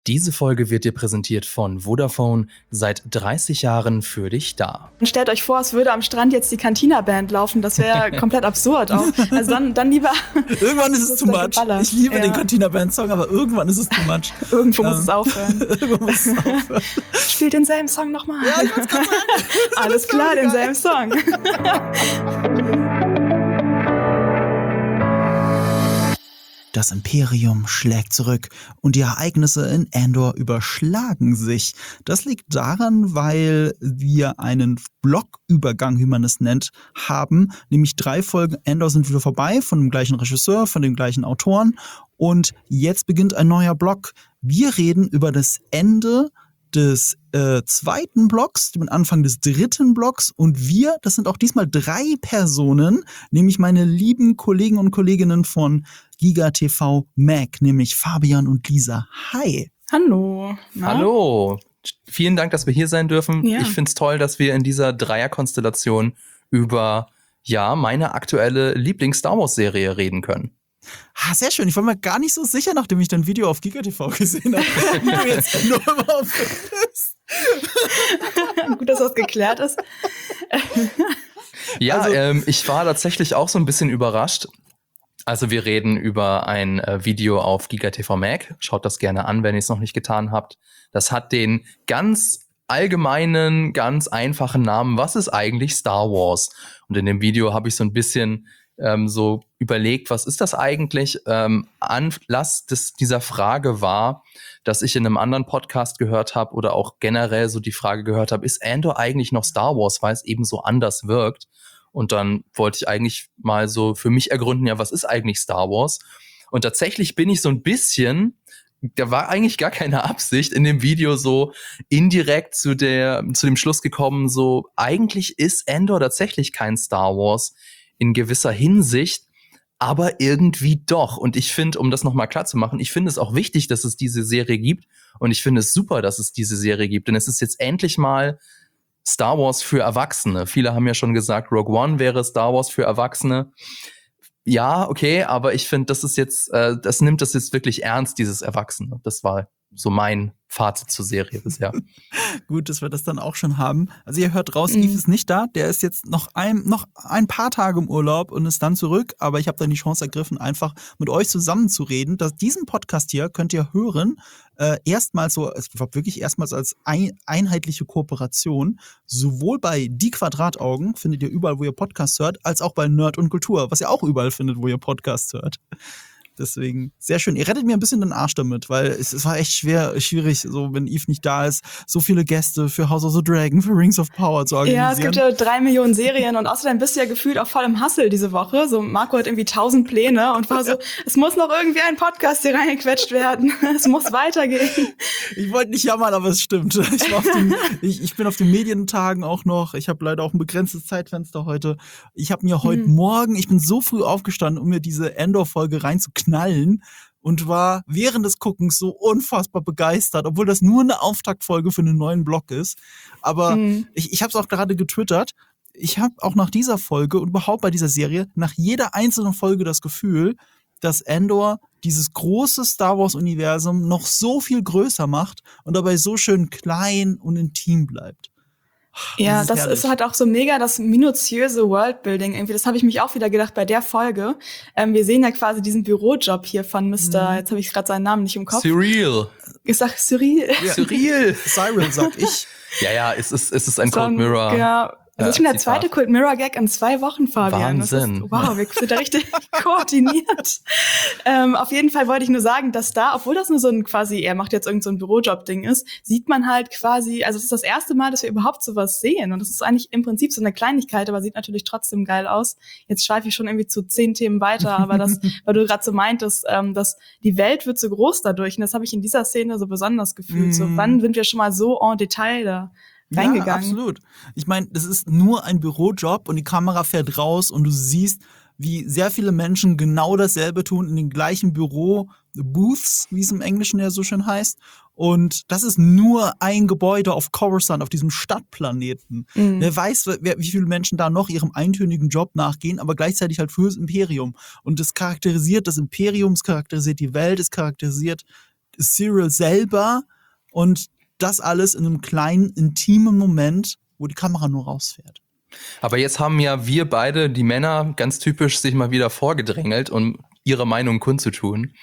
Diese Folge wird dir präsentiert von Vodafone, seit 30 Jahren für dich da. Und stellt euch vor, es würde am Strand jetzt die Cantina-Band laufen, das wäre komplett absurd auch. Also dann lieber... Irgendwann ist es too much. Ich liebe den Cantina-Band-Song, aber irgendwann ist es too much. Irgendwo muss es aufhören. Irgendwo muss es aufhören. Spielt denselben Song nochmal. Ja, ich wollte gerade sagen. Alles klar, denselben Song. Das Imperium schlägt zurück und die Ereignisse in Andor überschlagen sich. Das liegt daran, weil wir einen Blockübergang, wie man es nennt, haben. Nämlich 3 Folgen Andor sind wieder vorbei, von dem gleichen Regisseur, von den gleichen Autoren. Und jetzt beginnt ein neuer Block. Wir reden über das Ende des 2. Blocks, dem Anfang des 3. Blocks, und wir, das sind auch diesmal 3 Personen, nämlich meine lieben Kollegen und Kolleginnen von GigaTV Mag, nämlich Fabian und Lisa. Hi. Hallo. Hallo. Vielen Dank, dass wir hier sein dürfen. Ja. Ich find's toll, dass wir in dieser Dreierkonstellation über, meine aktuelle Lieblings-Star-Wars-Serie reden können. Sehr schön. Ich war mir gar nicht so sicher, nachdem ich dein Video auf GigaTV gesehen habe, wie du jetzt nur immer bist. Gut, dass das geklärt ist. Ich war tatsächlich auch so ein bisschen überrascht. Also wir reden über ein Video auf GigaTV Mag. Schaut das gerne an, wenn ihr es noch nicht getan habt. Das hat den ganz allgemeinen, ganz einfachen Namen: Was ist eigentlich Star Wars? Und in dem Video habe ich so ein bisschen so überlegt, was ist das eigentlich? Anlass dieser Frage war, dass ich in einem anderen Podcast gehört habe oder auch generell so die Frage gehört habe, ist Andor eigentlich noch Star Wars, weil es eben so anders wirkt? Und dann wollte ich eigentlich mal so für mich ergründen, was ist eigentlich Star Wars? Und tatsächlich bin ich so ein bisschen, da war eigentlich gar keine Absicht, in dem Video so indirekt zu dem Schluss gekommen, so eigentlich ist Andor tatsächlich kein Star Wars in gewisser Hinsicht, aber irgendwie doch. Und ich finde, um das nochmal klar zu machen, ich finde es auch wichtig, dass es diese Serie gibt. Und ich finde es super, dass es diese Serie gibt. Denn es ist jetzt endlich mal Star Wars für Erwachsene. Viele haben ja schon gesagt, Rogue One wäre Star Wars für Erwachsene. Ja, okay, aber ich finde, das ist jetzt, das nimmt das jetzt wirklich ernst, dieses Erwachsene. Das war so mein Fazit zur Serie bisher. Gut, dass wir das dann auch schon haben. Also ihr hört raus, Yves ist nicht da. Der ist jetzt noch ein paar Tage im Urlaub und ist dann zurück. Aber ich habe dann die Chance ergriffen, einfach mit euch zusammen zu reden. Diesen Podcast hier könnt ihr hören, erstmals als einheitliche Kooperation. Sowohl bei Die Quadrataugen, findet ihr überall, wo ihr Podcasts hört, als auch bei Nerd und Kultur, was ihr auch überall findet, wo ihr Podcasts hört. Deswegen, sehr schön. Ihr rettet mir ein bisschen den Arsch damit, weil es war echt schwierig, so wenn Yves nicht da ist, so viele Gäste für House of the Dragon, für Rings of Power zu organisieren. Ja, es gibt ja 3 Millionen Serien und außerdem bist du ja gefühlt auch voll im Hustle diese Woche. So, Marco hat irgendwie 1000 Pläne und war so, es muss noch irgendwie ein Podcast hier reingequetscht werden. Es muss weitergehen. Ich wollte nicht jammern, aber es stimmt. Ich bin auf den Medientagen auch noch. Ich habe leider auch ein begrenztes Zeitfenster heute. Ich habe mir heute Morgen, ich bin so früh aufgestanden, um mir diese Andor-Folge reinzuknallen und war während des Guckens so unfassbar begeistert, obwohl das nur eine Auftaktfolge für einen neuen Blog ist. Aber ich habe es auch gerade getwittert. Ich habe auch nach dieser Folge und überhaupt bei dieser Serie nach jeder einzelnen Folge das Gefühl, dass Andor dieses große Star Wars-Universum noch so viel größer macht und dabei so schön klein und intim bleibt. Ja, das ist halt auch so mega das minutiöse Worldbuilding irgendwie. Das habe ich mich auch wieder gedacht bei der Folge. Wir sehen ja quasi diesen Bürojob hier von Mr. Jetzt habe ich gerade seinen Namen nicht im Kopf. Cyril. Ich sag Cyril. Ja. Cyril, sag ich. Ja, es ist ein Cold Mirror. Ja. Das ist schon der zweite Cold Mirror Gag in 2 Wochen, Fabian. Wahnsinn. Wow, wir sind da richtig koordiniert. Auf jeden Fall wollte ich nur sagen, dass da, obwohl das nur so ein quasi, er macht jetzt irgend so ein Bürojob-Ding ist, sieht man halt quasi, also es ist das erste Mal, dass wir überhaupt sowas sehen. Und das ist eigentlich im Prinzip so eine Kleinigkeit, aber sieht natürlich trotzdem geil aus. Jetzt schweife ich schon irgendwie zu 10 Themen weiter, aber das, weil du gerade so meintest, dass die Welt wird so groß dadurch. Und das habe ich in dieser Szene so besonders gefühlt. So, wann sind wir schon mal so en Detail da reingegangen? Ja, absolut. Ich meine, das ist nur ein Bürojob und die Kamera fährt raus und du siehst, wie sehr viele Menschen genau dasselbe tun in den gleichen Büro-Booths, wie es im Englischen ja so schön heißt. Und das ist nur ein Gebäude auf Coruscant, auf diesem Stadtplaneten. Wer weiß, wie viele Menschen da noch ihrem eintönigen Job nachgehen, aber gleichzeitig halt fürs Imperium. Und das charakterisiert das Imperium, es charakterisiert die Welt, es charakterisiert Cyril selber und das alles in einem kleinen, intimen Moment, wo die Kamera nur rausfährt. Aber jetzt haben ja wir beide, die Männer, ganz typisch sich mal wieder vorgedrängelt, um ihre Meinung kundzutun.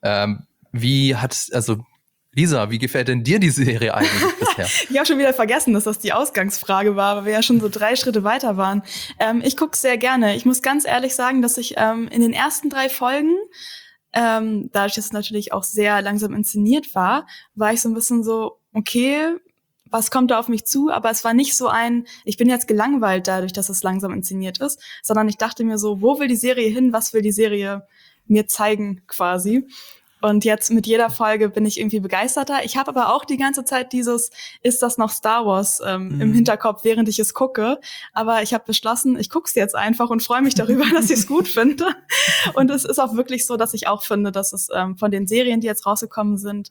Lisa, wie gefällt denn dir die Serie eigentlich bisher? Ich habe schon wieder vergessen, dass das die Ausgangsfrage war, weil wir ja schon so 3 Schritte weiter waren. Ich gucke sehr gerne. Ich muss ganz ehrlich sagen, dass ich in den ersten 3 Folgen, dadurch, dass es natürlich auch sehr langsam inszeniert war ich so ein bisschen so, okay, was kommt da auf mich zu? Aber es war nicht so ich bin jetzt gelangweilt dadurch, dass es langsam inszeniert ist, sondern ich dachte mir so, wo will die Serie hin? Was will die Serie mir zeigen quasi? Und jetzt mit jeder Folge bin ich irgendwie begeisterter. Ich habe aber auch die ganze Zeit ist das noch Star Wars im Hinterkopf, während ich es gucke. Aber ich habe beschlossen, ich gucke es jetzt einfach und freue mich darüber, dass ich es gut finde. Und es ist auch wirklich so, dass ich auch finde, dass es von den Serien, die jetzt rausgekommen sind,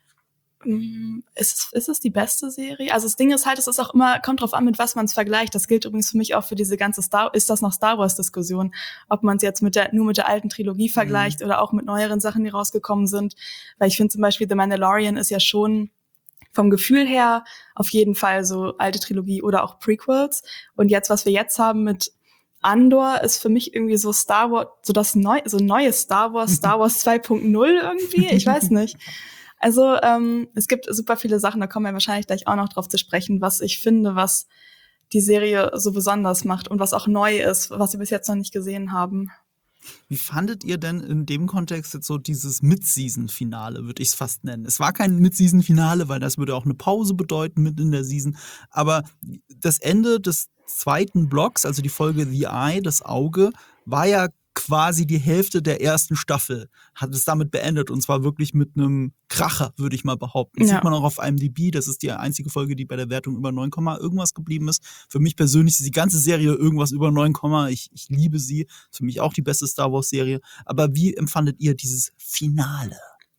ist es die beste Serie? Also das Ding ist halt, es ist auch immer, kommt drauf an, mit was man es vergleicht. Das gilt übrigens für mich auch für diese ganze ist das noch Star Wars Diskussion, ob man es jetzt nur mit der alten Trilogie vergleicht oder auch mit neueren Sachen, die rausgekommen sind. Weil ich finde zum Beispiel The Mandalorian ist ja schon vom Gefühl her auf jeden Fall so alte Trilogie oder auch Prequels. Und jetzt, was wir jetzt haben mit Andor, ist für mich irgendwie so Star Wars, so neues Star Wars 2.0 irgendwie. Ich weiß nicht. Also es gibt super viele Sachen, da kommen wir wahrscheinlich gleich auch noch drauf zu sprechen, was ich finde, was die Serie so besonders macht und was auch neu ist, was wir bis jetzt noch nicht gesehen haben. Wie fandet ihr denn in dem Kontext jetzt so dieses Mid-Season-Finale, würde ich es fast nennen? Es war kein Mid-Season-Finale, weil das würde auch eine Pause bedeuten mit in der Season. Aber das Ende des 2. Blocks, also die Folge The Eye, das Auge, war ja quasi die Hälfte der 1. Staffel, hat es damit beendet und zwar wirklich mit einem Kracher, würde ich mal behaupten. Das sieht man auch auf IMDb, das ist die einzige Folge, die bei der Wertung über 9, irgendwas geblieben ist. Für mich persönlich ist die ganze Serie irgendwas über 9, ich liebe sie, ist für mich auch die beste Star Wars Serie. Aber wie empfandet ihr dieses Finale?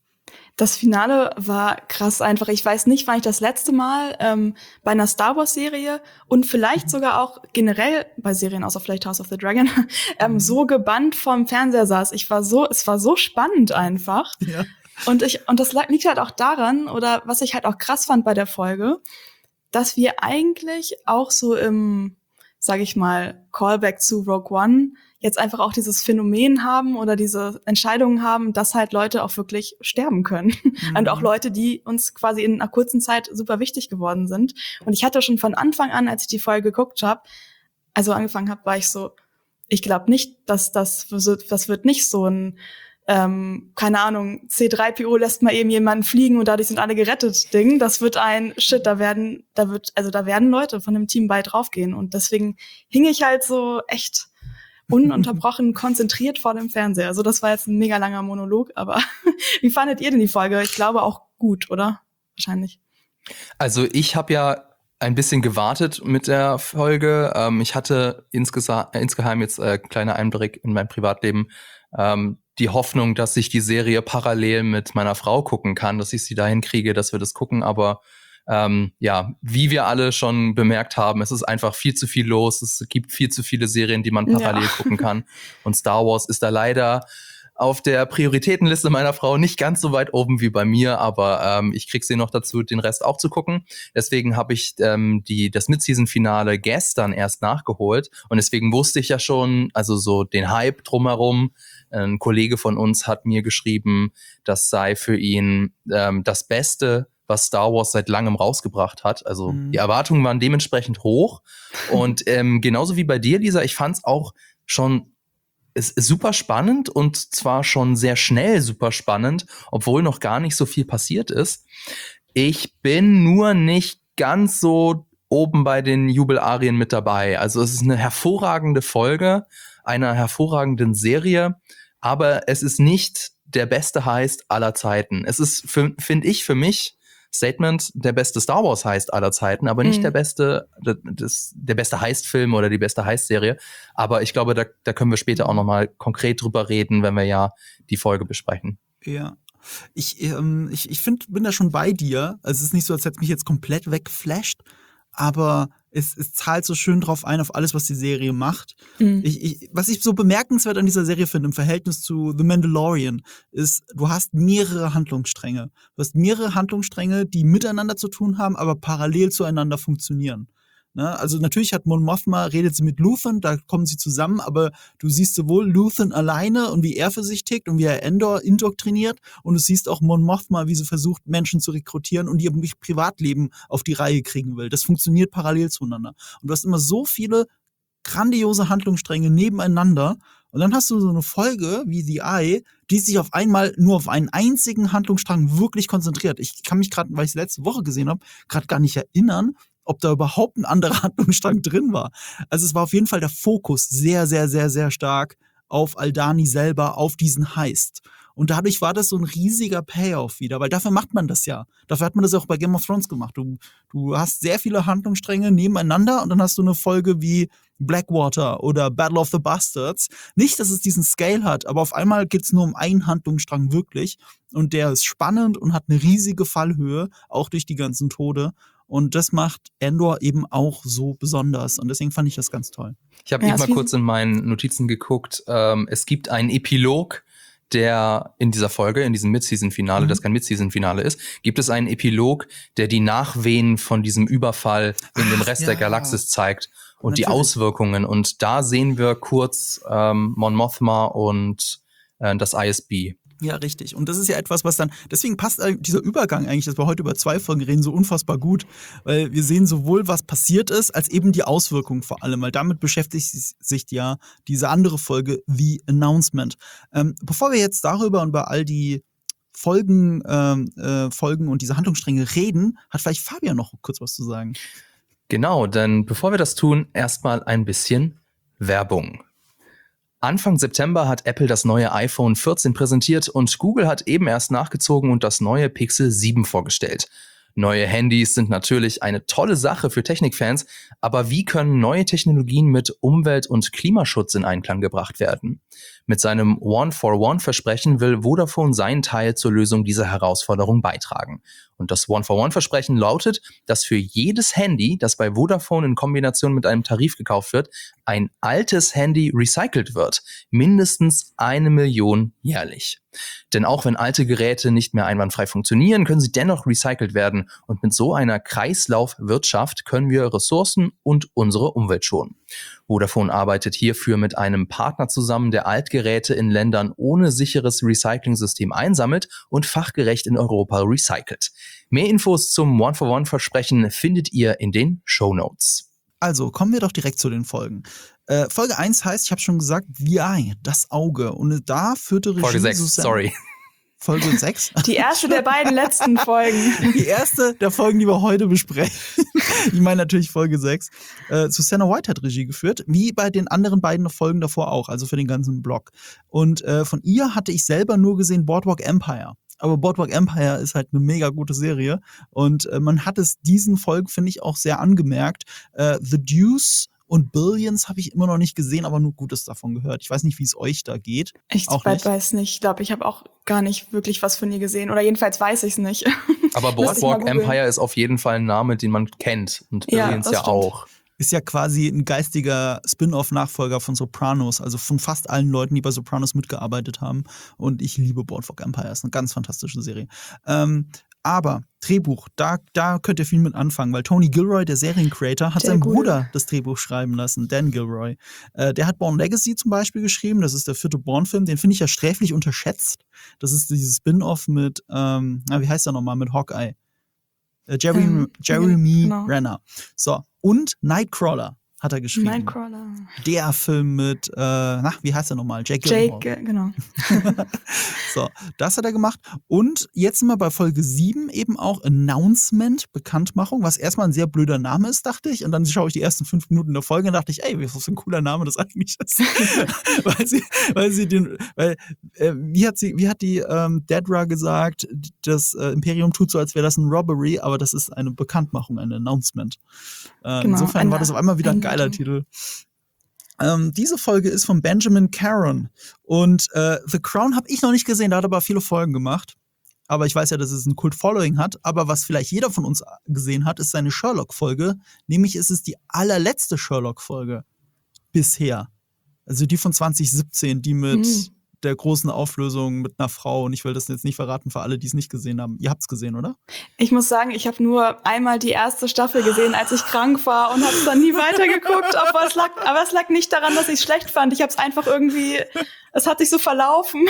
Das Finale war krass einfach. Ich weiß nicht, wann ich das letzte Mal bei einer Star Wars Serie und vielleicht sogar auch generell bei Serien außer vielleicht House of the Dragon so gebannt vorm Fernseher saß. Es war so spannend einfach. Ja. Und das liegt halt auch daran, oder was ich halt auch krass fand bei der Folge, dass wir eigentlich auch so im, sag ich mal, Callback zu Rogue One jetzt einfach auch dieses Phänomen haben oder diese Entscheidungen haben, dass halt Leute auch wirklich sterben können. Und auch Leute, die uns quasi in einer kurzen Zeit super wichtig geworden sind. Und ich hatte schon von Anfang an, als ich die Folge geguckt habe, angefangen habe, war ich so, ich glaube nicht, dass das wird nicht so ein keine Ahnung, C3PO lässt mal eben jemanden fliegen und dadurch sind alle gerettet Ding. Das wird da werden Leute von dem Team bei draufgehen. Und deswegen hing ich halt so echt ununterbrochen konzentriert vor dem Fernseher. Also das war jetzt ein mega langer Monolog, aber wie fandet ihr denn die Folge? Ich glaube auch gut, oder? Wahrscheinlich. Also ich habe ja ein bisschen gewartet mit der Folge. Ich hatte insgeheim jetzt kleiner Einblick in mein Privatleben, die Hoffnung, dass ich die Serie parallel mit meiner Frau gucken kann, dass ich sie dahin kriege, dass wir das gucken. Aber wie wir alle schon bemerkt haben, es ist einfach viel zu viel los. Es gibt viel zu viele Serien, die man parallel gucken kann. Und Star Wars ist da leider auf der Prioritätenliste meiner Frau nicht ganz so weit oben wie bei mir, aber ich krieg sie noch dazu, den Rest auch zu gucken. Deswegen habe ich das Mid-Season-Finale gestern erst nachgeholt und deswegen wusste ich ja schon, also so den Hype drumherum. Ein Kollege von uns hat mir geschrieben, das sei für ihn das Beste, was Star Wars seit langem rausgebracht hat. Also die Erwartungen waren dementsprechend hoch und genauso wie bei dir, Lisa, ich fand es auch schon ist super spannend und zwar schon sehr schnell super spannend, obwohl noch gar nicht so viel passiert ist. Ich bin nur nicht ganz so oben bei den Jubelarien mit dabei. Also es ist eine hervorragende Folge einer hervorragenden Serie, aber es ist nicht der beste Heist aller Zeiten. Es ist, finde ich, für mich Statement, der beste Star Wars Heist aller Zeiten, aber nicht der beste Heist-Film oder die beste Heist-Serie. Aber ich glaube, da können wir später auch nochmal konkret drüber reden, wenn wir ja die Folge besprechen. Ja. Ich finde, bin da schon bei dir. Also es ist nicht so, als hätte es mich jetzt komplett wegflasht, aber es zahlt so schön drauf ein, auf alles, was die Serie macht. Mhm. Was ich so bemerkenswert an dieser Serie finde, im Verhältnis zu The Mandalorian, ist, du hast mehrere Handlungsstränge. Du hast mehrere Handlungsstränge, die miteinander zu tun haben, aber parallel zueinander funktionieren. Ne? Also natürlich hat Mon Mothma, redet sie mit Luthen, da kommen sie zusammen, aber du siehst sowohl Luthen alleine und wie er für sich tickt und wie er Endor indoktriniert, und du siehst auch Mon Mothma, wie sie versucht, Menschen zu rekrutieren und ihr Privatleben auf die Reihe kriegen will. Das funktioniert parallel zueinander. Und du hast immer so viele grandiose Handlungsstränge nebeneinander, und dann hast du so eine Folge wie The Eye, die sich auf einmal nur auf einen einzigen Handlungsstrang wirklich konzentriert. Ich kann mich gerade, weil ich es letzte Woche gesehen habe, gerade gar nicht erinnern, ob da überhaupt ein anderer Handlungsstrang drin war. Also es war auf jeden Fall der Fokus sehr, sehr, sehr, sehr stark auf Aldhani selber, auf diesen Heist. Und dadurch war das so ein riesiger Payoff wieder, weil dafür macht man das ja. Dafür hat man das auch bei Game of Thrones gemacht. Du hast sehr viele Handlungsstränge nebeneinander und dann hast du eine Folge wie Blackwater oder Battle of the Bastards. Nicht, dass es diesen Scale hat, aber auf einmal geht's nur um einen Handlungsstrang wirklich. Und der ist spannend und hat eine riesige Fallhöhe, auch durch die ganzen Tode. Und das macht Endor eben auch so besonders. Und deswegen fand ich das ganz toll. Ich habe eben mal kurz in meinen Notizen geguckt. Es gibt einen Epilog, der in dieser Folge, in diesem Mid-Season-Finale, das kein Mid-Season-Finale ist, gibt es einen Epilog, der die Nachwehen von diesem Überfall in den Rest der Galaxis zeigt und die Auswirkungen. Und da sehen wir kurz Mon Mothma und das ISB. Ja, richtig. Und das ist ja etwas, was dann, deswegen passt dieser Übergang eigentlich, dass wir heute über 2 Folgen reden, so unfassbar gut, weil wir sehen sowohl, was passiert ist, als eben die Auswirkungen vor allem, weil damit beschäftigt sich ja diese andere Folge, The Announcement. Bevor wir jetzt darüber und über all die Folgen und diese Handlungsstränge reden, hat vielleicht Fabian noch kurz was zu sagen. Genau, denn bevor wir das tun, erstmal ein bisschen Werbung. Anfang September hat Apple das neue iPhone 14 präsentiert und Google hat eben erst nachgezogen und das neue Pixel 7 vorgestellt. Neue Handys sind natürlich eine tolle Sache für Technikfans, aber wie können neue Technologien mit Umwelt- und Klimaschutz in Einklang gebracht werden? Mit seinem One-for-One-Versprechen will Vodafone seinen Teil zur Lösung dieser Herausforderung beitragen. Und das One-for-One-Versprechen lautet, dass für jedes Handy, das bei Vodafone in Kombination mit einem Tarif gekauft wird, ein altes Handy recycelt wird. Mindestens 1 Million jährlich. Denn auch wenn alte Geräte nicht mehr einwandfrei funktionieren, können sie dennoch recycelt werden. Und mit so einer Kreislaufwirtschaft können wir Ressourcen und unsere Umwelt schonen. Vodafone arbeitet hierfür mit einem Partner zusammen, der Altgeräte in Ländern ohne sicheres Recycling-System einsammelt und fachgerecht in Europa recycelt. Mehr Infos zum One-for-One-Versprechen findet ihr in den Shownotes. Also, kommen wir doch direkt zu den Folgen. Folge 1 heißt, ich habe schon gesagt, The Eye, das Auge. Und da führte Regie Folge 6, Susanne. sorry. Folge 6? Die erste der beiden letzten Folgen. Die erste der Folgen, die wir heute besprechen. Ich meine natürlich Folge 6. Susanna White hat Regie geführt, wie bei den anderen beiden Folgen davor auch, also für den ganzen Blog. Und von ihr hatte ich selber nur gesehen Boardwalk Empire. Aber Boardwalk Empire ist halt eine mega gute Serie. Und man hat es diesen Folgen, finde ich, auch sehr angemerkt. The Deuce und Billions habe ich immer noch nicht gesehen, aber nur Gutes davon gehört. Ich weiß nicht, wie es euch da geht. Ich weiß nicht. Ich glaube, ich habe auch gar nicht wirklich was von ihr gesehen. Oder jedenfalls weiß ich es nicht. Aber Boardwalk Empire ist auf jeden Fall ein Name, den man kennt. Und Billions ja auch. Ist ja quasi ein geistiger Spin-off-Nachfolger von Sopranos, also von fast allen Leuten, die bei Sopranos mitgearbeitet haben. Und ich liebe Boardwalk Empire, ist eine ganz fantastische Serie. Aber Drehbuch, da könnt ihr viel mit anfangen, weil Tony Gilroy, der Seriencreator, hat seinen Bruder das Drehbuch schreiben lassen, Dan Gilroy. Der hat Bourne Legacy zum Beispiel geschrieben, das ist der 4. Bourne-Film, den finde ich ja sträflich unterschätzt. Das ist dieses Spin-off mit, wie heißt der nochmal, mit Hawkeye? Jeremy Renner. So, und Nightcrawler hat er geschrieben. Nightcrawler. Der Film mit, wie heißt er nochmal? Jake Gyllenhaal. Genau. So, das hat er gemacht. Und jetzt sind wir bei Folge 7 eben auch Announcement, Bekanntmachung, was erstmal ein sehr blöder Name ist, dachte ich. Und dann schaue ich die ersten 5 Minuten der Folge und dachte ich, ey, was für ein cooler Name das eigentlich ist. Wie hat die Dedra gesagt, das Imperium tut so, als wäre das ein Robbery, aber das ist eine Bekanntmachung, ein Announcement. Genau, insofern war das auf einmal wieder ein geiler Titel. Diese Folge ist von Benjamin Caron. Und The Crown habe ich noch nicht gesehen, da hat er aber viele Folgen gemacht. aber ich weiß ja, dass es ein Kult-Following hat. Aber was vielleicht jeder von uns gesehen hat, ist seine Sherlock-Folge. Nämlich ist es die allerletzte Sherlock-Folge bisher. Also die von 2017, die mit der großen Auflösung mit einer Frau. Und ich will das jetzt nicht verraten für alle, die es nicht gesehen haben. Ihr habt's gesehen, oder? Ich muss sagen, ich habe nur einmal die erste Staffel gesehen, als ich krank war und habe dann nie weitergeguckt. Aber es lag nicht daran, dass ich es schlecht fand. Ich habe es einfach irgendwie, es hat sich so verlaufen.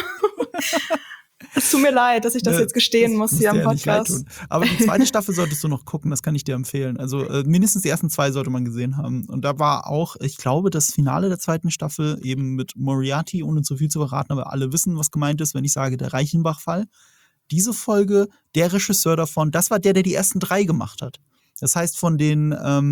Es tut mir leid, dass ich das jetzt gestehen muss hier am Podcast. Aber die zweite Staffel solltest du noch gucken, das kann ich dir empfehlen. Also mindestens die ersten 2 sollte man gesehen haben. Und da war auch, ich glaube, das Finale der zweiten Staffel eben mit Moriarty, ohne zu viel zu verraten, aber alle wissen, was gemeint ist, wenn ich sage, der Reichenbach-Fall. Diese Folge, der Regisseur davon, das war der die ersten 3 gemacht hat. Das heißt, von den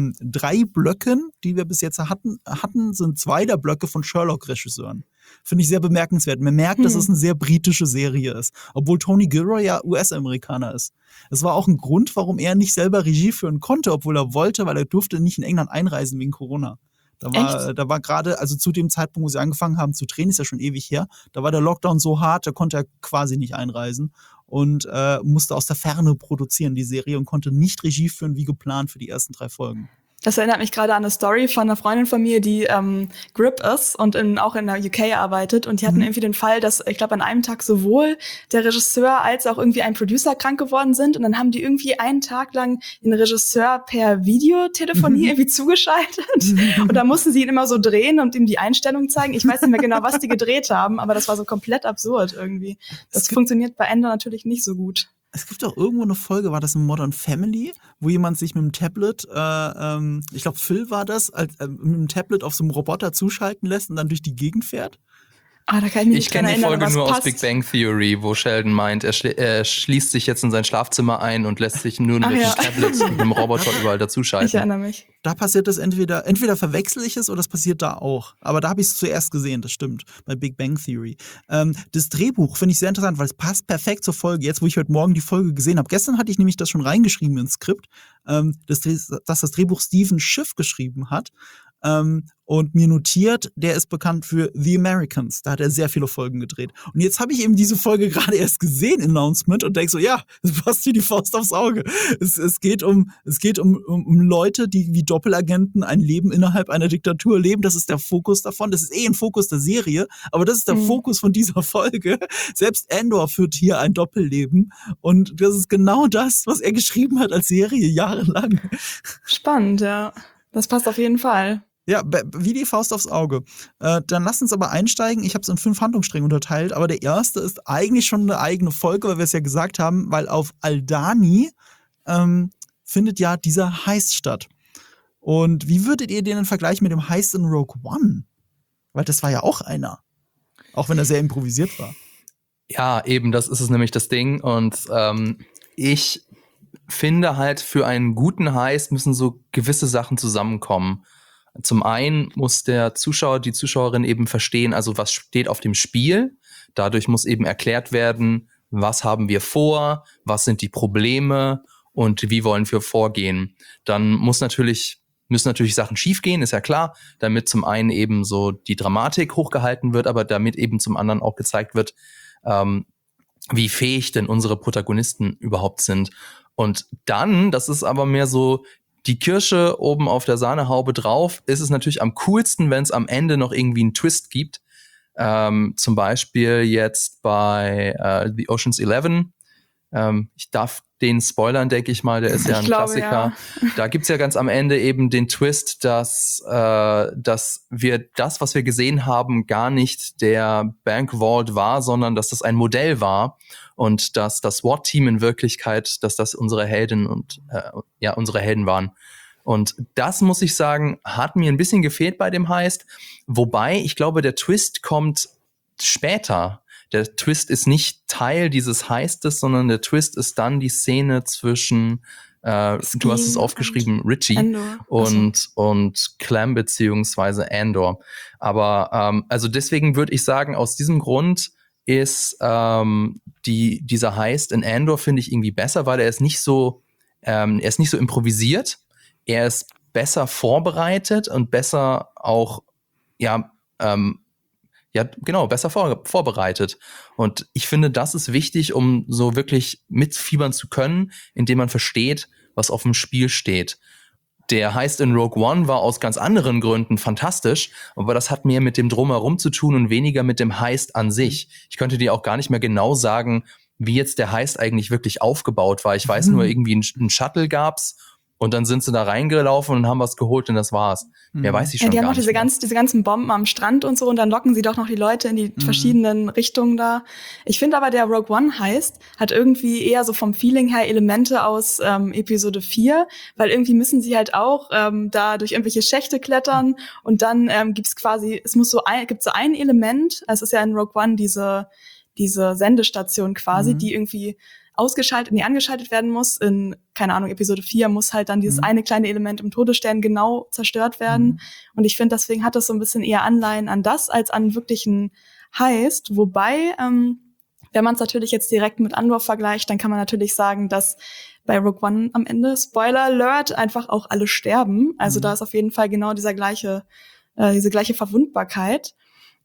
3 Blöcken, die wir bis jetzt hatten, sind 2 der Blöcke von Sherlock-Regisseuren. Finde ich sehr bemerkenswert. Man merkt, dass es eine sehr britische Serie ist. Obwohl Tony Gilroy ja US-Amerikaner ist. Das war auch ein Grund, warum er nicht selber Regie führen konnte, obwohl er wollte, weil er durfte nicht in England einreisen wegen Corona. Da war gerade, also zu dem Zeitpunkt, wo sie angefangen haben zu drehen, ist ja schon ewig her, da war der Lockdown so hart, da konnte er quasi nicht einreisen und musste aus der Ferne produzieren, die Serie, und konnte nicht Regie führen wie geplant für die ersten 3 Folgen. Das erinnert mich gerade an eine Story von einer Freundin von mir, die Grip ist und auch in der UK arbeitet. Und die hatten irgendwie den Fall, dass, ich glaube, an einem Tag sowohl der Regisseur als auch irgendwie ein Producer krank geworden sind. Und dann haben die irgendwie einen Tag lang den Regisseur per Videotelefonie irgendwie zugeschaltet. Und da mussten sie ihn immer so drehen und ihm die Einstellung zeigen. Ich weiß nicht mehr genau, was die gedreht haben, aber das war so komplett absurd irgendwie. Das funktioniert bei Ender natürlich nicht so gut. Es gibt auch irgendwo eine Folge, war das in Modern Family, wo jemand sich mit dem Tablet, ich glaube Phil war das, mit dem Tablet auf so einem Roboter zuschalten lässt und dann durch die Gegend fährt. Ah, da kann ich mich nicht erinnern. Ich kenne die Folge nur passt. aus Big Bang Theory, wo Sheldon meint, er schließt sich jetzt in sein Schlafzimmer ein und lässt sich nur mit dem Tablet mit dem Roboter überall dazuschalten. Ich erinnere mich. Da passiert das entweder verwechsel ich es oder es passiert da auch. Aber da habe ich es zuerst gesehen, das stimmt, bei Big Bang Theory. Das Drehbuch finde ich sehr interessant, weil es passt perfekt zur Folge. Jetzt, wo ich heute Morgen die Folge gesehen habe. Gestern hatte ich nämlich das schon reingeschrieben ins Skript, dass das Drehbuch Stephen Schiff geschrieben hat. Und mir notiert, der ist bekannt für The Americans. Da hat er sehr viele Folgen gedreht. Und jetzt habe ich eben diese Folge gerade erst gesehen, Announcement, und denke so, ja, das passt wie die Faust aufs Auge. Es geht um Leute, die wie Doppelagenten ein Leben innerhalb einer Diktatur leben. Das ist der Fokus davon. Das ist ein Fokus der Serie, aber das ist der Fokus von dieser Folge. Selbst Andor führt hier ein Doppelleben. Und das ist genau das, was er geschrieben hat als Serie jahrelang. Spannend, ja. Das passt auf jeden Fall. Ja, wie die Faust aufs Auge. Dann lasst uns aber einsteigen. Ich habe es in 5 Handlungsstränge unterteilt, aber der erste ist eigentlich schon eine eigene Folge, weil wir es ja gesagt haben, weil auf Aldhani findet ja dieser Heist statt. Und wie würdet ihr den vergleichen mit dem Heist in Rogue One? Weil das war ja auch einer. Auch wenn er sehr improvisiert war. Ja, eben, das ist es nämlich das Ding. Und ich finde halt, für einen guten Heist müssen so gewisse Sachen zusammenkommen. Zum einen muss der Zuschauer, die Zuschauerin eben verstehen, also was steht auf dem Spiel. Dadurch muss eben erklärt werden, was haben wir vor, was sind die Probleme und wie wollen wir vorgehen. Dann müssen natürlich Sachen schiefgehen, ist ja klar, damit zum einen eben so die Dramatik hochgehalten wird, aber damit eben zum anderen auch gezeigt wird, wie fähig denn unsere Protagonisten überhaupt sind. Und dann, das ist aber mehr so die Kirsche oben auf der Sahnehaube drauf, ist es natürlich am coolsten, wenn es am Ende noch irgendwie einen Twist gibt. Zum Beispiel jetzt bei The Ocean's 11. Ich darf den spoilern, denke ich mal, der ist ja ein Klassiker. Ja. Da gibt's ja ganz am Ende eben den Twist, dass wir das, was wir gesehen haben, gar nicht der Bank Vault war, sondern dass das ein Modell war und dass das SWAT-Team in Wirklichkeit, dass das unsere Helden und unsere Helden waren. Und das, muss ich sagen, hat mir ein bisschen gefehlt bei dem Heist. Wobei, ich glaube, der Twist kommt später. Der Twist ist nicht Teil dieses Heistes, sondern der Twist ist dann die Szene zwischen, du hast es aufgeschrieben, Richie und Clem beziehungsweise Andor. Aber also deswegen würde ich sagen, aus diesem Grund ist dieser Heist in Andor, finde ich, irgendwie besser, weil er ist nicht so improvisiert. Er ist besser vorbereitet und besser auch ja, genau, besser vorbereitet. Und ich finde, das ist wichtig, um so wirklich mitfiebern zu können, indem man versteht, was auf dem Spiel steht. Der Heist in Rogue One war aus ganz anderen Gründen fantastisch, aber das hat mehr mit dem Drumherum zu tun und weniger mit dem Heist an sich. Ich könnte dir auch gar nicht mehr genau sagen, wie jetzt der Heist eigentlich wirklich aufgebaut war. Ich weiß nur, irgendwie ein Shuttle gab's und dann sind sie da reingelaufen und haben was geholt und das war's. Mehr weiß ich schon die haben gar noch nicht mehr. diese ganzen Bomben am Strand und so und dann locken sie doch noch die Leute in die verschiedenen Richtungen da. Ich finde aber, der Rogue One Heist hat irgendwie eher so vom Feeling her Elemente aus Episode 4, weil irgendwie müssen sie halt auch da durch irgendwelche Schächte klettern und dann gibt's quasi, gibt so ein Element, es ist ja in Rogue One diese Sendestation quasi, die irgendwie angeschaltet werden muss. In, keine Ahnung, Episode 4 muss halt dann dieses eine kleine Element im Todesstern genau zerstört werden. Und ich finde, deswegen hat das so ein bisschen eher Anleihen an das, als an wirklichen Heist. Wobei, wenn man es natürlich jetzt direkt mit Andor vergleicht, dann kann man natürlich sagen, dass bei Rogue One am Ende, Spoiler Alert, einfach auch alle sterben. Also da ist auf jeden Fall genau diese gleiche Verwundbarkeit.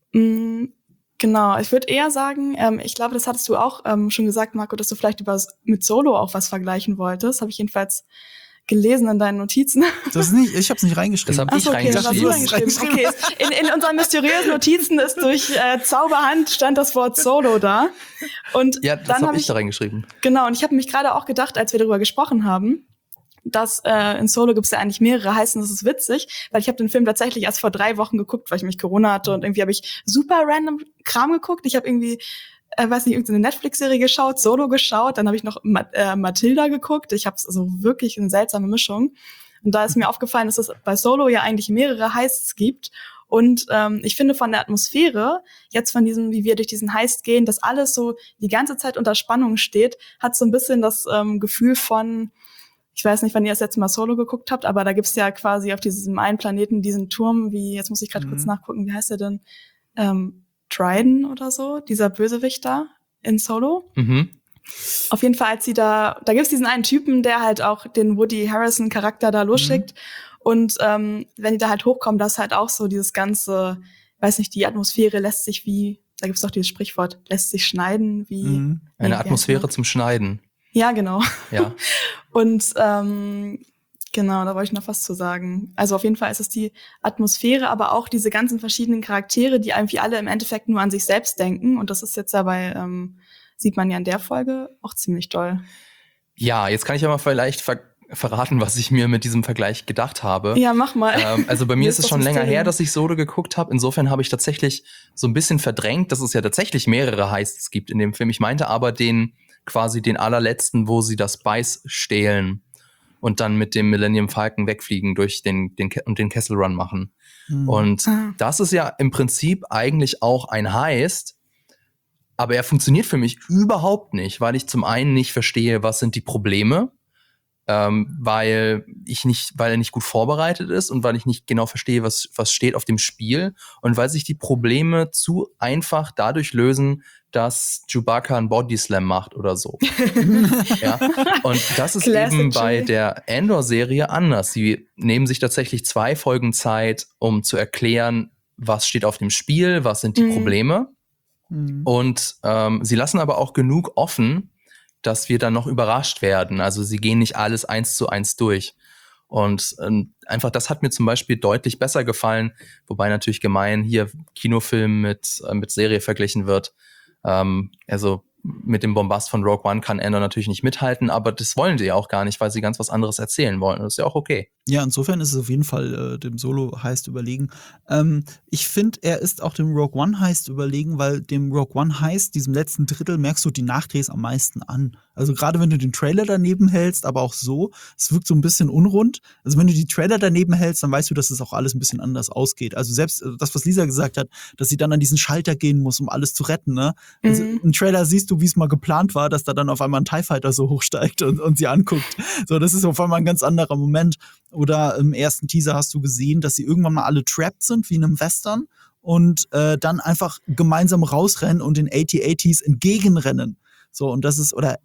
Genau, ich würde eher sagen, ich glaube, das hattest du auch schon gesagt, Marco, dass du vielleicht mit Solo auch was vergleichen wolltest. Habe ich jedenfalls gelesen in deinen Notizen. Das nicht, ich habe es nicht reingeschrieben. Das habe ich Okay, das hast du reingeschrieben. Okay, in unseren mysteriösen Notizen ist durch Zauberhand stand das Wort Solo da. Und Ja, das dann habe ich da reingeschrieben. Genau, und ich habe mich gerade auch gedacht, als wir darüber gesprochen haben, dass in Solo gibt's ja eigentlich mehrere Heißen, das ist witzig, weil ich habe den Film tatsächlich erst vor 3 Wochen geguckt, weil ich mich Corona hatte und irgendwie habe ich super random Kram geguckt. Ich habe irgendwie, irgendeine Netflix-Serie geschaut, Solo geschaut, dann habe ich noch Matilda geguckt. Ich habe also wirklich eine seltsame Mischung. Und da ist mir aufgefallen, dass es bei Solo ja eigentlich mehrere Heists gibt. Und ich finde von der Atmosphäre, jetzt von diesem, wie wir durch diesen Heist gehen, dass alles so die ganze Zeit unter Spannung steht, hat so ein bisschen das Gefühl von, ich weiß nicht, wann ihr das letzte Mal Solo geguckt habt, aber da gibt's ja quasi auf diesem einen Planeten diesen Turm, jetzt muss ich gerade kurz nachgucken, wie heißt der denn? Dryden oder so, dieser Bösewicht da in Solo. Auf jeden Fall, als sie da gibt's diesen einen Typen, der halt auch den Woody Harrelson Charakter da losschickt. Und wenn die da halt hochkommen, das ist halt auch so dieses ganze, weiß nicht, die Atmosphäre lässt sich da gibt's doch dieses Sprichwort, lässt sich schneiden wie. Eine Atmosphäre zum Schneiden. Ja, genau. Ja. Und genau, da wollte ich noch was zu sagen. Also auf jeden Fall ist es die Atmosphäre, aber auch diese ganzen verschiedenen Charaktere, die irgendwie alle im Endeffekt nur an sich selbst denken. Und das ist jetzt dabei, sieht man ja in der Folge auch ziemlich doll. Ja, jetzt kann ich aber vielleicht verraten, was ich mir mit diesem Vergleich gedacht habe. Ja, mach mal. Also bei mir ist es schon länger her, dass dass ich Solo geguckt habe. Insofern habe ich tatsächlich so ein bisschen verdrängt, dass es ja tatsächlich mehrere Heists gibt in dem Film. Ich meinte aber quasi den allerletzten, wo sie das Spice stehlen und dann mit dem Millennium Falcon wegfliegen durch den Kessel Run machen. Und das ist ja im Prinzip eigentlich auch ein Heist, aber er funktioniert für mich überhaupt nicht, weil ich zum einen nicht verstehe, was sind die Probleme, weil er nicht gut vorbereitet ist und weil ich nicht genau verstehe, was steht auf dem Spiel und weil sich die Probleme zu einfach dadurch lösen, dass Chewbacca einen Bodyslam macht oder so. Ja. Und das ist Classic eben bei Chewie. der Andor-Serie anders. Sie nehmen sich tatsächlich 2 Folgen Zeit, um zu erklären, was steht auf dem Spiel, was sind die Probleme. Und sie lassen aber auch genug offen, dass wir dann noch überrascht werden. Also sie gehen nicht alles 1:1 durch. Und einfach das hat mir zum Beispiel deutlich besser gefallen, wobei natürlich gemein hier Kinofilm mit Serie verglichen wird. Also mit dem Bombast von Rogue One kann Andor natürlich nicht mithalten, aber das wollen sie ja auch gar nicht, weil sie ganz was anderes erzählen wollen. Und das ist ja auch okay. Ja, insofern ist es auf jeden Fall dem Solo-Heist überlegen. Ich finde, er ist auch dem Rogue One-Heist überlegen, weil dem Rogue One-Heist, diesem letzten Drittel, merkst du die Nachdrehs am meisten an. Also gerade wenn du den Trailer daneben hältst, aber auch so, es wirkt so ein bisschen unrund. Also wenn du die Trailer daneben hältst, dann weißt du, dass es auch alles ein bisschen anders ausgeht. Also selbst das, was Lisa gesagt hat, dass sie dann an diesen Schalter gehen muss, um alles zu retten, ne? Also im Trailer siehst du, wie es mal geplant war, dass da dann auf einmal ein TIE Fighter so hochsteigt und sie anguckt. So, das ist auf einmal ein ganz anderer Moment. Oder im ersten Teaser hast du gesehen, dass sie irgendwann mal alle trapped sind, wie in einem Western, und dann einfach gemeinsam rausrennen und den AT-ATs entgegenrennen. So, und das ist, oder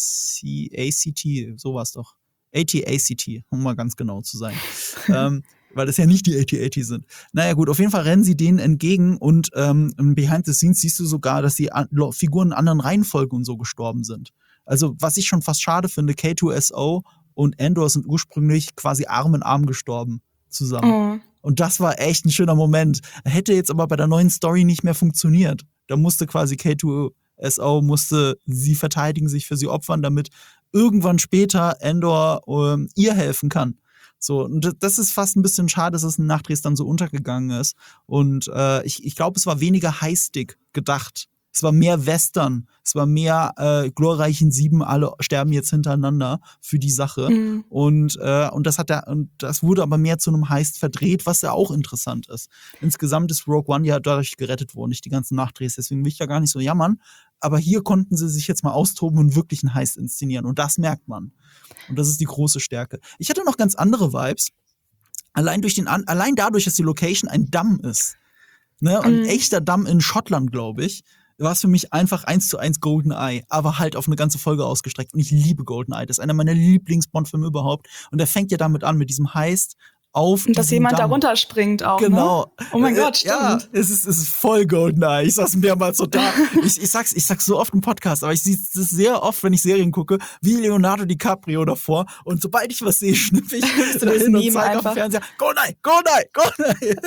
AT-ATC, ACT, sowas doch. AT-ACT, um mal ganz genau zu sein. weil das ja nicht die AT-AT sind. Naja gut, auf jeden Fall rennen sie denen entgegen und behind the scenes siehst du sogar, dass die Figuren in anderen Reihenfolgen und so gestorben sind. Also was ich schon fast schade finde, K2SO und Andor sind ursprünglich quasi Arm in Arm gestorben zusammen. Und das war echt ein schöner Moment. Hätte jetzt aber bei der neuen Story nicht mehr funktioniert. Da musste quasi K2SO musste sie verteidigen, sich für sie opfern, damit irgendwann später Andor ihr helfen kann. So, und das ist fast ein bisschen schade, dass es in Nachdrehs dann so untergegangen ist. Und ich glaube, es war weniger Highstick gedacht. Es war mehr Western. Es war mehr glorreichen 7, alle sterben jetzt hintereinander für die Sache. Mhm. Und das wurde aber mehr zu einem Heist verdreht, was ja auch interessant ist. Insgesamt ist Rogue One ja dadurch gerettet worden, nicht die ganzen Nachdrehs. Deswegen will ich da gar nicht so jammern. Aber hier konnten sie sich jetzt mal austoben und wirklich einen Heist inszenieren. Und das merkt man. Und das ist die große Stärke. Ich hatte noch ganz andere Vibes. Allein dadurch, dass die Location ein Damm ist. Ne? Ein echter Damm in Schottland, glaube ich. War es für mich einfach 1:1 GoldenEye, aber halt auf eine ganze Folge ausgestreckt. Und ich liebe GoldenEye. Das ist einer meiner Lieblings-Bond-Filme überhaupt. Und der fängt ja damit an, mit diesem Heist auf. Und dass jemand Damm da runterspringt auch. Genau. Ne? Oh mein Gott, stimmt. Ja, es ist voll GoldenEye. Ich saß mehrmals so da. Ich sag's so oft im Podcast, aber ich sehe das sehr oft, wenn ich Serien gucke, wie Leonardo DiCaprio davor. Und sobald ich was sehe, schnippe ich da hin und zeige auf dem Fernseher, GoldenEye, GoldenEye, GoldenEye.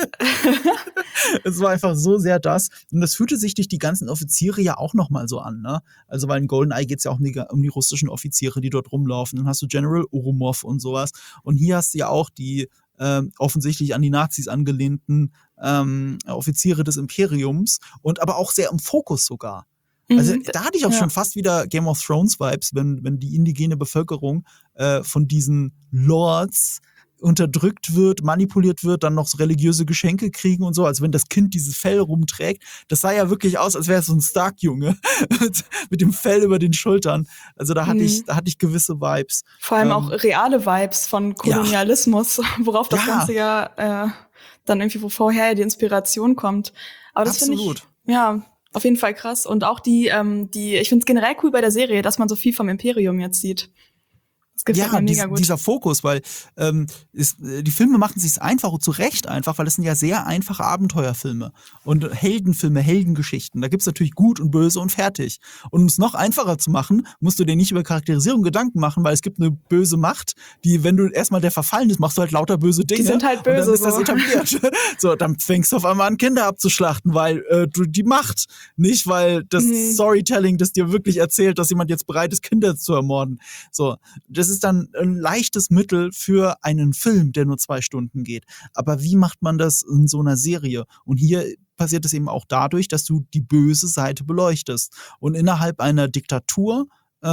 Es war einfach so sehr das. Und das fühlte sich durch die ganzen Offiziere ja auch nochmal so an, ne? Also, weil in GoldenEye geht's ja auch um die russischen Offiziere, die dort rumlaufen. Dann hast du General Urumov und sowas. Und hier hast du ja auch die offensichtlich an die Nazis angelehnten Offiziere des Imperiums und aber auch sehr im Fokus sogar. Also da hatte ich auch schon fast wieder Game of Thrones Vibes, wenn die indigene Bevölkerung von diesen Lords unterdrückt wird, manipuliert wird, dann noch so religiöse Geschenke kriegen und so, als wenn das Kind dieses Fell rumträgt. Das sah ja wirklich aus, als wäre es so ein Stark-Junge mit dem Fell über den Schultern. Also da hatte ich gewisse Vibes. Vor allem auch reale Vibes von Kolonialismus, worauf das Ganze ja dann irgendwie woher die Inspiration kommt. Aber das finde ich, auf jeden Fall krass. Und auch ich finde es generell cool bei der Serie, dass man so viel vom Imperium jetzt sieht. Das gefällt mir mega gut. Dieser Fokus, weil die Filme machen es sich einfach und zu Recht einfach, weil es sind ja sehr einfache Abenteuerfilme und Heldenfilme, Heldengeschichten. Da gibt's natürlich gut und böse und fertig. Und um es noch einfacher zu machen, musst du dir nicht über Charakterisierung Gedanken machen, weil es gibt eine böse Macht, die, wenn du erstmal der verfallen ist, machst du halt lauter böse Dinge. Die sind halt böse. Und dann ist das etabliert. So, dann fängst du auf einmal an, Kinder abzuschlachten, weil du die Macht, nicht weil das Storytelling, das dir wirklich erzählt, dass jemand jetzt bereit ist, Kinder zu ermorden. So, das ist dann ein leichtes Mittel für einen Film, der nur 2 Stunden geht. Aber wie macht man das in so einer Serie? Und hier passiert es eben auch dadurch, dass du die böse Seite beleuchtest. Und innerhalb einer Diktatur,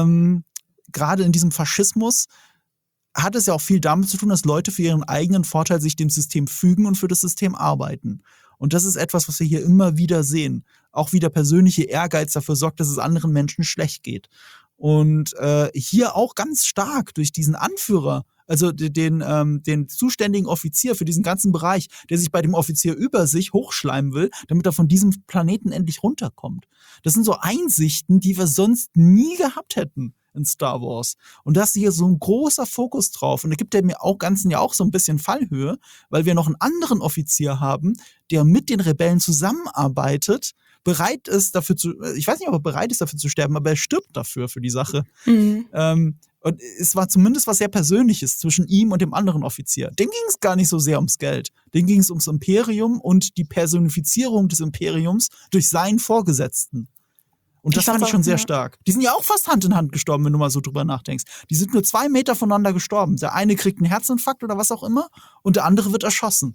gerade in diesem Faschismus, hat es ja auch viel damit zu tun, dass Leute für ihren eigenen Vorteil sich dem System fügen und für das System arbeiten. Und das ist etwas, was wir hier immer wieder sehen. Auch wie der persönliche Ehrgeiz dafür sorgt, dass es anderen Menschen schlecht geht. Und hier auch ganz stark durch diesen Anführer, also den zuständigen Offizier für diesen ganzen Bereich, der sich bei dem Offizier über sich hochschleimen will, damit er von diesem Planeten endlich runterkommt. Das sind so Einsichten, die wir sonst nie gehabt hätten in Star Wars. Und da ist hier so ein großer Fokus drauf. Und da gibt er mir auch Ganzen ja auch so ein bisschen Fallhöhe, weil wir noch einen anderen Offizier haben, der mit den Rebellen zusammenarbeitet, bereit ist dafür ich weiß nicht, ob er bereit ist dafür zu sterben, aber er stirbt dafür, für die Sache. Und es war zumindest was sehr Persönliches zwischen ihm und dem anderen Offizier. Dem ging es gar nicht so sehr ums Geld. Dem ging es ums Imperium und die Personifizierung des Imperiums durch seinen Vorgesetzten. Und das fand ich schon sehr stark. Die sind ja auch fast Hand in Hand gestorben, wenn du mal so drüber nachdenkst. Die sind nur 2 Meter voneinander gestorben. Der eine kriegt einen Herzinfarkt oder was auch immer und der andere wird erschossen.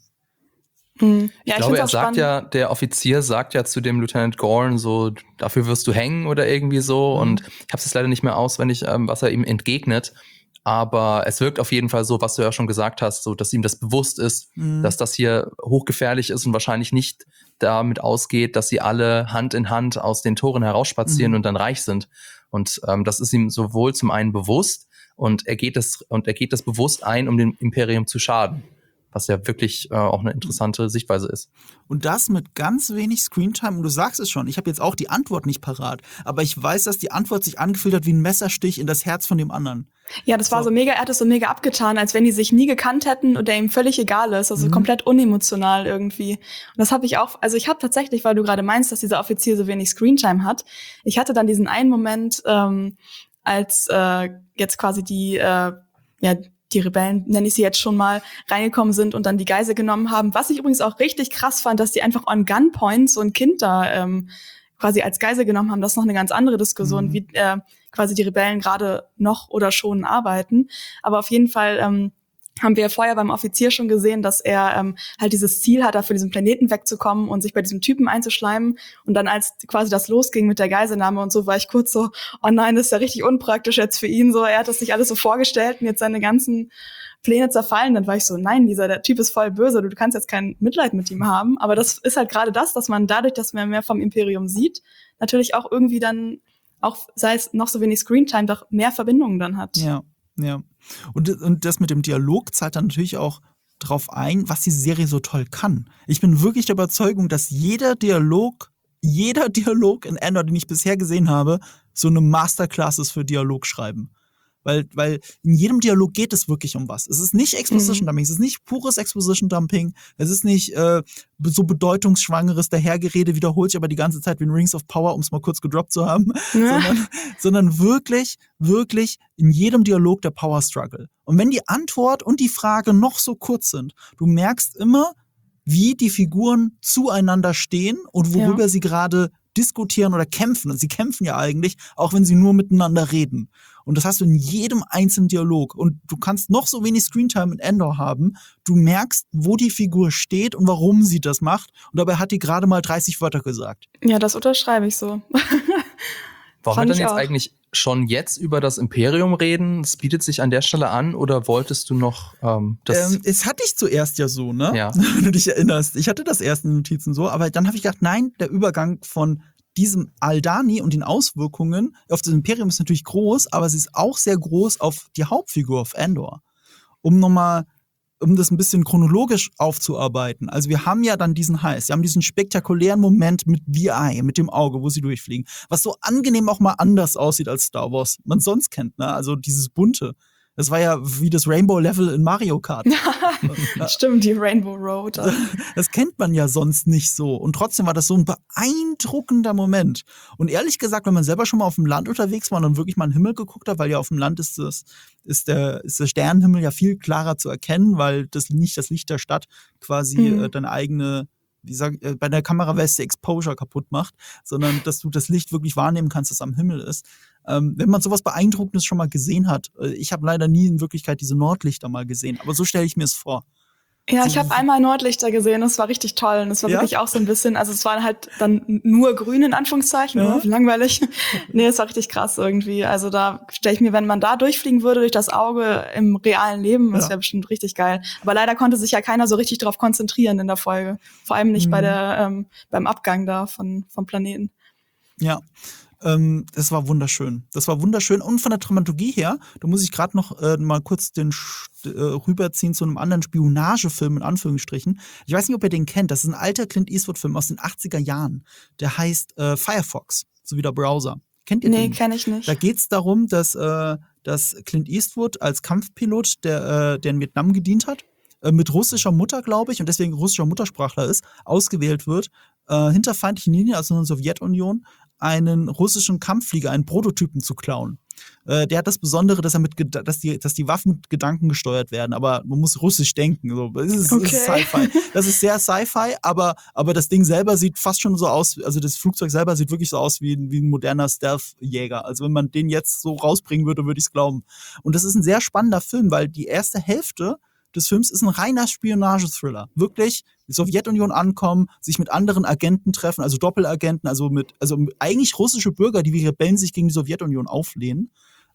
Ich glaube, der Offizier sagt ja zu dem Lieutenant Gorn so, dafür wirst du hängen oder irgendwie so. Und ich habe es leider nicht mehr auswendig, was er ihm entgegnet. Aber es wirkt auf jeden Fall so, was du ja schon gesagt hast, so, dass ihm das bewusst ist, dass das hier hochgefährlich ist und wahrscheinlich nicht damit ausgeht, dass sie alle Hand in Hand aus den Toren herausspazieren und dann reich sind. Und das ist ihm sowohl zum einen bewusst und er geht das bewusst ein, um dem Imperium zu schaden. was ja wirklich auch eine interessante Sichtweise ist. Und das mit ganz wenig Screentime. Und du sagst es schon, ich habe jetzt auch die Antwort nicht parat. Aber ich weiß, dass die Antwort sich angefühlt hat wie ein Messerstich in das Herz von dem anderen. Ja, das war so mega, er hat es so mega abgetan, als wenn die sich nie gekannt hätten und der ihm völlig egal ist. Also komplett unemotional irgendwie. Und das habe ich auch, also ich habe tatsächlich, weil du gerade meinst, dass dieser Offizier so wenig Screentime hat, ich hatte dann diesen einen Moment, als jetzt quasi die Rebellen, nenne ich sie jetzt schon mal, reingekommen sind und dann die Geisel genommen haben. Was ich übrigens auch richtig krass fand, dass die einfach on Gunpoint so ein Kind da quasi als Geisel genommen haben. Das ist noch eine ganz andere Diskussion, wie quasi die Rebellen gerade noch oder schon arbeiten. Aber auf jeden Fall haben wir vorher beim Offizier schon gesehen, dass er halt dieses Ziel hat, da für diesen Planeten wegzukommen und sich bei diesem Typen einzuschleimen. Und dann, als quasi das losging mit der Geiselnahme und so, war ich kurz so, oh nein, das ist ja richtig unpraktisch jetzt für ihn. So, er hat das sich alles so vorgestellt und jetzt seine ganzen Pläne zerfallen. Dann war ich so, nein, der Typ ist voll böse, du kannst jetzt kein Mitleid mit ihm haben. Aber das ist halt gerade das, dass man dadurch, dass man mehr vom Imperium sieht, natürlich auch irgendwie dann, auch sei es noch so wenig Screentime, doch mehr Verbindungen dann hat. Ja. Und das mit dem Dialog zahlt dann natürlich auch drauf ein, was die Serie so toll kann. Ich bin wirklich der Überzeugung, dass jeder Dialog in Andor, den ich bisher gesehen habe, so eine Masterclass ist für Dialogschreiben. Weil in jedem Dialog geht es wirklich um was. Es ist nicht Exposition Dumping, es ist nicht pures Exposition Dumping, es ist nicht so bedeutungsschwangeres Dahergerede, wiederholt sich aber die ganze Zeit wie in Rings of Power, um es mal kurz gedroppt zu haben, sondern wirklich in jedem Dialog der Power Struggle. Und wenn die Antwort und die Frage noch so kurz sind, du merkst immer, wie die Figuren zueinander stehen und worüber sie gerade diskutieren oder kämpfen. Und sie kämpfen ja eigentlich, auch wenn sie nur miteinander reden. Und das hast du in jedem einzelnen Dialog. Und du kannst noch so wenig Screentime in Andor haben. Du merkst, wo die Figur steht und warum sie das macht. Und dabei hat die gerade mal 30 Wörter gesagt. Ja, das unterschreibe ich so. Wollen wir dann jetzt eigentlich schon jetzt über das Imperium reden? Es bietet sich an der Stelle an, oder wolltest du noch das? Es hatte ich zuerst ja so, ne? Ja. Wenn du dich erinnerst. Ich hatte das erst in Notizen so, aber dann habe ich gedacht, nein, der Übergang von diesem Aldani und den Auswirkungen auf das Imperium ist natürlich groß, aber es ist auch sehr groß auf die Hauptfigur auf Andor. Um das ein bisschen chronologisch aufzuarbeiten. Also wir haben ja dann diesen Heist, wir haben diesen spektakulären Moment mit VI, mit dem Auge, wo sie durchfliegen, was so angenehm auch mal anders aussieht als Star Wars, man sonst kennt, ne? Also dieses Bunte. Das war ja wie das Rainbow-Level in Mario Kart. Stimmt, die Rainbow Road. Das kennt man ja sonst nicht so. Und trotzdem war das so ein beeindruckender Moment. Und ehrlich gesagt, wenn man selber schon mal auf dem Land unterwegs war und dann wirklich mal in den Himmel geguckt hat, weil ja auf dem Land ist der Sternenhimmel ja viel klarer zu erkennen, weil das nicht das Licht der Stadt quasi deine eigene, bei der Kameraweste Exposure kaputt macht, sondern dass du das Licht wirklich wahrnehmen kannst, das am Himmel ist. Wenn man sowas Beeindruckendes schon mal gesehen hat, ich habe leider nie in Wirklichkeit diese Nordlichter mal gesehen, aber so stelle ich mir es vor. Ja, ich habe einmal Nordlichter gesehen, das war richtig toll. Und es war wirklich auch so ein bisschen, also es war halt dann nur grün in Anführungszeichen, langweilig. Nee, es war richtig krass irgendwie. Also da stelle ich mir, wenn man da durchfliegen würde durch das Auge im realen Leben, das wäre bestimmt richtig geil. Aber leider konnte sich ja keiner so richtig darauf konzentrieren in der Folge. Vor allem nicht beim Abgang da vom Planeten. Ja. Das war wunderschön. Und von der Dramaturgie her, da muss ich gerade noch mal kurz rüberziehen zu einem anderen Spionagefilm, in Anführungsstrichen. Ich weiß nicht, ob ihr den kennt. Das ist ein alter Clint Eastwood-Film aus den 80er Jahren. Der heißt Firefox, so wie der Browser. Kennt ihr den? Nee, kenne ich nicht. Da geht's darum, dass Clint Eastwood als Kampfpilot, der in Vietnam gedient hat, mit russischer Mutter, glaube ich, und deswegen russischer Muttersprachler ist, ausgewählt wird, hinter feindlichen Linien, also in der Sowjetunion, einen russischen Kampfflieger, einen Prototypen zu klauen. Der hat das Besondere, dass dass die Waffen mit Gedanken gesteuert werden, aber man muss russisch denken. So. Das ist Sci-Fi. Das ist sehr Sci-Fi, aber das Ding selber sieht fast schon so aus, also das Flugzeug selber sieht wirklich so aus wie ein moderner Stealth-Jäger. Also wenn man den jetzt so rausbringen würde, würde ich es glauben. Und das ist ein sehr spannender Film, weil die erste Hälfte des Films ist ein reiner Spionage-Thriller. Wirklich die Sowjetunion ankommen, sich mit anderen Agenten treffen, also Doppelagenten, also eigentlich russische Bürger, die wie Rebellen sich gegen die Sowjetunion auflehnen.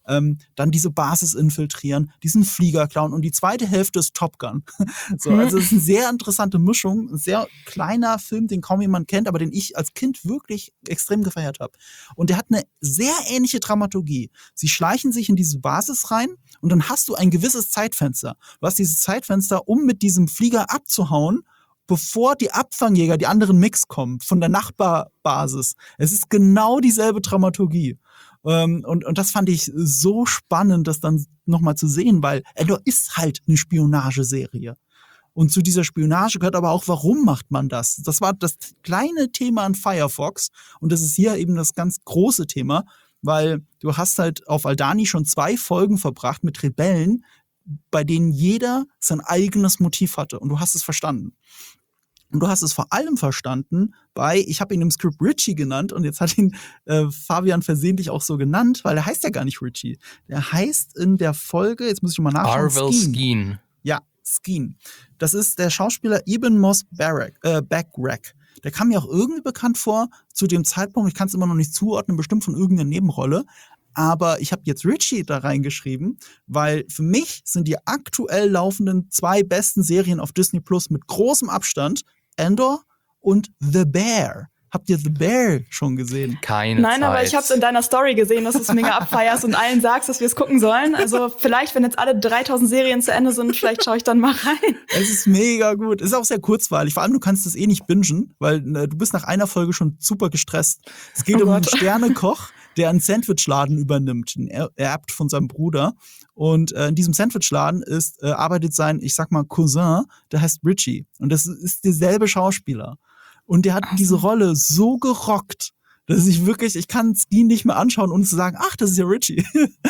dann diese Basis infiltrieren, diesen Flieger klauen und die zweite Hälfte ist Top Gun. So, also es ist eine sehr interessante Mischung, ein sehr kleiner Film, den kaum jemand kennt, aber den ich als Kind wirklich extrem gefeiert habe. Und der hat eine sehr ähnliche Dramaturgie. Sie schleichen sich in diese Basis rein und dann hast du ein gewisses Zeitfenster. Du hast dieses Zeitfenster, um mit diesem Flieger abzuhauen, bevor die Abfangjäger, die anderen Mix kommen, von der Nachbarbasis. Es ist genau dieselbe Dramaturgie. Und das fand ich so spannend, das dann nochmal zu sehen, weil Andor ist halt eine Spionageserie. Und zu dieser Spionage gehört aber auch, warum macht man das? Das war das kleine Thema an Firefox und das ist hier eben das ganz große Thema, weil du hast halt auf Aldhani schon 2 Folgen verbracht mit Rebellen, bei denen jeder sein eigenes Motiv hatte und du hast es verstanden. Und du hast es vor allem verstanden ich habe ihn im Skript Richie genannt und jetzt hat ihn Fabian versehentlich auch so genannt, weil er heißt ja gar nicht Richie. Der heißt in der Folge, jetzt muss ich mal nachschauen, Arvel Skeen. Ja, Skeen. Das ist der Schauspieler Eben Moss Backrack. Der kam mir auch irgendwie bekannt vor zu dem Zeitpunkt, ich kann es immer noch nicht zuordnen, bestimmt von irgendeiner Nebenrolle. Aber ich habe jetzt Richie da reingeschrieben, weil für mich sind die aktuell laufenden 2 besten Serien auf Disney Plus mit großem Abstand Andor und The Bear. Habt ihr The Bear schon gesehen? Keine Nein, Zeit. aber ich habe es in deiner Story gesehen, dass du es mega abfeierst und allen sagst, dass wir es gucken sollen. Also vielleicht, wenn jetzt alle 3000 Serien zu Ende sind, vielleicht schaue ich dann mal rein. Es ist mega gut. Es ist auch sehr kurzweilig. Vor allem, du kannst es eh nicht bingen, weil du bist nach einer Folge schon super gestresst. Es geht um einen Sternekoch, der einen Sandwichladen übernimmt. Er erbt von seinem Bruder. Und in diesem Sandwichladen arbeitet sein, ich sag mal, Cousin, der heißt Richie. Und das ist derselbe Schauspieler. Und der hat diese Rolle so gerockt, dass ich kann Skeen nicht mehr anschauen, ohne zu sagen, ach, das ist ja Richie.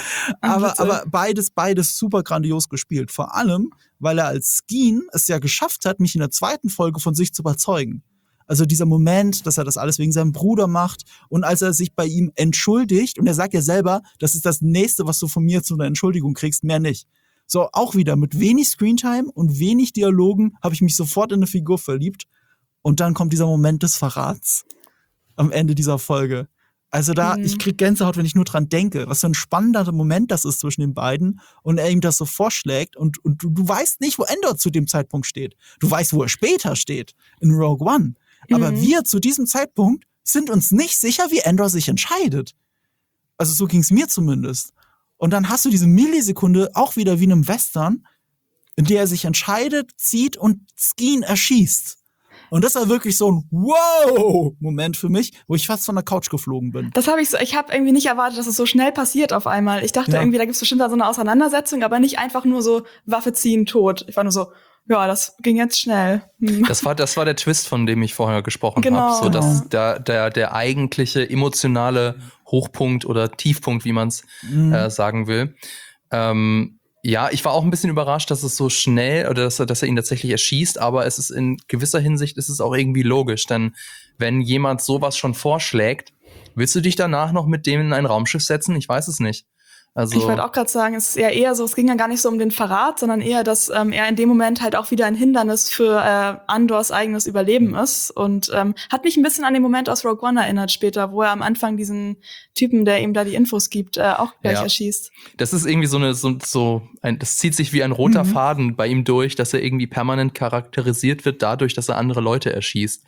aber beides super grandios gespielt. Vor allem, weil er als Skeen es ja geschafft hat, mich in der 2. Folge von sich zu überzeugen. Also dieser Moment, dass er das alles wegen seinem Bruder macht und als er sich bei ihm entschuldigt und er sagt ja selber, das ist das Nächste, was du von mir zu einer Entschuldigung kriegst, mehr nicht. So, auch wieder mit wenig Screentime und wenig Dialogen habe ich mich sofort in eine Figur verliebt. Und dann kommt dieser Moment des Verrats am Ende dieser Folge. Also ich krieg Gänsehaut, wenn ich nur dran denke, was für ein spannender Moment das ist zwischen den beiden und er ihm das so vorschlägt und du weißt nicht, wo Andor zu dem Zeitpunkt steht. Du weißt, wo er später steht, in Rogue One. Aber wir zu diesem Zeitpunkt sind uns nicht sicher, wie Andor sich entscheidet. Also so ging's mir zumindest. Und dann hast du diese Millisekunde auch wieder wie in einem Western, in der er sich entscheidet, zieht und Skeen erschießt. Und das war wirklich so ein Wow-Moment für mich, wo ich fast von der Couch geflogen bin. Das habe ich habe irgendwie nicht erwartet, dass es so schnell passiert auf einmal. Ich dachte irgendwie, da gibt's bestimmt da so eine Auseinandersetzung, aber nicht einfach nur so Waffe ziehen, tot. Ich war nur so, ja, das ging jetzt schnell. Das war der Twist, von dem ich vorher gesprochen Genau. habe. So, dass der eigentliche emotionale Hochpunkt oder Tiefpunkt, wie man es sagen will. Ja, ich war auch ein bisschen überrascht, dass es so schnell oder dass er ihn tatsächlich erschießt, aber es ist in gewisser Hinsicht ist es auch irgendwie logisch, denn wenn jemand sowas schon vorschlägt, willst du dich danach noch mit dem in ein Raumschiff setzen? Ich weiß es nicht. Also ich wollte auch gerade sagen, es ist ja eher so, es ging ja gar nicht so um den Verrat, sondern eher, dass er in dem Moment halt auch wieder ein Hindernis für Andors eigenes Überleben ist und hat mich ein bisschen an den Moment aus Rogue One erinnert später, wo er am Anfang diesen Typen, der ihm da die Infos gibt, auch gleich erschießt. Das ist irgendwie das zieht sich wie ein roter Faden bei ihm durch, dass er irgendwie permanent charakterisiert wird dadurch, dass er andere Leute erschießt.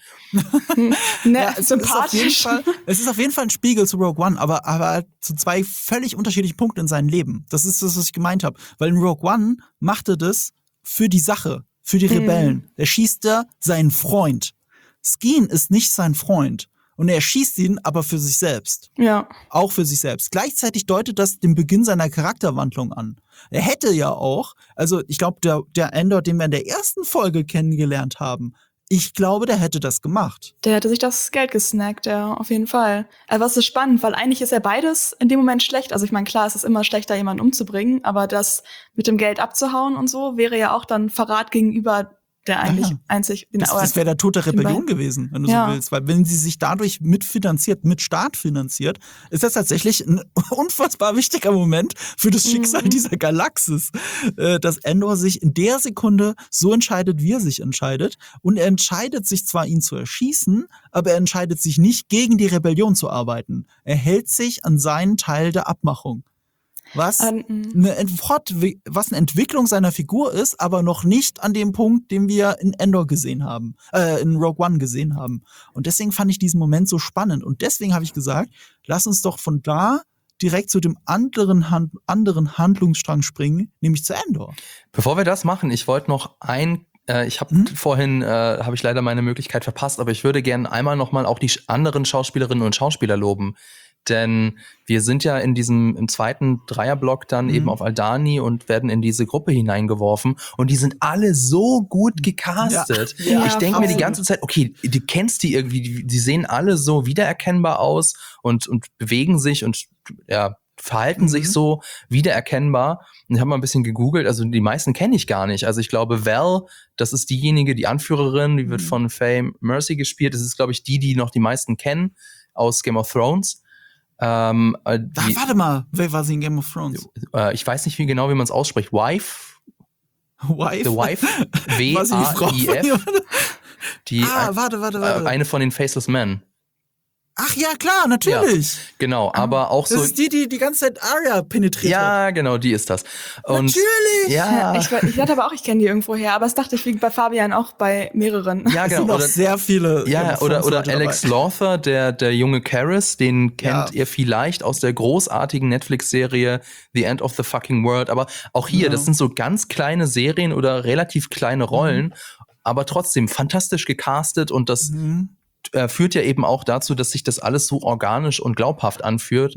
Sympathisch. Es ist auf jeden Fall ein Spiegel zu Rogue One, aber zu 2 völlig unterschiedlichen Punkten in seinem Leben. Das ist das, was ich gemeint habe. Weil in Rogue One macht er das für die Sache, für die Rebellen. Er schießt da seinen Freund. Skeen ist nicht sein Freund. Und er schießt ihn aber für sich selbst. Ja. Auch für sich selbst. Gleichzeitig deutet das den Beginn seiner Charakterwandlung an. Er hätte ja auch, also ich glaube, der Andor, den wir in der ersten Folge kennengelernt haben, ich glaube, der hätte das gemacht. Der hätte sich das Geld gesnackt, ja, auf jeden Fall. Aber es ist spannend, weil eigentlich ist ja beides in dem Moment schlecht. Also ich meine, klar, es ist immer schlechter, jemanden umzubringen, aber das mit dem Geld abzuhauen und so wäre ja auch dann Verrat gegenüber der eigentlich einzig... Das wäre der Tod der Rebellion gewesen, wenn du so willst. Weil wenn sie sich dadurch mit Staat finanziert, ist das tatsächlich ein unfassbar wichtiger Moment für das Schicksal dieser Galaxis. Dass Andor sich in der Sekunde so entscheidet, wie er sich entscheidet. Und er entscheidet sich zwar, ihn zu erschießen, aber er entscheidet sich nicht, gegen die Rebellion zu arbeiten. Er hält sich an seinen Teil der Abmachung. was eine Entwicklung seiner Figur ist, aber noch nicht an dem Punkt, den wir in Endor gesehen haben, in Rogue One gesehen haben. Und deswegen fand ich diesen Moment so spannend. Und deswegen habe ich gesagt, lass uns doch von da direkt zu dem anderen Handlungsstrang springen, nämlich zu Endor. Bevor wir das machen, ich wollte noch ich habe vorhin habe ich leider meine Möglichkeit verpasst, aber ich würde gerne einmal nochmal auch die anderen Schauspielerinnen und Schauspieler loben. Denn wir sind ja im zweiten Dreierblock dann eben auf Aldhani und werden in diese Gruppe hineingeworfen. Und die sind alle so gut gecastet. Ja, ich denke mir die ganze Zeit, okay, du kennst die irgendwie, die sehen alle so wiedererkennbar aus und bewegen sich und verhalten sich so wiedererkennbar. Und ich habe mal ein bisschen gegoogelt, also die meisten kenne ich gar nicht. Also ich glaube, Val, das ist diejenige, die Anführerin, die wird von Faye Mercy gespielt. Das ist, glaube ich, die noch die meisten kennen aus Game of Thrones. Warte mal, wer war sie in Game of Thrones? Ich weiß nicht wie man es ausspricht. Wife? Wife? The Wife? W-A-I-F. Warte. Eine von den Faceless Men. Ach ja, klar, natürlich. Ja, genau, aber auch so. Das ist die ganze Zeit Arya penetriert. Ja, genau, die ist das. Und natürlich! Ja. Ich dachte aber auch, ich kenne die irgendwo her, aber das dachte ich, wie bei Fabian auch bei mehreren. Ja, Es genau. sind auch sehr viele. Ja, oder Alex Lawther, der junge Karras, den kennt ihr vielleicht aus der großartigen Netflix-Serie The End of the Fucking World. Aber auch hier, das sind so ganz kleine Serien oder relativ kleine Rollen, aber trotzdem fantastisch gecastet und das führt ja eben auch dazu, dass sich das alles so organisch und glaubhaft anfühlt,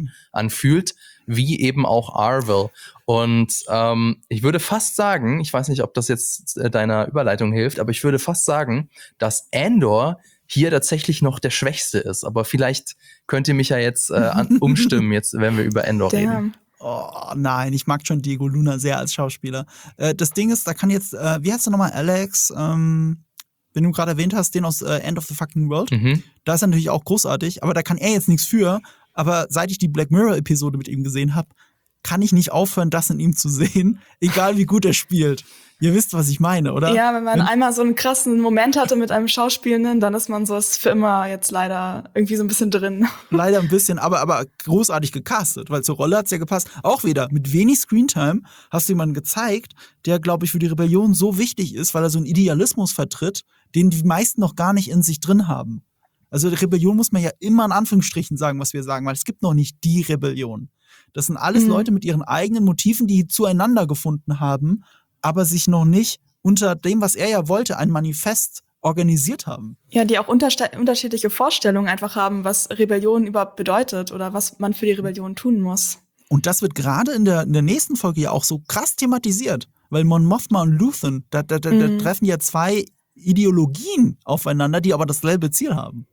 wie eben auch Arvel. Und ich würde fast sagen, ich weiß nicht, ob das jetzt deiner Überleitung hilft, aber ich würde fast sagen, dass Andor hier tatsächlich noch der Schwächste ist. Aber vielleicht könnt ihr mich ja jetzt umstimmen, jetzt, wenn wir über Andor reden. Oh nein, ich mag schon Diego Luna sehr als Schauspieler. Das Ding ist, da kann jetzt, wie heißt du nochmal, Alex, wenn du gerade erwähnt hast, den aus End of the Fucking World, da ist er natürlich auch großartig, aber da kann er jetzt nichts für. Aber seit ich die Black Mirror-Episode mit ihm gesehen habe, kann ich nicht aufhören, das in ihm zu sehen, egal wie gut er spielt. Ihr wisst, was ich meine, oder? Ja, wenn man einmal so einen krassen Moment hatte mit einem Schauspielenden, dann ist man so für immer jetzt leider irgendwie so ein bisschen drin. Leider ein bisschen, aber großartig gecastet, weil zur Rolle hat's ja gepasst. Auch wieder, mit wenig Screentime hast du jemanden gezeigt, der, glaube ich, für die Rebellion so wichtig ist, weil er so einen Idealismus vertritt, den die meisten noch gar nicht in sich drin haben. Also die Rebellion muss man ja immer in Anführungsstrichen sagen, was wir sagen, weil es gibt noch nicht die Rebellion. Das sind alles Leute mit ihren eigenen Motiven, die zueinander gefunden haben, aber sich noch nicht unter dem, was er ja wollte, ein Manifest organisiert haben. Ja, die auch unterschiedliche Vorstellungen einfach haben, was Rebellion überhaupt bedeutet oder was man für die Rebellion tun muss. Und das wird gerade in der nächsten Folge ja auch so krass thematisiert, weil Mon Mothma und Luthen, da treffen ja zwei Ideologien aufeinander, die aber dasselbe Ziel haben.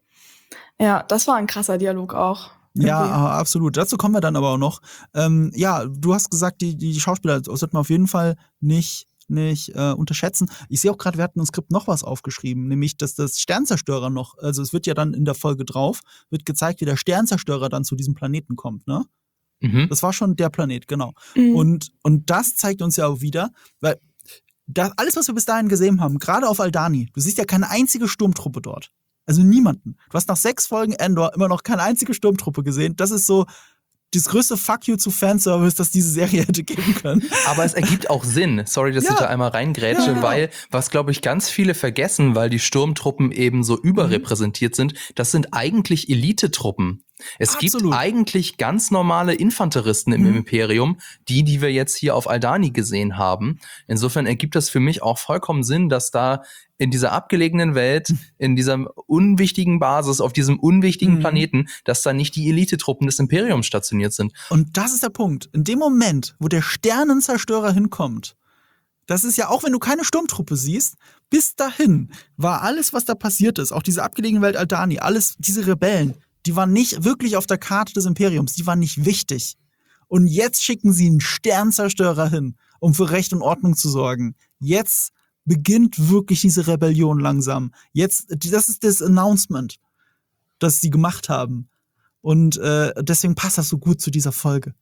Ja, das war ein krasser Dialog auch. Ja, absolut. Dazu kommen wir dann aber auch noch. Ja, du hast gesagt, die Schauspieler sollten wir auf jeden Fall nicht unterschätzen. Ich sehe auch gerade, wir hatten im Skript noch was aufgeschrieben, nämlich, dass das Sternzerstörer noch, also es wird ja dann in der Folge drauf, wird gezeigt, wie der Sternzerstörer dann zu diesem Planeten kommt, ne? Das war schon der Planet, genau. Und das zeigt uns ja auch wieder, weil alles, was wir bis dahin gesehen haben, gerade auf Aldhani, du siehst ja keine einzige Sturmtruppe dort. Also niemanden. Du hast nach 6 Folgen Endor immer noch keine einzige Sturmtruppe gesehen. Das ist so das größte Fuck you zu Fanservice, das diese Serie hätte geben können. Aber es ergibt auch Sinn. Sorry, dass ich da einmal reingrätsche, weil, was glaube ich ganz viele vergessen, weil die Sturmtruppen eben so überrepräsentiert sind, das sind eigentlich Elitetruppen. Es gibt eigentlich ganz normale Infanteristen im Imperium, die wir jetzt hier auf Aldhani gesehen haben. Insofern ergibt das für mich auch vollkommen Sinn, dass da in dieser abgelegenen Welt, in dieser unwichtigen Basis, auf diesem unwichtigen Planeten, dass da nicht die Elitetruppen des Imperiums stationiert sind. Und das ist der Punkt. In dem Moment, wo der Sternenzerstörer hinkommt, das ist ja auch, wenn du keine Sturmtruppe siehst, bis dahin war alles, was da passiert ist, auch diese abgelegene Welt Aldhani, alles, diese Rebellen, die waren nicht wirklich auf der Karte des Imperiums, die waren nicht wichtig. Und jetzt schicken sie einen Sternzerstörer hin, um für Recht und Ordnung zu sorgen. Jetzt beginnt wirklich diese Rebellion langsam. Jetzt, das ist das Announcement, das sie gemacht haben. Und deswegen passt das so gut zu dieser Folge.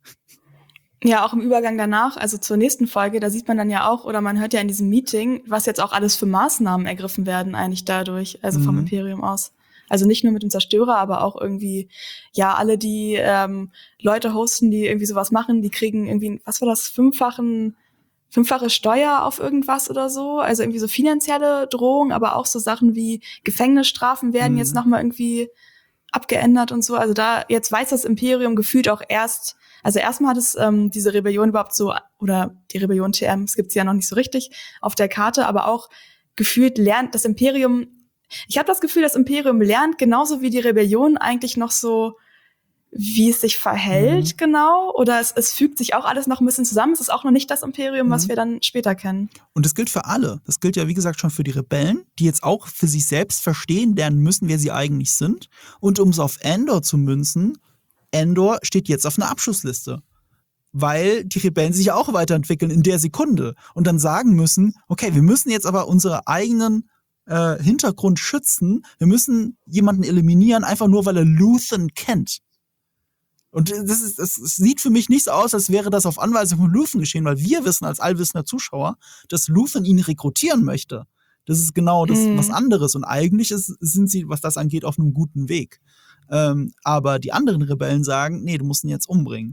Ja, auch im Übergang danach, also zur nächsten Folge, da sieht man dann ja auch, oder man hört ja in diesem Meeting, was jetzt auch alles für Maßnahmen ergriffen werden eigentlich dadurch, also vom Imperium aus. Also nicht nur mit dem Zerstörer, aber auch irgendwie, ja, alle, die Leute hosten, die irgendwie sowas machen, die kriegen irgendwie, was war das, fünffache Steuer auf irgendwas oder so. Also irgendwie so finanzielle Drohungen, aber auch so Sachen wie Gefängnisstrafen werden jetzt nochmal irgendwie abgeändert und so. Also da jetzt weiß das Imperium gefühlt auch erst, also erstmal hat es diese Rebellion überhaupt so, oder die Rebellion TM, es gibt sie ja noch nicht so richtig auf der Karte, aber auch gefühlt lernt das Imperium, ich habe das Gefühl, das Imperium lernt genauso wie die Rebellion eigentlich noch so, wie es sich verhält genau, oder es fügt sich auch alles noch ein bisschen zusammen. Es ist auch noch nicht das Imperium, was wir dann später kennen. Und das gilt für alle. Das gilt ja, wie gesagt, schon für die Rebellen, die jetzt auch für sich selbst verstehen lernen müssen, wer sie eigentlich sind. Und um es auf Andor zu münzen, Andor steht jetzt auf einer Abschussliste. Weil die Rebellen sich ja auch weiterentwickeln in der Sekunde. Und dann sagen müssen, okay, wir müssen jetzt aber unsere eigenen Hintergrund schützen. Wir müssen jemanden eliminieren, einfach nur, weil er Luthen kennt. Und das sieht für mich nicht so aus, als wäre das auf Anweisung von Luthen geschehen, weil wir wissen als allwissender Zuschauer, dass Luthen ihn rekrutieren möchte. Das ist genau das was anderes. Und eigentlich sind sie, was das angeht, auf einem guten Weg. Aber die anderen Rebellen sagen, nee, du musst ihn jetzt umbringen.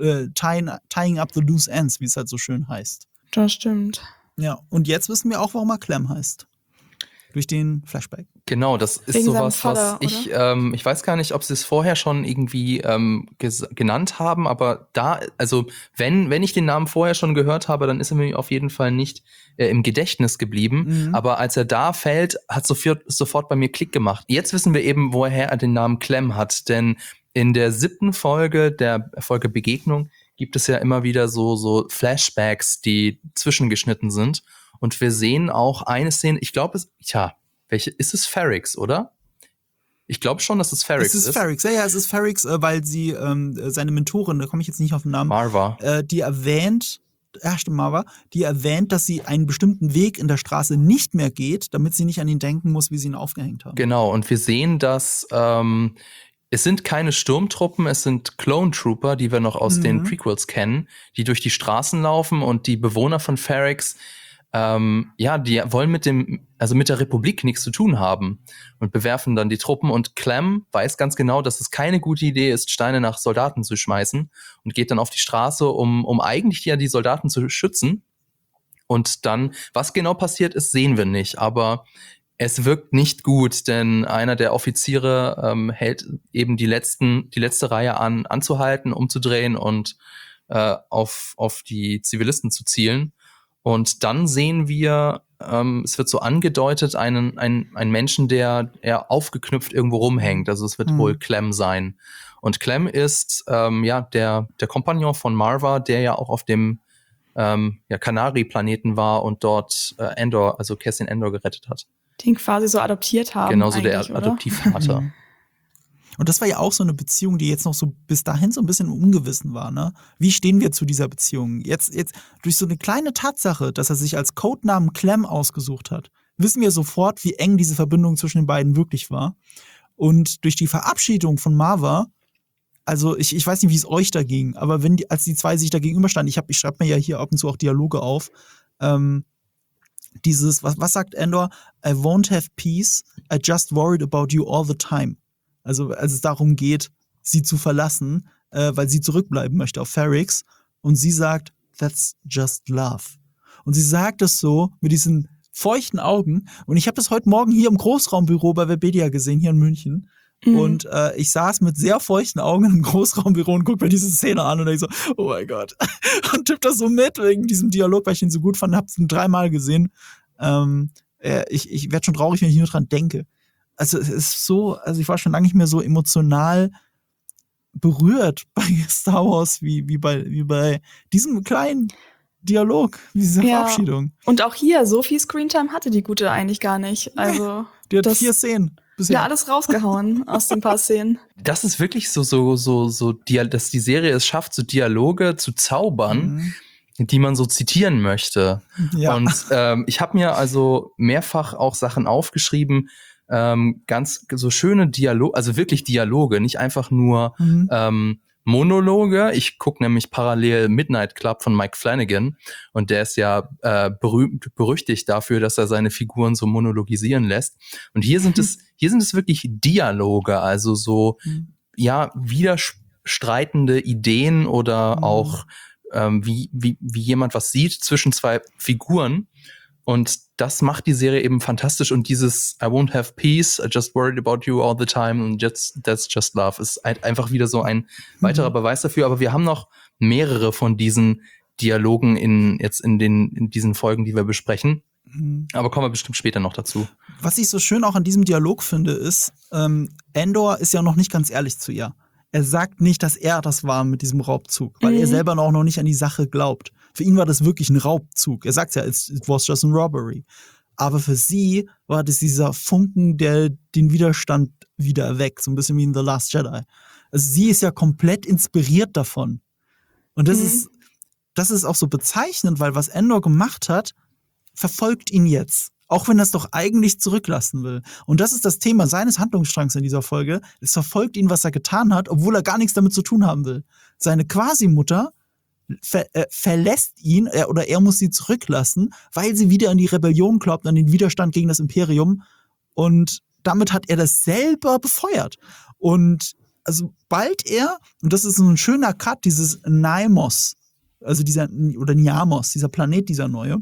Tying up the loose ends, wie es halt so schön heißt. Das stimmt. Ja, und jetzt wissen wir auch, warum er Clem heißt. Durch den Flashback. Genau, das ist Wegen sowas, seinem Vater, was ich weiß gar nicht, ob sie es vorher schon irgendwie genannt haben, aber also wenn ich den Namen vorher schon gehört habe, dann ist er mir auf jeden Fall nicht im Gedächtnis geblieben. Aber als er da fällt, hat sofort bei mir Klick gemacht. Jetzt wissen wir eben, woher er den Namen Clem hat, denn in der 7. Folge, der Folge Begegnung, gibt es ja immer wieder so Flashbacks, die zwischengeschnitten sind. Und wir sehen auch eine Szene, ich glaube, welche ist es? Ferrix, oder? Ich glaube schon, dass es Ferrix ist. Es ist Ferrix, ja, es ist Ferrix, weil sie seine Mentorin, da komme ich jetzt nicht auf den Namen, Marva. Die erwähnt, dass sie einen bestimmten Weg in der Straße nicht mehr geht, damit sie nicht an ihn denken muss, wie sie ihn aufgehängt haben. Genau, und wir sehen, dass es sind keine Sturmtruppen, es sind Clone Trooper, die wir noch aus den Prequels kennen, die durch die Straßen laufen, und die Bewohner von Ferrix, die wollen mit der Republik nichts zu tun haben und bewerfen dann die Truppen, und Clem weiß ganz genau, dass es keine gute Idee ist, Steine nach Soldaten zu schmeißen, und geht dann auf die Straße, um eigentlich ja die Soldaten zu schützen. Und dann, was genau passiert ist, sehen wir nicht, aber es wirkt nicht gut, denn einer der Offiziere hält eben die letzte Reihe anzuhalten, umzudrehen und auf die Zivilisten zu zielen. Und dann sehen wir, es wird so angedeutet, einen Menschen, der eher aufgeknüpft irgendwo rumhängt. Also es wird wohl Clem sein. Und Clem ist der Kompagnon von Marva, der ja auch auf dem Kanari-Planeten war und dort Cassian Andor gerettet hat. Den quasi so adoptiert haben. Genauso der oder? Adoptivvater. Und das war ja auch so eine Beziehung, die jetzt noch so bis dahin so ein bisschen im Ungewissen war, ne? Wie stehen wir zu dieser Beziehung? Jetzt durch so eine kleine Tatsache, dass er sich als Codenamen Clem ausgesucht hat, wissen wir sofort, wie eng diese Verbindung zwischen den beiden wirklich war. Und durch die Verabschiedung von Marva, also ich weiß nicht, wie es euch da ging, aber als die zwei sich da gegenüberstanden, ich schreibe mir ja hier ab und zu auch Dialoge auf, was sagt Andor? I won't have peace, I just worried about you all the time. Also als es darum geht, sie zu verlassen, weil sie zurückbleiben möchte auf Ferrix. Und sie sagt, that's just love. Und sie sagt es so mit diesen feuchten Augen. Und ich habe das heute Morgen hier im Großraumbüro bei Webedia gesehen, hier in München. Und ich saß mit sehr feuchten Augen im Großraumbüro und guck mir diese Szene an und denke so, oh mein Gott. Und tipp das so mit wegen diesem Dialog, weil ich ihn so gut fand. Hab's 3-mal gesehen. Ich werde schon traurig, wenn ich nur dran denke. Also es ist so, ich war schon lange nicht mehr so emotional berührt bei Star Wars wie bei diesem kleinen Dialog, dieser Verabschiedung. Und auch hier, so viel Screentime hatte die Gute eigentlich gar nicht. Also die hat 4 Szenen bisher. Ja, alles rausgehauen aus den paar Szenen. Das ist wirklich so, dass die Serie es schafft, so Dialoge zu zaubern, die man so zitieren möchte. Ja. Und ich habe mir also mehrfach auch Sachen aufgeschrieben, ganz so schöne Dialoge, also wirklich Dialoge, nicht einfach nur Monologe. Ich gucke nämlich parallel Midnight Club von Mike Flanagan und der ist ja berüchtigt dafür, dass er seine Figuren so monologisieren lässt. Und hier sind es wirklich Dialoge, also so widerstreitende Ideen oder auch wie jemand was sieht zwischen zwei Figuren. Und das macht die Serie eben fantastisch. Und dieses I won't have peace, I just worried about you all the time and that's just love ist einfach wieder so ein weiterer Beweis dafür. Aber wir haben noch mehrere von diesen Dialogen in diesen Folgen, die wir besprechen. Aber kommen wir bestimmt später noch dazu. Was ich so schön auch an diesem Dialog finde, ist, Andor ist ja noch nicht ganz ehrlich zu ihr. Er sagt nicht, dass er das war mit diesem Raubzug, weil er selber noch nicht an die Sache glaubt. Für ihn war das wirklich ein Raubzug. Er sagt ja, it was just a robbery. Aber für sie war das dieser Funken, der den Widerstand wieder erweckt. So ein bisschen wie in The Last Jedi. Also sie ist ja komplett inspiriert davon. Und das ist auch so bezeichnend, weil was Andor gemacht hat, verfolgt ihn jetzt. Auch wenn er es doch eigentlich zurücklassen will. Und das ist das Thema seines Handlungsstrangs in dieser Folge. Es verfolgt ihn, was er getan hat, obwohl er gar nichts damit zu tun haben will. Seine Quasi-Mutter verlässt ihn, oder er muss sie zurücklassen, weil sie wieder an die Rebellion glaubt, an den Widerstand gegen das Imperium. Und damit hat er das selber befeuert. Und also bald und das ist so ein schöner Cut, dieses Naimos, also Niamos, dieser Planet, dieser neue,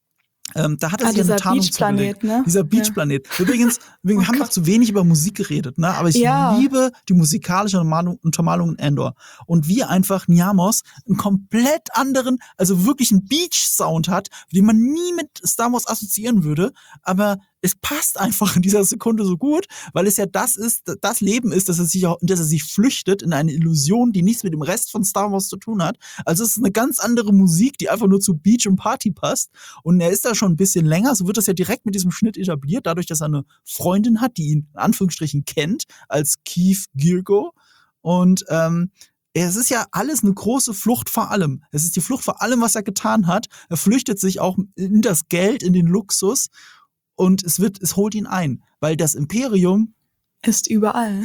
da hat er sich eine Tarnung zugelegt. Ne? Dieser Beachplanet. Ja. Übrigens, wir haben noch zu wenig über Musik geredet, ne? Aber ich liebe die musikalische Untermalung in Andor. Und wie einfach Niamos einen komplett anderen, also wirklich einen Beach-Sound hat, den man nie mit Star Wars assoziieren würde, aber es passt einfach in dieser Sekunde so gut, weil es ja das Leben ist, dass er sich flüchtet in eine Illusion, die nichts mit dem Rest von Star Wars zu tun hat. Also es ist eine ganz andere Musik, die einfach nur zu Beach und Party passt. Und er ist da schon ein bisschen länger, so wird das ja direkt mit diesem Schnitt etabliert, dadurch, dass er eine Freundin hat, die ihn in Anführungsstrichen kennt, als Keith Girgo. Und es ist ja alles eine große Flucht vor allem. Es ist die Flucht vor allem, was er getan hat. Er flüchtet sich auch in das Geld, in den Luxus. Und es holt ihn ein, weil das Imperium ist überall.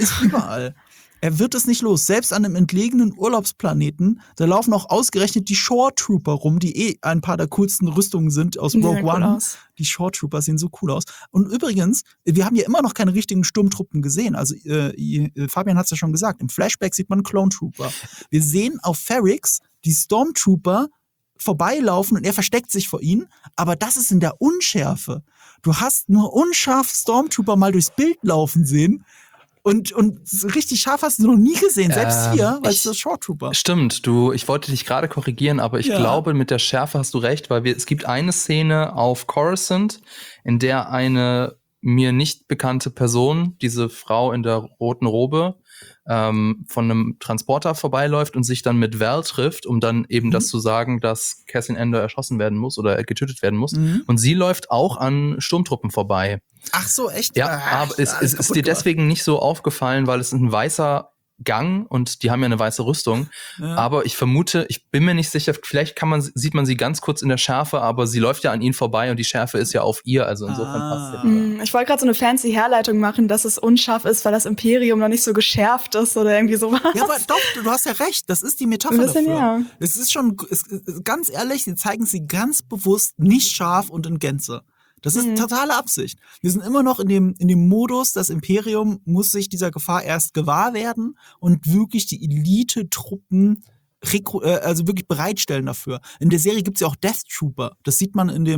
Er wird es nicht los. Selbst an einem entlegenen Urlaubsplaneten, da laufen auch ausgerechnet die Shore Trooper rum, die ein paar der coolsten Rüstungen sind aus Rogue One. Die Shore Trooper sehen so cool aus. Und übrigens, wir haben ja immer noch keine richtigen Sturmtruppen gesehen. Also Fabian hat es ja schon gesagt, im Flashback sieht man Clone Trooper. Wir sehen auf Ferrix die Stormtrooper vorbeilaufen und er versteckt sich vor ihnen, aber das ist in der Unschärfe. Du hast nur unscharf Stormtrooper mal durchs Bild laufen sehen und richtig scharf hast du noch nie gesehen, selbst hier, weil es ist Shore Trooper. Stimmt, ich wollte dich gerade korrigieren, aber ich glaube, mit der Schärfe hast du recht, weil es gibt eine Szene auf Coruscant, in der eine mir nicht bekannte Person, diese Frau in der roten Robe, von einem Transporter vorbeiläuft und sich dann mit Val trifft, um dann eben das zu sagen, dass Cassian Andor erschossen werden muss oder getötet werden muss. Und sie läuft auch an Sturmtruppen vorbei. Ach so, echt? Ja, aber es ist dir deswegen nicht so aufgefallen, weil es ein weißer Gang und die haben ja eine weiße Rüstung. Ja. Aber ich vermute, ich bin mir nicht sicher, vielleicht sieht man sie ganz kurz in der Schärfe, aber sie läuft ja an ihnen vorbei und die Schärfe ist ja auf ihr, also insofern passt ja. Ich wollte gerade so eine fancy Herleitung machen, dass es unscharf ist, weil das Imperium noch nicht so geschärft ist oder irgendwie sowas. Ja, aber doch, du hast ja recht, das ist die Metapher dafür. Ja. Es ist schon, ganz ehrlich, sie zeigen sie ganz bewusst nicht scharf und in Gänze. Das ist totale Absicht. Wir sind immer noch in dem Modus, das Imperium muss sich dieser Gefahr erst gewahr werden und wirklich die Elite-Truppen also wirklich bereitstellen dafür. In der Serie gibt's ja auch Death Trooper. Das sieht man in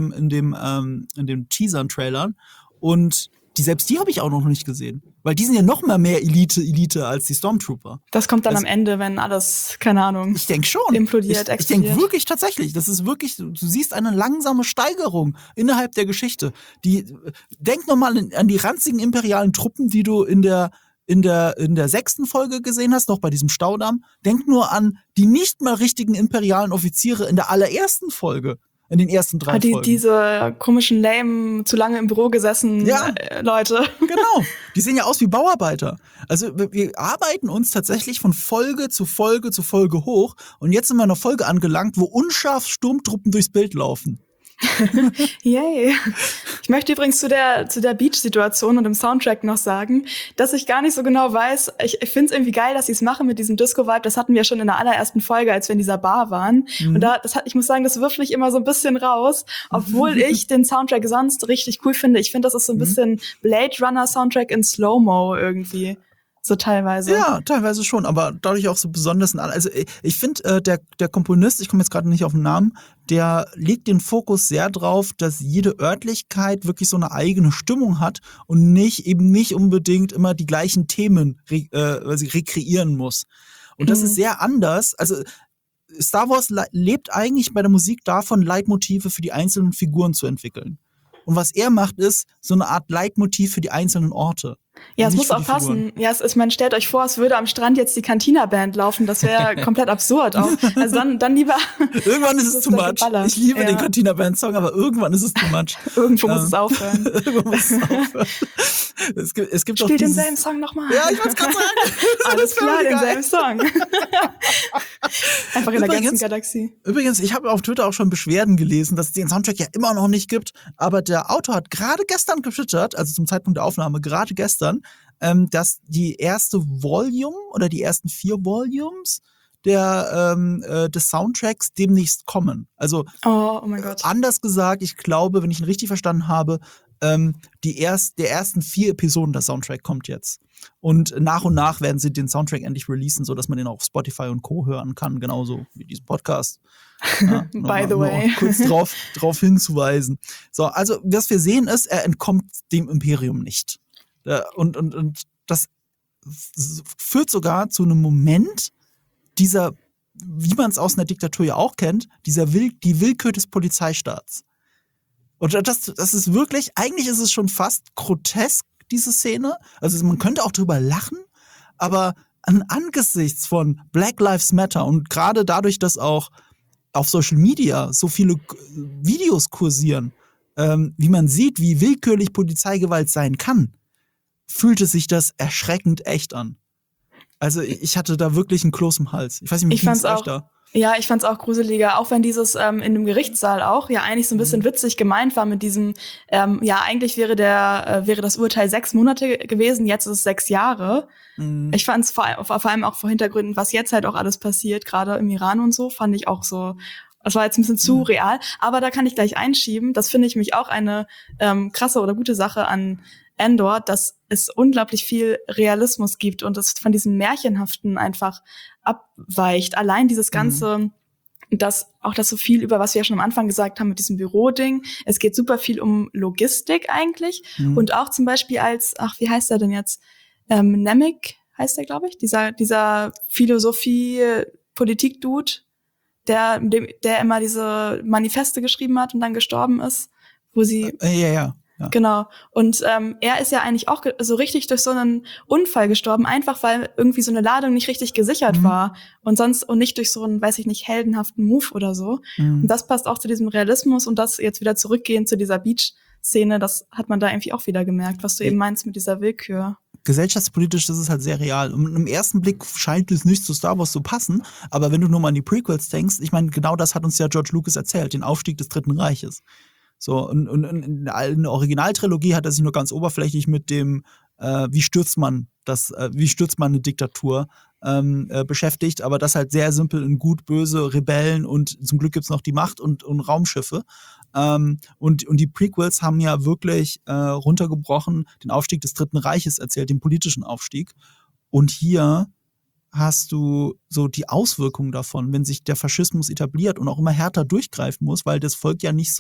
den Teasern-Trailern. Und selbst die habe ich auch noch nicht gesehen. Weil die sind ja noch mal mehr Elite als die Stormtrooper. Das kommt dann am Ende, wenn alles, keine Ahnung, ich denke schon. Implodiert, ich denke wirklich tatsächlich. Das ist wirklich, du siehst eine langsame Steigerung innerhalb der Geschichte. Denk noch mal an die ranzigen imperialen Truppen, die du in der 6. Folge gesehen hast, noch bei diesem Staudamm. Denk nur an die nicht mal richtigen imperialen Offiziere in der allerersten Folge. In den ersten 3 Folgen. Diese komischen lame, zu lange im Büro gesessen Leute. Genau. Die sehen ja aus wie Bauarbeiter. Also wir arbeiten uns tatsächlich von Folge zu Folge zu Folge hoch. Und jetzt sind wir in einer Folge angelangt, wo unscharf Sturmtruppen durchs Bild laufen. Yay. Ich möchte übrigens zu der Beach-Situation und dem Soundtrack noch sagen, dass ich gar nicht so genau weiß. Ich finde es irgendwie geil, dass sie es machen mit diesem Disco-Vibe. Das hatten wir schon in der allerersten Folge, als wir in dieser Bar waren. Und ich muss sagen, das wirft mich immer so ein bisschen raus, obwohl ich den Soundtrack sonst richtig cool finde. Ich finde, das ist so ein bisschen Blade Runner Soundtrack in Slow-Mo irgendwie. So teilweise. Ja, teilweise schon, aber dadurch auch so besonders. Also ich finde, der Komponist, ich komme jetzt gerade nicht auf den Namen, der legt den Fokus sehr drauf, dass jede Örtlichkeit wirklich so eine eigene Stimmung hat und eben nicht unbedingt immer die gleichen Themen rekreieren muss. Und das ist sehr anders. Also Star Wars lebt eigentlich bei der Musik davon, Leitmotive für die einzelnen Figuren zu entwickeln. Und was er macht, ist so eine Art Leitmotiv für die einzelnen Orte. Ja, es muss auch passen. Ja, man stellt euch vor, es würde am Strand jetzt die Cantina-Band laufen. Das wäre komplett absurd auch. Also dann lieber. Irgendwann ist es too much. Ich liebe den Cantina-Band-Song, aber irgendwann ist es too much. Irgendwo muss es aufhören. Irgendwo muss es aufhören. Es gibt Spiel denselben Song nochmal. Ja, ich wollte es gerade sagen. Alles klar, denselben Song. Einfach in der ganzen Galaxie. Übrigens, ich habe auf Twitter auch schon Beschwerden gelesen, dass es den Soundtrack ja immer noch nicht gibt. Aber der Autor hat gerade gestern getwittert, also zum Zeitpunkt der Aufnahme, gerade gestern, dass die erste Volume oder die ersten 4 Volumes des Soundtracks demnächst kommen. Also oh mein Gott. Anders gesagt, ich glaube, wenn ich ihn richtig verstanden habe, der ersten 4 Episoden der Soundtrack kommt jetzt. Und nach werden sie den Soundtrack endlich releasen, sodass man den auch auf Spotify und Co. hören kann, genauso wie diesen Podcast. Ja, By the way. Kurz drauf hinzuweisen. So, also was wir sehen ist, er entkommt dem Imperium nicht. Und das führt sogar zu einem Moment dieser, wie man es aus einer Diktatur ja auch kennt, die Willkür des Polizeistaats. Und das ist wirklich, eigentlich ist es schon fast grotesk, diese Szene. Also man könnte auch drüber lachen, aber angesichts von Black Lives Matter und gerade dadurch, dass auch auf Social Media so viele Videos kursieren, wie man sieht, wie willkürlich Polizeigewalt sein kann, fühlte sich das erschreckend echt an. Also ich hatte da wirklich einen Kloß im Hals. Ich weiß nicht, wie ging es euch da? Ja, ich fand's auch gruseliger, auch wenn dieses in dem Gerichtssaal auch ja eigentlich so ein bisschen witzig gemeint war mit diesem, ja eigentlich wäre das Urteil 6 Monate gewesen, jetzt ist es 6 Jahre. Ich fand's vor allem auch vor Hintergründen, was jetzt halt auch alles passiert, gerade im Iran und so, fand ich auch so, das war jetzt ein bisschen zu real, aber da kann ich gleich einschieben, das finde ich mich auch eine krasse oder gute Sache an Andor, dass es unglaublich viel Realismus gibt und es von diesem Märchenhaften einfach abweicht. Allein dieses ganze, das so viel über, was wir ja schon am Anfang gesagt haben mit diesem Büroding. Es geht super viel um Logistik eigentlich und auch zum Beispiel wie heißt er denn jetzt? Nemik heißt er, glaube ich, dieser Philosophie-Politik-Dude, der immer diese Manifeste geschrieben hat und dann gestorben ist, wo sie Ja. Genau. Und er ist ja eigentlich auch so richtig durch so einen Unfall gestorben, einfach weil irgendwie so eine Ladung nicht richtig gesichert war und nicht durch so einen, weiß ich nicht, heldenhaften Move oder so. Und das passt auch zu diesem Realismus und das jetzt wieder zurückgehen zu dieser Beach-Szene, das hat man da irgendwie auch wieder gemerkt, was du eben meinst mit dieser Willkür. Gesellschaftspolitisch ist es halt sehr real. Und im ersten Blick scheint es nicht zu Star Wars zu passen, aber wenn du nur mal an die Prequels denkst, ich meine, genau das hat uns ja George Lucas erzählt, den Aufstieg des Dritten Reiches. So, und in der Originaltrilogie hat er sich nur ganz oberflächlich mit dem, wie stürzt man eine Diktatur beschäftigt, aber das halt sehr simpel in gut, böse, Rebellen und zum Glück gibt's noch die Macht und Raumschiffe. Und die Prequels haben ja wirklich runtergebrochen den Aufstieg des Dritten Reiches erzählt, den politischen Aufstieg. Und hier hast du so die Auswirkungen davon, wenn sich der Faschismus etabliert und auch immer härter durchgreifen muss, weil das Volk ja sich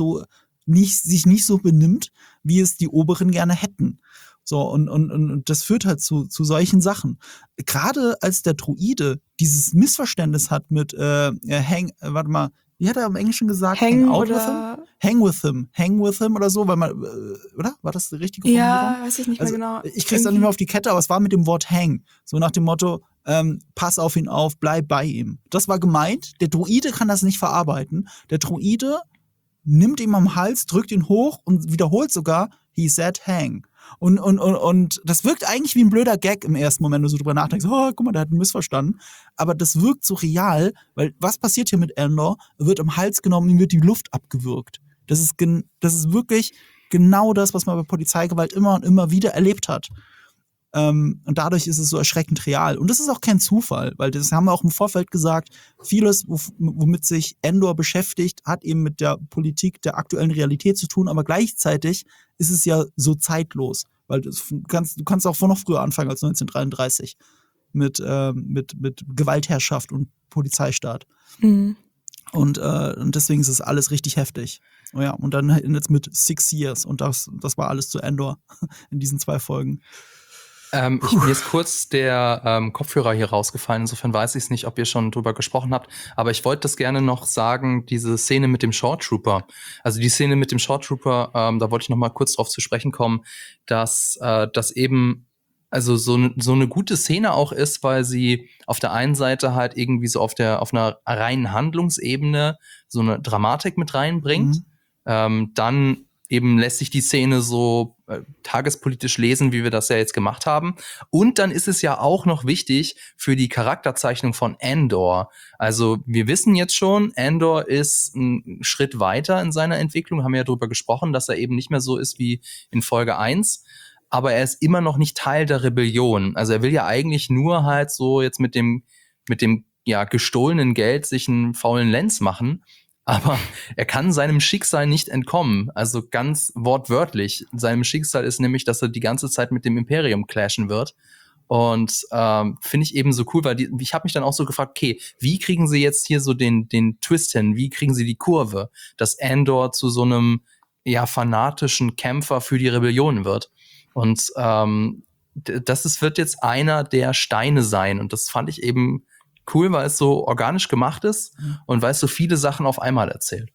nicht so benimmt, wie es die Oberen gerne hätten. So, und das führt halt zu solchen Sachen. Gerade als der Druide dieses Missverständnis hat mit wie hat er im Englischen gesagt? Hang with him oder so, weil man, oder? War das die richtige Formulierung? Ja, weiß ich nicht mehr genau. Ich krieg's dann nicht mehr auf die Kette, aber es war mit dem Wort hang. So nach dem Motto, pass auf ihn auf, bleib bei ihm. Das war gemeint. Der Druide kann das nicht verarbeiten. Der Druide nimmt ihm am Hals, drückt ihn hoch und wiederholt sogar, he said hang. Und das wirkt eigentlich wie ein blöder Gag im ersten Moment, wenn du so drüber nachdenkst, oh, guck mal, der hat ihn missverstanden. Aber das wirkt so real, weil was passiert hier mit Andor? Er wird am Hals genommen, ihm wird die Luft abgewürgt. Das ist wirklich genau das, was man bei Polizeigewalt immer und immer wieder erlebt hat. Und dadurch ist es so erschreckend real. Und das ist auch kein Zufall, weil das haben wir auch im Vorfeld gesagt, vieles, womit sich Andor beschäftigt, hat eben mit der Politik der aktuellen Realität zu tun, aber gleichzeitig ist es ja so zeitlos, weil du kannst auch von noch früher anfangen als 1933 mit Gewaltherrschaft und Polizeistaat. Mhm. Und deswegen ist es alles richtig heftig. Oh ja, und dann jetzt mit 6 Years und das war alles zu Andor in diesen 2 Folgen. Mir ist kurz der Kopfhörer hier rausgefallen, insofern weiß ich es nicht, ob ihr schon drüber gesprochen habt, aber ich wollte das gerne noch sagen, diese Szene mit dem Short Trooper. Also die Szene mit dem Short Trooper, da wollte ich noch mal kurz drauf zu sprechen kommen, dass das eben also so eine gute Szene auch ist, weil sie auf der einen Seite halt irgendwie so auf einer reinen Handlungsebene so eine Dramatik mit reinbringt. Dann eben lässt sich die Szene so tagespolitisch lesen, wie wir das ja jetzt gemacht haben. Und dann ist es ja auch noch wichtig für die Charakterzeichnung von Andor. Also wir wissen jetzt schon, Andor ist einen Schritt weiter in seiner Entwicklung, haben wir ja darüber gesprochen, dass er eben nicht mehr so ist wie in Folge 1. Aber er ist immer noch nicht Teil der Rebellion. Also er will ja eigentlich nur halt so jetzt mit dem ja gestohlenen Geld sich einen faulen Lenz machen. Aber er kann seinem Schicksal nicht entkommen. Also ganz wortwörtlich. Seinem Schicksal ist nämlich, dass er die ganze Zeit mit dem Imperium clashen wird. Und finde ich eben so cool, weil ich habe mich dann auch so gefragt, okay, wie kriegen sie jetzt hier so den Twist hin? Wie kriegen sie die Kurve, dass Andor zu so einem ja fanatischen Kämpfer für die Rebellion wird? Und wird jetzt einer der Steine sein. Und das fand ich eben cool, weil es so organisch gemacht ist und weil es so viele Sachen auf einmal erzählt.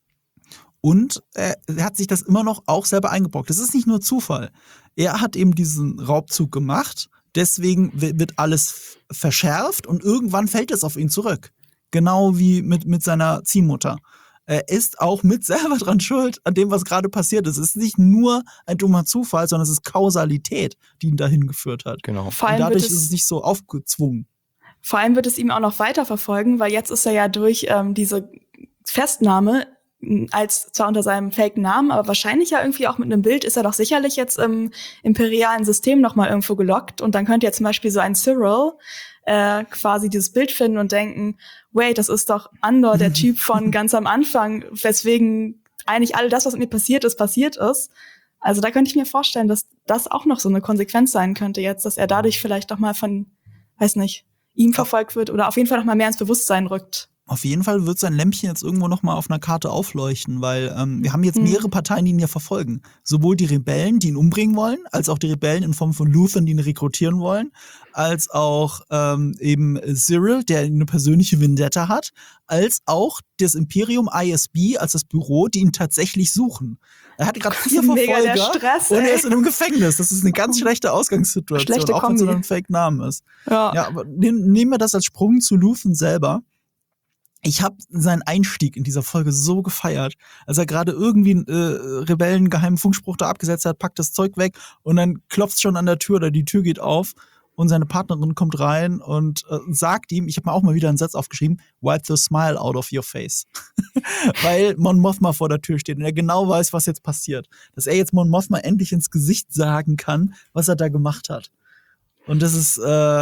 Und er hat sich das immer noch auch selber eingebrockt. Das ist nicht nur Zufall. Er hat eben diesen Raubzug gemacht, deswegen wird alles verschärft und irgendwann fällt es auf ihn zurück. Genau wie mit seiner Ziehmutter. Er ist auch mit selber dran schuld an dem, was gerade passiert ist. Es ist nicht nur ein dummer Zufall, sondern es ist Kausalität, die ihn dahin geführt hat. Genau. Und dadurch ist es nicht so aufgezwungen. Vor allem wird es ihm auch noch weiter verfolgen, weil jetzt ist er ja durch diese Festnahme, als zwar unter seinem Fake-Namen, aber wahrscheinlich ja irgendwie auch mit einem Bild, ist er doch sicherlich jetzt im imperialen System noch mal irgendwo gelockt. Und dann könnte ja zum Beispiel so ein Cyril quasi dieses Bild finden und denken, wait, das ist doch Andor, der Typ von ganz am Anfang, weswegen eigentlich all das, was mit mir passiert ist. Also da könnte ich mir vorstellen, dass das auch noch so eine Konsequenz sein könnte jetzt, dass er dadurch vielleicht doch mal von, weiß nicht, ihm verfolgt wird oder auf jeden Fall noch mal mehr ins Bewusstsein rückt. Auf jeden Fall wird sein Lämpchen jetzt irgendwo noch mal auf einer Karte aufleuchten, weil wir haben jetzt mehrere Parteien, die ihn ja verfolgen. Sowohl die Rebellen, die ihn umbringen wollen, als auch die Rebellen in Form von Luthen, die ihn rekrutieren wollen, als auch eben Cyril, der eine persönliche Vendetta hat, als auch das Imperium ISB als das Büro, die ihn tatsächlich suchen. Er hat gerade 4 Verfolger Stress, und er ist in einem Gefängnis. Das ist eine ganz schlechte Ausgangssituation, schlechte auch wenn es so ein Fake-Namen ist. Ja, aber nehmen wir das als Sprung zu Luthen selber. Ich habe seinen Einstieg in dieser Folge so gefeiert, als er gerade irgendwie einen rebellengeheimen Funkspruch da abgesetzt hat, packt das Zeug weg und dann klopft schon an der Tür oder die Tür geht auf und seine Partnerin kommt rein und sagt ihm, ich habe mir auch mal wieder einen Satz aufgeschrieben, wipe the smile out of your face. Weil Mon Mothma vor der Tür steht und er genau weiß, was jetzt passiert. Dass er jetzt Mon Mothma endlich ins Gesicht sagen kann, was er da gemacht hat. Und das ist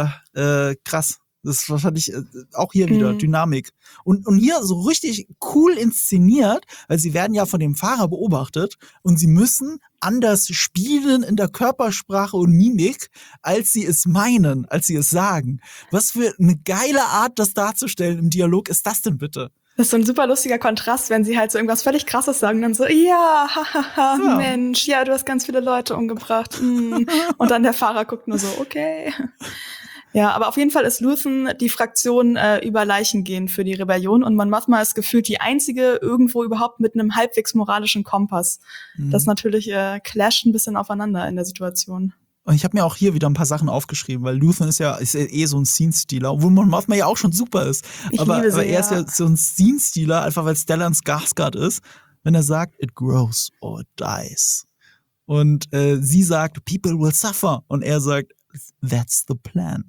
krass. Das fand ich auch hier wieder Dynamik. Und hier so richtig cool inszeniert, weil sie werden ja von dem Fahrer beobachtet und sie müssen anders spielen in der Körpersprache und Mimik, als sie es meinen, als sie es sagen. Was für eine geile Art, das darzustellen im Dialog ist das denn bitte? Das ist so ein super lustiger Kontrast, wenn sie halt so irgendwas völlig Krasses sagen, dann so, ja, hahaha, Mensch, ja, du hast ganz viele Leute umgebracht. Und dann der Fahrer guckt nur so, okay. Ja, aber auf jeden Fall ist Luthen die Fraktion über Leichen gehen für die Rebellion und Mon Mothma ist gefühlt die einzige irgendwo überhaupt mit einem halbwegs moralischen Kompass. Das natürlich clasht ein bisschen aufeinander in der Situation. Und ich habe mir auch hier wieder ein paar Sachen aufgeschrieben, weil Luthen ist ja eh so ein Scene-Stealer, obwohl Mon Mothma ja auch schon super ist. Aber er ist ja so ein Scene-Stealer, einfach weil Stellan Skarsgård ist, wenn er sagt, it grows or it dies. Und sie sagt, people will suffer. Und er sagt, that's the plan.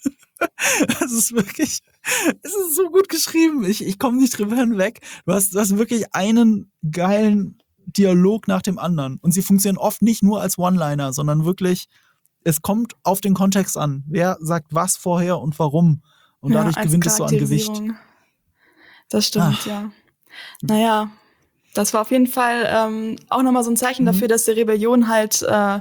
Das ist wirklich, es ist so gut geschrieben. Ich komme nicht drüber hinweg. Du hast wirklich einen geilen Dialog nach dem anderen. Und sie funktionieren oft nicht nur als One-Liner, sondern wirklich, es kommt auf den Kontext an. Wer sagt was vorher und warum? Und dadurch gewinnt es so an Gewicht. Das stimmt, ja. Naja, das war auf jeden Fall auch nochmal so ein Zeichen dafür, dass die Rebellion halt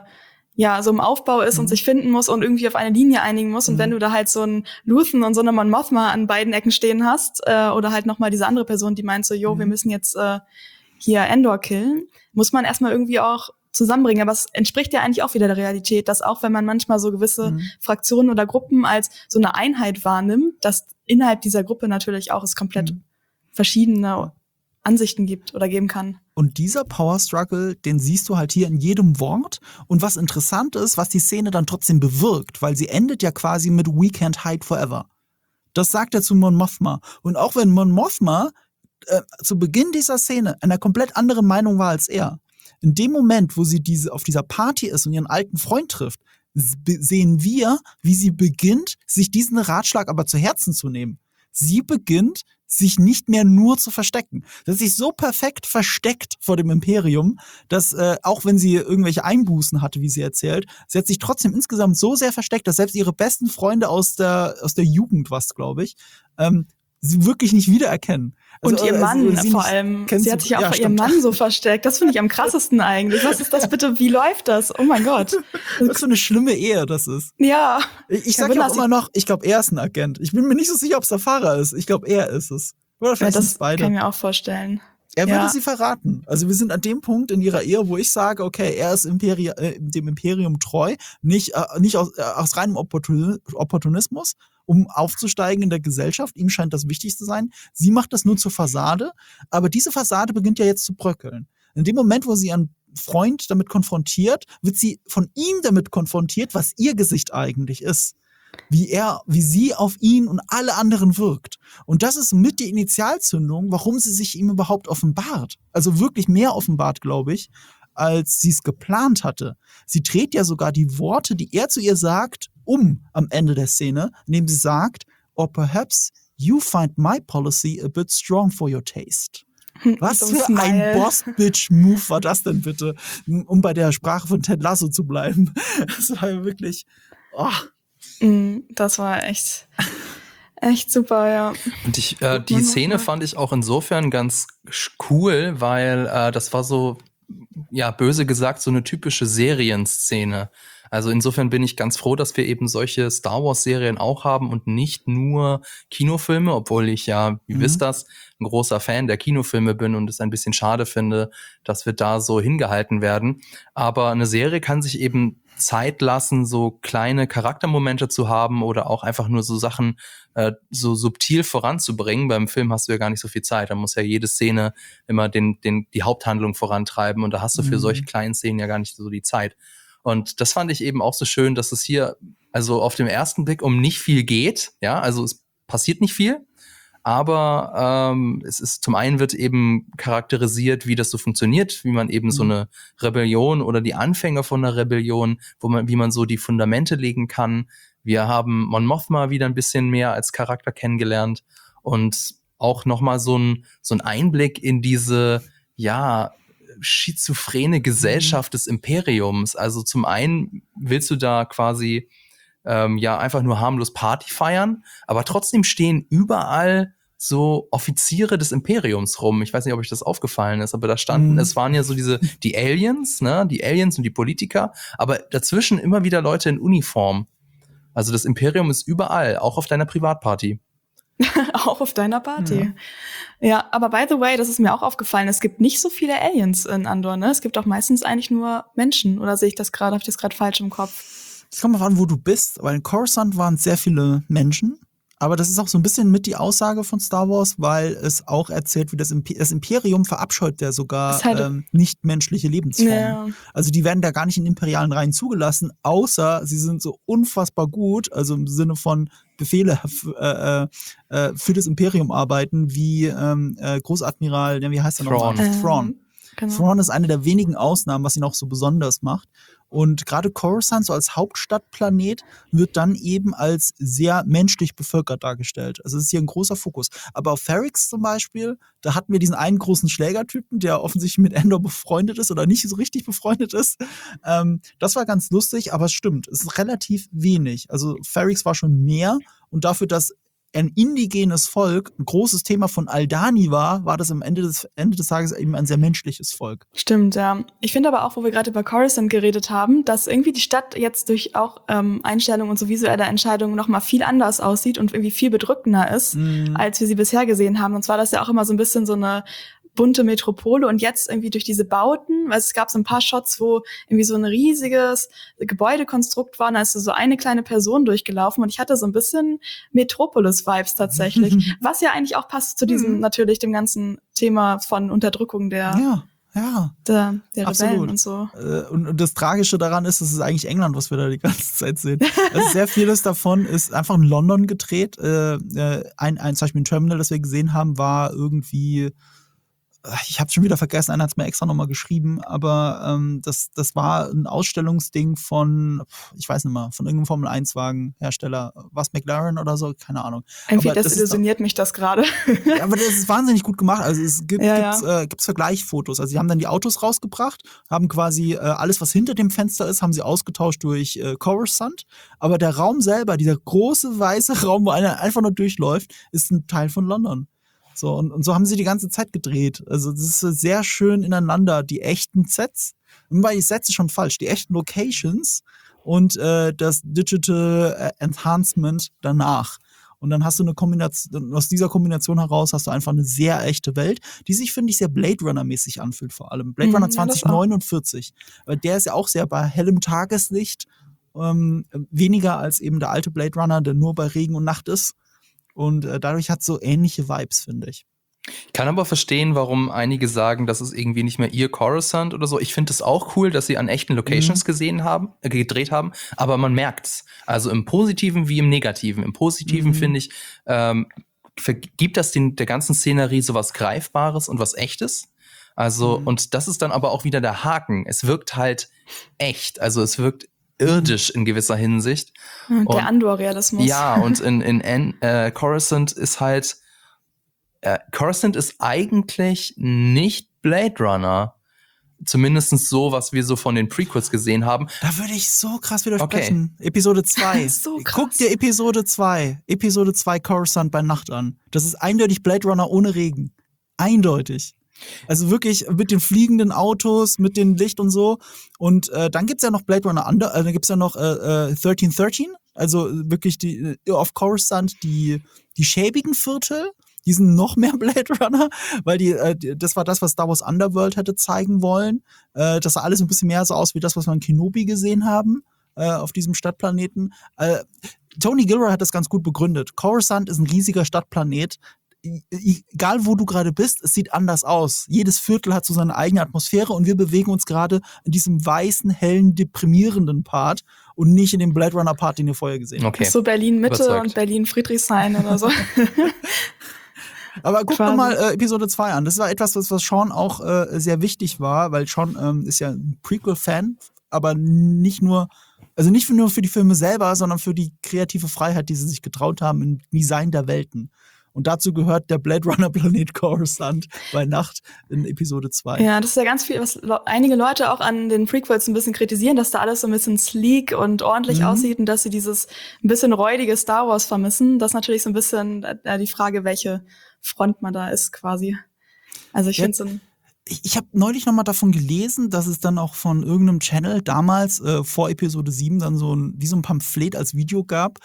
so im Aufbau ist und sich finden muss und irgendwie auf eine Linie einigen muss. Und wenn du da halt so einen Luthen und so eine Mon Mothma an beiden Ecken stehen hast, oder halt nochmal diese andere Person, die meint so, wir müssen jetzt hier Endor killen, muss man erstmal irgendwie auch zusammenbringen. Aber es entspricht ja eigentlich auch wieder der Realität, dass auch wenn man manchmal so gewisse Fraktionen oder Gruppen als so eine Einheit wahrnimmt, dass innerhalb dieser Gruppe natürlich auch es komplett verschiedene Ansichten gibt oder geben kann. Und dieser Power Struggle, den siehst du halt hier in jedem Wort. Und was interessant ist, was die Szene dann trotzdem bewirkt, weil sie endet ja quasi mit "We can't hide forever". Das sagt er zu Mon Mothma. Und auch wenn Mon Mothma zu Beginn dieser Szene einer komplett anderen Meinung war als er, in dem Moment, wo sie auf dieser Party ist und ihren alten Freund trifft, sehen wir, wie sie beginnt, sich diesen Ratschlag aber zu Herzen zu nehmen. Sie beginnt, sich nicht mehr nur zu verstecken. Dass sie sich so perfekt versteckt vor dem Imperium, dass auch wenn sie irgendwelche Einbußen hatte, wie sie erzählt, sie hat sich trotzdem insgesamt so sehr versteckt, dass selbst ihre besten Freunde aus der Jugend, glaube ich, sie wirklich nicht wiedererkennen. Also, und ihr Mann vor allem. Sie hat sich ja auch vor ihrem Mann so versteckt. Das finde ich am krassesten eigentlich. Was ist das bitte? Wie läuft das? Oh mein Gott. Was für eine schlimme Ehe das ist. Ja. Ich sage ja auch immer noch, ich glaube, er ist ein Agent. Ich bin mir nicht so sicher, ob es der Fahrer ist. Ich glaube, er ist es. Oder vielleicht sind es beide. Das kann ich mir auch vorstellen. Er würde sie verraten. Also wir sind an dem Punkt in ihrer Ehe, wo ich sage, okay, er ist dem Imperium treu, nicht aus reinem Opportunismus, um aufzusteigen in der Gesellschaft. Ihm scheint das wichtig zu sein. Sie macht das nur zur Fassade, aber diese Fassade beginnt ja jetzt zu bröckeln. In dem Moment, wo sie ihren Freund damit konfrontiert, wird sie von ihm damit konfrontiert, was ihr Gesicht eigentlich ist. Wie sie auf ihn und alle anderen wirkt. Und das ist mit die Initialzündung, warum sie sich ihm überhaupt offenbart. Also wirklich mehr offenbart, glaube ich, als sie es geplant hatte. Sie dreht ja sogar die Worte, die er zu ihr sagt, am Ende der Szene, indem sie sagt, "Or perhaps you find my policy a bit strong for your taste." Was für ein Boss-Bitch-Move war das denn bitte, um bei der Sprache von Ted Lasso zu bleiben? Das war ja wirklich... Das war echt super, ja. Und die Szene fand ich auch insofern ganz cool, weil das war so, böse gesagt, so eine typische Serienszene. Also insofern bin ich ganz froh, dass wir eben solche Star Wars-Serien auch haben und nicht nur Kinofilme, obwohl ich ja, wie wisst das, ein großer Fan der Kinofilme bin und es ein bisschen schade finde, dass wir da so hingehalten werden. Aber eine Serie kann sich eben Zeit lassen, so kleine Charaktermomente zu haben oder auch einfach nur so Sachen so subtil voranzubringen. Beim Film hast du ja gar nicht so viel Zeit. Da muss ja jede Szene immer die Haupthandlung vorantreiben und da hast du für solche kleinen Szenen ja gar nicht so die Zeit. Und das fand ich eben auch so schön, dass es hier also auf den ersten Blick um nicht viel geht. Ja, also es passiert nicht viel. Aber es ist zum einen wird eben charakterisiert, wie das so funktioniert, wie man eben so eine Rebellion oder die Anfänge von einer Rebellion, wie man so die Fundamente legen kann. Wir haben Mon Mothma wieder ein bisschen mehr als Charakter kennengelernt und auch nochmal so ein Einblick in diese, schizophrene Gesellschaft des Imperiums. Also zum einen willst du da quasi einfach nur harmlos Party feiern, aber trotzdem stehen überall so Offiziere des Imperiums rum. Ich weiß nicht, ob euch das aufgefallen ist, aber da standen, es waren ja so die Aliens, ne, die Aliens und die Politiker, aber dazwischen immer wieder Leute in Uniform. Also das Imperium ist überall, auch auf deiner Privatparty. Auch auf deiner Party. Ja, aber by the way, das ist mir auch aufgefallen, es gibt nicht so viele Aliens in Andor, ne? Es gibt auch meistens eigentlich nur Menschen. Oder sehe ich das gerade, habe ich das gerade falsch im Kopf? Es kommt mal an, wo du bist, weil in Coruscant waren sehr viele Menschen. Aber das ist auch so ein bisschen mit die Aussage von Star Wars, weil es auch erzählt, wie das Imperium verabscheut ja sogar nichtmenschliche Lebensformen. Ja. Also die werden da gar nicht in imperialen Reihen zugelassen, außer sie sind so unfassbar gut, also im Sinne von Befehle für das Imperium arbeiten, wie Großadmiral, wie heißt er nochmal? Thrawn. Genau. Thrawn ist eine der wenigen Ausnahmen, was ihn auch so besonders macht. Und gerade Coruscant, so als Hauptstadtplanet, wird dann eben als sehr menschlich bevölkert dargestellt. Also es ist hier ein großer Fokus. Aber auf Ferrix zum Beispiel, da hatten wir diesen einen großen Schlägertypen, der offensichtlich mit Endor befreundet ist oder nicht so richtig befreundet ist. Das war ganz lustig, aber es stimmt, es ist relativ wenig. Also Ferrix war schon mehr und dafür, dass ein indigenes Volk ein großes Thema von Aldani war das am Ende des Tages eben ein sehr menschliches Volk. Stimmt, ja. Ich finde aber auch, wo wir gerade über Coruscant geredet haben, dass irgendwie die Stadt jetzt durch auch Einstellungen und so visuelle Entscheidungen noch mal viel anders aussieht und irgendwie viel bedrückender ist, als wir sie bisher gesehen haben. Und zwar das ja auch immer so ein bisschen so eine bunte Metropole und jetzt irgendwie durch diese Bauten, weil es gab so ein paar Shots, wo irgendwie so ein riesiges Gebäudekonstrukt war und da ist so eine kleine Person durchgelaufen und ich hatte so ein bisschen Metropolis-Vibes tatsächlich, was ja eigentlich auch passt zu diesem, natürlich dem ganzen Thema von Unterdrückung der Rebellen absolut. und so. Und das Tragische daran ist, es ist eigentlich England, was wir da die ganze Zeit sehen. Also sehr vieles davon ist einfach in London gedreht. Zum Beispiel ein Terminal, das wir gesehen haben, war irgendwie, ich habe schon wieder vergessen, einer hat es mir extra nochmal geschrieben, aber das war ein Ausstellungsding von, ich weiß nicht mal, von irgendeinem Formel-1-Wagen-Hersteller, was McLaren oder so, keine Ahnung. Irgendwie desillusioniert mich das gerade. Ja, aber das ist wahnsinnig gut gemacht. Also es gibt's Vergleichsfotos. Also sie haben dann die Autos rausgebracht, haben quasi alles, was hinter dem Fenster ist, haben sie ausgetauscht durch Coruscant. Aber der Raum selber, dieser große weiße Raum, wo einer einfach nur durchläuft, ist ein Teil von London. So, und so haben sie die ganze Zeit gedreht. Also das ist sehr schön ineinander, die echten Sets. Wobei die Sets ist schon falsch, die echten Locations und das Digital Enhancement danach. Und dann hast du eine Kombination, aus dieser Kombination heraus hast du einfach eine sehr echte Welt, die sich, finde ich, sehr Blade Runner-mäßig anfühlt vor allem. Blade Runner 2049. Weil der ist ja auch sehr bei hellem Tageslicht, weniger als eben der alte Blade Runner, der nur bei Regen und Nacht ist. Und dadurch hat es so ähnliche Vibes, finde ich. Ich kann aber verstehen, warum einige sagen, das ist irgendwie nicht mehr ihr Coruscant oder so. Ich finde es auch cool, dass sie an echten Locations gedreht haben, aber man merkt's. Also im Positiven wie im Negativen. Im Positiven finde ich, gibt das der ganzen Szenerie so was Greifbares und was Echtes. Also, und das ist dann aber auch wieder der Haken. Es wirkt halt echt. Also es wirkt irdisch in gewisser Hinsicht. Und der Andor-Realismus. Ja, und in Coruscant ist halt Coruscant ist eigentlich nicht Blade Runner. Zumindest so, was wir so von den Prequels gesehen haben. Da würde ich so krass widersprechen. Okay. Episode 2. So krass. Guck dir Episode 2 Coruscant bei Nacht an. Das ist eindeutig Blade Runner ohne Regen. Eindeutig. Also wirklich mit den fliegenden Autos, mit dem Licht und so. Und dann gibt's ja noch Blade Runner dann gibt's ja noch 1313. Also wirklich die auf Coruscant die schäbigen Viertel. Die sind noch mehr Blade Runner, weil das war das, was Star Wars Underworld hätte zeigen wollen. Das sah alles ein bisschen mehr so aus wie das, was wir in Kenobi gesehen haben, auf diesem Stadtplaneten. Tony Gilroy hat das ganz gut begründet. Coruscant ist ein riesiger Stadtplanet. Egal wo du gerade bist, es sieht anders aus. Jedes Viertel hat so seine eigene Atmosphäre und wir bewegen uns gerade in diesem weißen, hellen, deprimierenden Part und nicht in dem Blade Runner Part, den ihr vorher gesehen habt. Okay. So Berlin-Mitte und Berlin-Friedrichshain oder so. Aber guck doch mal Episode 2 an. Das war etwas, was Sean auch sehr wichtig war, weil Sean ist ja ein Prequel-Fan, aber nicht nur für die Filme selber, sondern für die kreative Freiheit, die sie sich getraut haben im Design der Welten. Und dazu gehört der Blade Runner Planet Coruscant bei Nacht in Episode 2. Ja, das ist ja ganz viel, was einige Leute auch an den Prequels ein bisschen kritisieren, dass da alles so ein bisschen sleek und ordentlich aussieht und dass sie dieses ein bisschen räudige Star Wars vermissen. Das ist natürlich so ein bisschen die Frage, welche Front man da ist quasi. Also ich finde so ich habe neulich noch mal davon gelesen, dass es dann auch von irgendeinem Channel damals vor Episode 7 dann so ein Pamphlet als Video gab,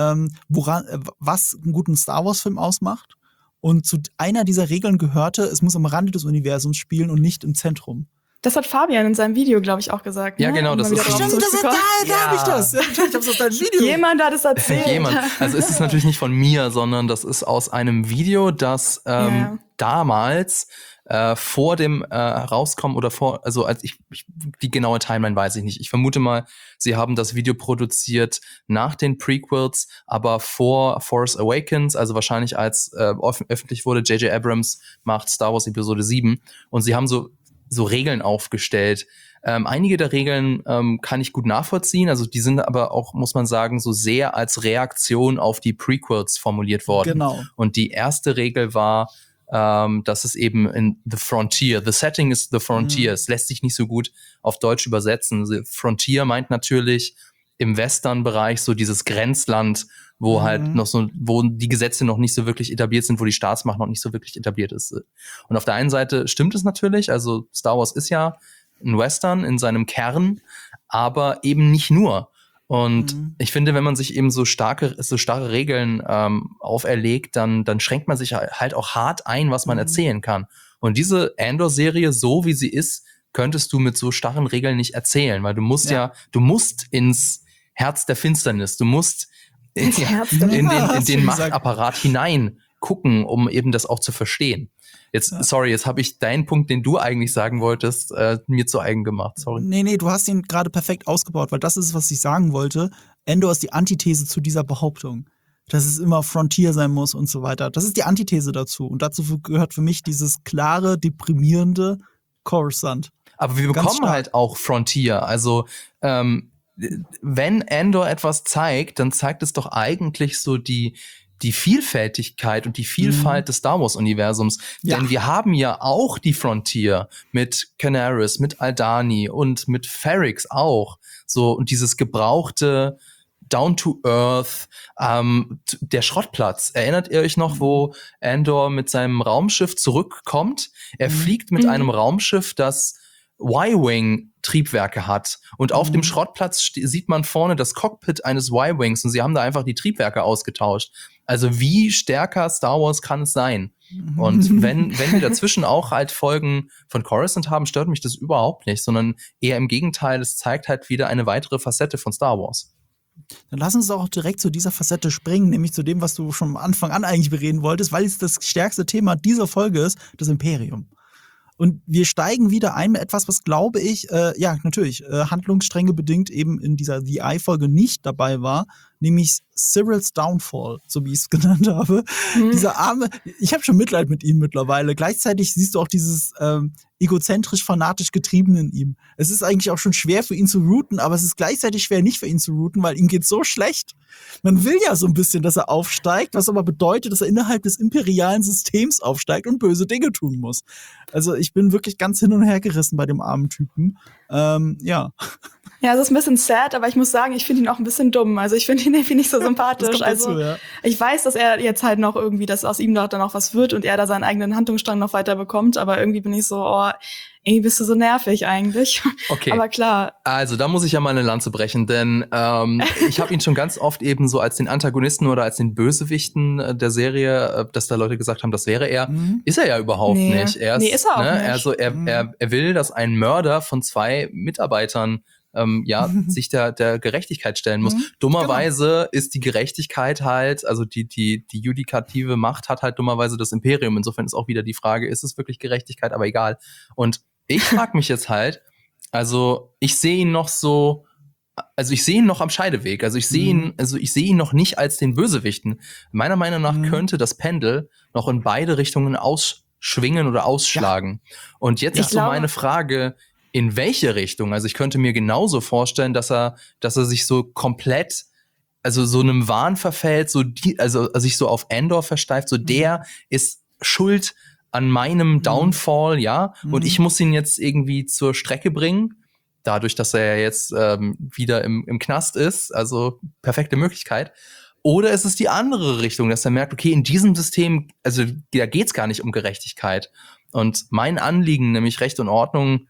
was einen guten Star Wars Film ausmacht. Und zu einer dieser Regeln gehörte, es muss am Rande des Universums spielen und nicht im Zentrum. Das hat Fabian in seinem Video, glaube ich, auch gesagt. Ja, genau, das ist stimmt, da habe ich das. Ich hab's aus deinem Video. Jemand hat es erzählt. Also es ist natürlich nicht von mir, sondern das ist aus einem Video, das damals vor dem Rauskommen oder die genaue Timeline weiß ich nicht. Ich vermute mal, sie haben das Video produziert nach den Prequels, aber vor Force Awakens, also wahrscheinlich als öffentlich wurde, J.J. Abrams macht Star Wars Episode 7 und sie haben so so Regeln aufgestellt. Einige der Regeln kann ich gut nachvollziehen, also die sind aber auch, muss man sagen, so sehr als Reaktion auf die Prequels formuliert worden. Genau. Und die erste Regel war, dass es eben in The Frontier, the setting is the frontier, es lässt sich nicht so gut auf Deutsch übersetzen. The Frontier meint natürlich im Western-Bereich so dieses Grenzland, wo halt noch so, wo die Gesetze noch nicht so wirklich etabliert sind, wo die Staatsmacht noch nicht so wirklich etabliert ist. Und auf der einen Seite stimmt es natürlich, also Star Wars ist ja ein Western in seinem Kern, aber eben nicht nur. Und ich finde, wenn man sich eben so starre Regeln auferlegt, dann schränkt man sich halt auch hart ein, was man erzählen kann. Und diese Andor-Serie, so wie sie ist, könntest du mit so starren Regeln nicht erzählen, weil du musst ins Herz der Finsternis, du musst in den Machtapparat hinein gucken, um eben das auch zu verstehen. Jetzt habe ich deinen Punkt, den du eigentlich sagen wolltest, mir zu eigen gemacht. Sorry. Nee, du hast ihn gerade perfekt ausgebaut, weil das ist, was ich sagen wollte. Endor ist die Antithese zu dieser Behauptung, dass es immer Frontier sein muss und so weiter. Das ist die Antithese dazu. Und dazu gehört für mich dieses klare, deprimierende Coruscant. Aber wir bekommen halt auch Frontier. Also wenn Andor etwas zeigt, dann zeigt es doch eigentlich so die Vielfältigkeit und die Vielfalt des Star Wars-Universums. Ja. Denn wir haben ja auch die Frontier mit Canaris, mit Aldhani und mit Ferrix auch. So, und dieses gebrauchte Down to Earth, der Schrottplatz. Erinnert ihr euch noch, wo Andor mit seinem Raumschiff zurückkommt? Er fliegt mit einem Raumschiff, das Y-Wing-Triebwerke hat. Und auf dem Schrottplatz sieht man vorne das Cockpit eines Y-Wings und sie haben da einfach die Triebwerke ausgetauscht. Also wie stärker Star Wars kann es sein? Und wenn wir dazwischen auch halt Folgen von Coruscant haben, stört mich das überhaupt nicht, sondern eher im Gegenteil, es zeigt halt wieder eine weitere Facette von Star Wars. Dann lass uns auch direkt zu dieser Facette springen, nämlich zu dem, was du schon am Anfang an eigentlich bereden wolltest, weil es das stärkste Thema dieser Folge ist, das Imperium. Und wir steigen wieder ein mit etwas, was, glaube ich, natürlich, Handlungsstränge bedingt eben in dieser The Eye-Folge nicht dabei war, nämlich Cyrils Downfall, so wie ich es genannt habe. Dieser arme, ich habe schon Mitleid mit ihm mittlerweile. Gleichzeitig siehst du auch dieses egozentrisch-fanatisch Getriebene in ihm. Es ist eigentlich auch schon schwer für ihn zu routen, aber es ist gleichzeitig schwer nicht für ihn zu routen, weil ihm geht's so schlecht. Man will ja so ein bisschen, dass er aufsteigt, was aber bedeutet, dass er innerhalb des imperialen Systems aufsteigt und böse Dinge tun muss. Also ich bin wirklich ganz hin und her gerissen bei dem armen Typen. Ja, es ist ein bisschen sad, aber ich muss sagen, ich finde ihn auch ein bisschen dumm. Also ich finde ihn irgendwie nicht so sympathisch. Also ich weiß, dass er jetzt halt noch irgendwie, dass aus ihm dann auch was wird und er da seinen eigenen Handlungsstrang noch weiter bekommt. Aber irgendwie bin ich so, irgendwie bist du so nervig eigentlich. Okay. Aber klar. Also da muss ich ja mal eine Lanze brechen, denn ich habe ihn schon ganz oft eben so als den Antagonisten oder als den Bösewichten der Serie, dass da Leute gesagt haben, das wäre er. Ist er ja überhaupt nicht. Ist er auch nicht. Also er will, dass ein Mörder von 2 Mitarbeitern sich der Gerechtigkeit stellen muss. Dummerweise ist die Gerechtigkeit halt, also die judikative Macht hat halt dummerweise das Imperium. Insofern ist auch wieder die Frage, ist es wirklich Gerechtigkeit? Aber egal. Und ich frage mich jetzt halt, also ich sehe ihn noch am Scheideweg. Also ich sehe ihn noch nicht als den Bösewichten. Meiner Meinung nach könnte das Pendel noch in beide Richtungen ausschwingen oder ausschlagen. Ja. Und jetzt ist so meine Frage, in welche Richtung? Also ich könnte mir genauso vorstellen, dass er sich so komplett, also so einem Wahn verfällt, also sich so auf Andor versteift, so der ist schuld an meinem Downfall, und ich muss ihn jetzt irgendwie zur Strecke bringen, dadurch, dass er jetzt wieder im Knast ist, also perfekte Möglichkeit. Oder ist es die andere Richtung, dass er merkt, okay, in diesem System, also da geht's gar nicht um Gerechtigkeit. Und mein Anliegen, nämlich Recht und Ordnung,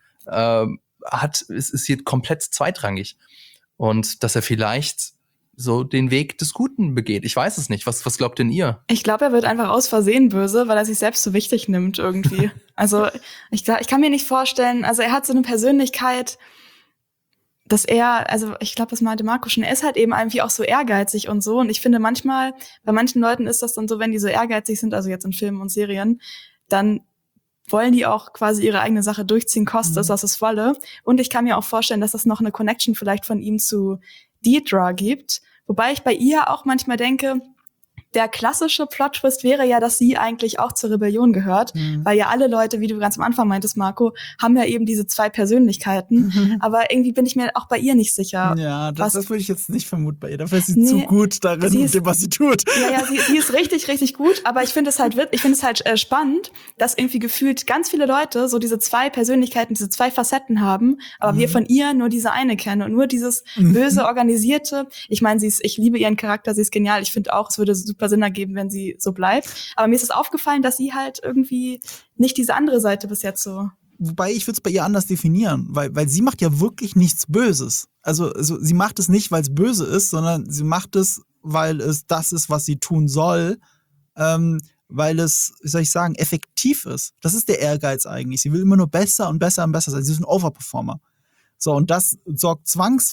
ist hier komplett zweitrangig. Und dass er vielleicht so den Weg des Guten begeht. Ich weiß es nicht. Was glaubt denn ihr? Ich glaube, er wird einfach aus Versehen böse, weil er sich selbst so wichtig nimmt irgendwie. Also ich kann mir nicht vorstellen, also er hat so eine Persönlichkeit, dass ich glaube, das meinte Marco schon, er ist halt eben irgendwie auch so ehrgeizig und so. Und ich finde manchmal, bei manchen Leuten ist das dann so, wenn die so ehrgeizig sind, also jetzt in Filmen und Serien, dann wollen die auch quasi ihre eigene Sache durchziehen, kostet es, was es wolle. Und ich kann mir auch vorstellen, dass es noch eine Connection vielleicht von ihm zu Deidre gibt. Wobei ich bei ihr auch manchmal denke, der klassische Plot-Twist wäre ja, dass sie eigentlich auch zur Rebellion gehört, weil ja alle Leute, wie du ganz am Anfang meintest, Marco, haben ja eben diese 2 Persönlichkeiten, aber irgendwie bin ich mir auch bei ihr nicht sicher. Ja, das würde ich jetzt nicht vermuten bei ihr. Dafür ist sie Nee, zu gut darin, dem, was sie tut. Ja, sie ist richtig, richtig gut, aber ich finde es halt spannend, dass irgendwie gefühlt ganz viele Leute so diese 2 Persönlichkeiten, diese 2 Facetten haben, aber wir von ihr nur diese eine kennen und nur dieses böse, organisierte. Ich meine, ich liebe ihren Charakter, sie ist genial. Ich finde auch, es würde super Sinn ergeben, wenn sie so bleibt. Aber mir ist es aufgefallen, dass sie halt irgendwie nicht diese andere Seite bis jetzt so. Wobei, ich würde es bei ihr anders definieren, weil sie macht ja wirklich nichts Böses. Also sie macht es nicht, weil es böse ist, sondern sie macht es, weil es das ist, was sie tun soll, weil es, wie soll ich sagen, effektiv ist. Das ist der Ehrgeiz eigentlich. Sie will immer nur besser und besser und besser sein. Sie ist ein Overperformer. So, und das wird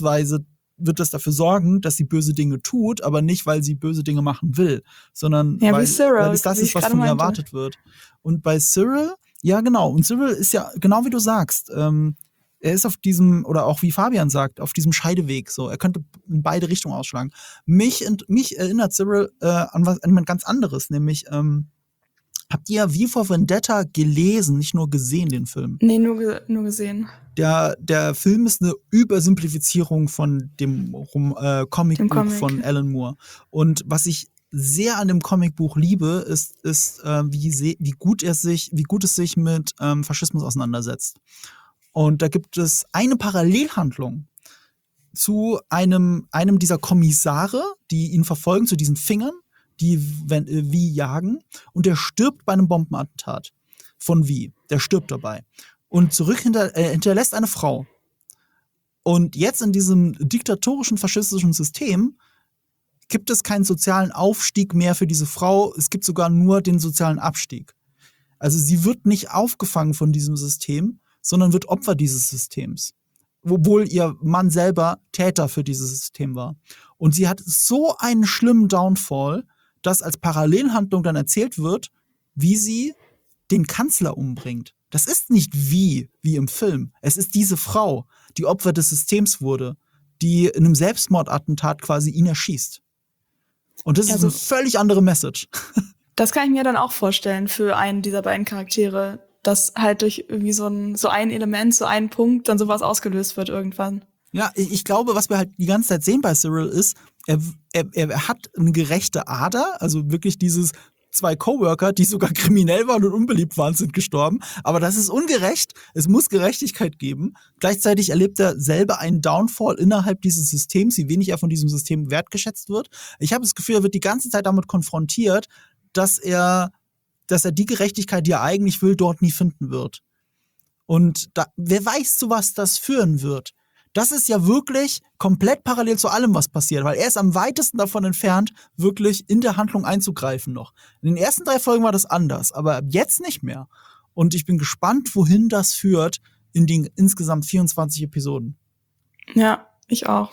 das dafür sorgen, dass sie böse Dinge tut, aber nicht, weil sie böse Dinge machen will, sondern ja, weil Cyril, es das ist, was von ihr erwartet wird. Und bei Cyril, ja genau, und Cyril ist ja, genau wie du sagst, er ist auf diesem, oder auch wie Fabian sagt, auf diesem Scheideweg, so, er könnte in beide Richtungen ausschlagen. Mich erinnert Cyril an jemand ganz anderes, nämlich, habt ihr V for Vendetta gelesen, nicht nur gesehen, den Film? Nee, nur gesehen. Der Film ist eine Übersimplifizierung von dem Comicbuch von Alan Moore. Und was ich sehr an dem Comicbuch liebe, ist wie gut es sich mit Faschismus auseinandersetzt. Und da gibt es eine Parallelhandlung zu einem dieser Kommissare, die ihn verfolgen, zu diesen Fingern, die wie jagen, und der stirbt bei einem Bombenattentat von Wie. Der stirbt dabei. Und hinterlässt eine Frau. Und jetzt in diesem diktatorischen, faschistischen System gibt es keinen sozialen Aufstieg mehr für diese Frau. Es gibt sogar nur den sozialen Abstieg. Also sie wird nicht aufgefangen von diesem System, sondern wird Opfer dieses Systems. Obwohl ihr Mann selber Täter für dieses System war. Und sie hat so einen schlimmen Downfall, dass als Parallelhandlung dann erzählt wird, wie sie den Kanzler umbringt. Das ist nicht wie im Film. Es ist diese Frau, die Opfer des Systems wurde, die in einem Selbstmordattentat quasi ihn erschießt. Und das ist eine völlig andere Message. Das kann ich mir dann auch vorstellen für einen dieser beiden Charaktere, dass halt durch irgendwie so ein Element, so ein Punkt dann sowas ausgelöst wird irgendwann. Ja, ich glaube, was wir halt die ganze Zeit sehen bei Cyril ist, er hat eine gerechte Ader, also wirklich dieses 2 Coworker, die sogar kriminell waren und unbeliebt waren, sind gestorben. Aber das ist ungerecht. Es muss Gerechtigkeit geben. Gleichzeitig erlebt er selber einen Downfall innerhalb dieses Systems, wie wenig er von diesem System wertgeschätzt wird. Ich habe das Gefühl, er wird die ganze Zeit damit konfrontiert, dass er die Gerechtigkeit, die er eigentlich will, dort nie finden wird. Und wer weiß, zu was das führen wird. Das ist ja wirklich komplett parallel zu allem, was passiert, weil er ist am weitesten davon entfernt, wirklich in der Handlung einzugreifen noch. In den ersten 3 Folgen war das anders, aber jetzt nicht mehr. Und ich bin gespannt, wohin das führt in den insgesamt 24 Episoden. Ja, ich auch.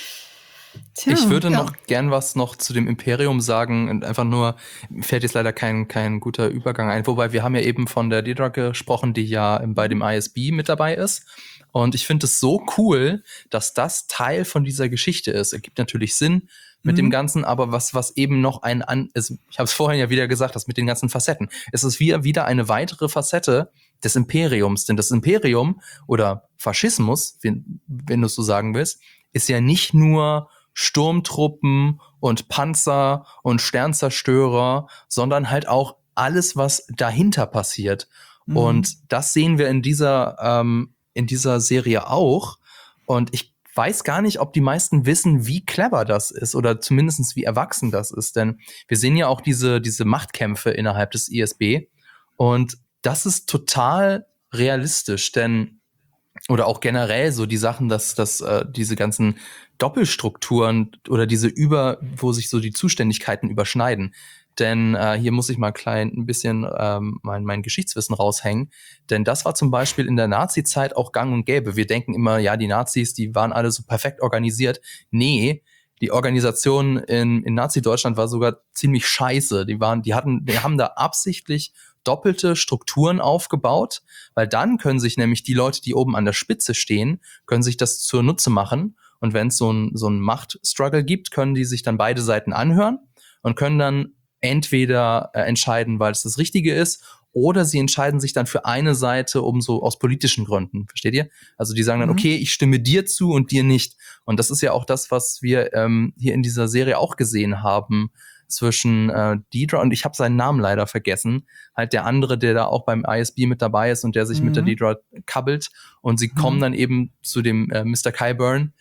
Tja, ich würde noch gern was noch zu dem Imperium sagen und einfach nur, mir fällt jetzt leider kein guter Übergang ein, wobei wir haben ja eben von der Dedra gesprochen, die ja bei dem ISB mit dabei ist. Und ich finde es so cool, dass das Teil von dieser Geschichte ist. Es gibt natürlich Sinn mit dem Ganzen, aber was eben noch ich habe es vorhin ja wieder gesagt, das mit den ganzen Facetten. Es ist wieder eine weitere Facette des Imperiums. Denn das Imperium oder Faschismus, wenn du es so sagen willst, ist ja nicht nur Sturmtruppen und Panzer und Sternzerstörer, sondern halt auch alles, was dahinter passiert. Und das sehen wir in dieser Serie auch. Und ich weiß gar nicht, ob die meisten wissen, wie clever das ist oder zumindest wie erwachsen das ist. Denn wir sehen ja auch diese Machtkämpfe innerhalb des ISB. Und das ist total realistisch, oder auch generell so die Sachen, dass diese ganzen Doppelstrukturen oder wo sich so die Zuständigkeiten überschneiden. Denn hier muss ich mal ein bisschen mein Geschichtswissen raushängen. Denn das war zum Beispiel in der Nazi-Zeit auch gang und gäbe. Wir denken immer, ja, die Nazis, die waren alle so perfekt organisiert. Nee, die Organisation in Nazi-Deutschland war sogar ziemlich scheiße. Die haben da absichtlich doppelte Strukturen aufgebaut, weil dann können sich nämlich die Leute, die oben an der Spitze stehen, können sich das zunutze machen. Und wenn es so ein Machtstruggle gibt, können die sich dann beide Seiten anhören. und können dann entweder entscheiden, weil es das Richtige ist, oder sie entscheiden sich dann für eine Seite, um so aus politischen Gründen, versteht ihr? Also die sagen dann, okay, ich stimme dir zu und dir nicht. Und das ist ja auch das, was wir hier in dieser Serie auch gesehen haben zwischen Deidre und ich habe seinen Namen leider vergessen, halt der andere, der da auch beim ISB mit dabei ist und der sich mit der Deidre kabbelt und sie kommen dann eben zu dem Mr. Qyburn,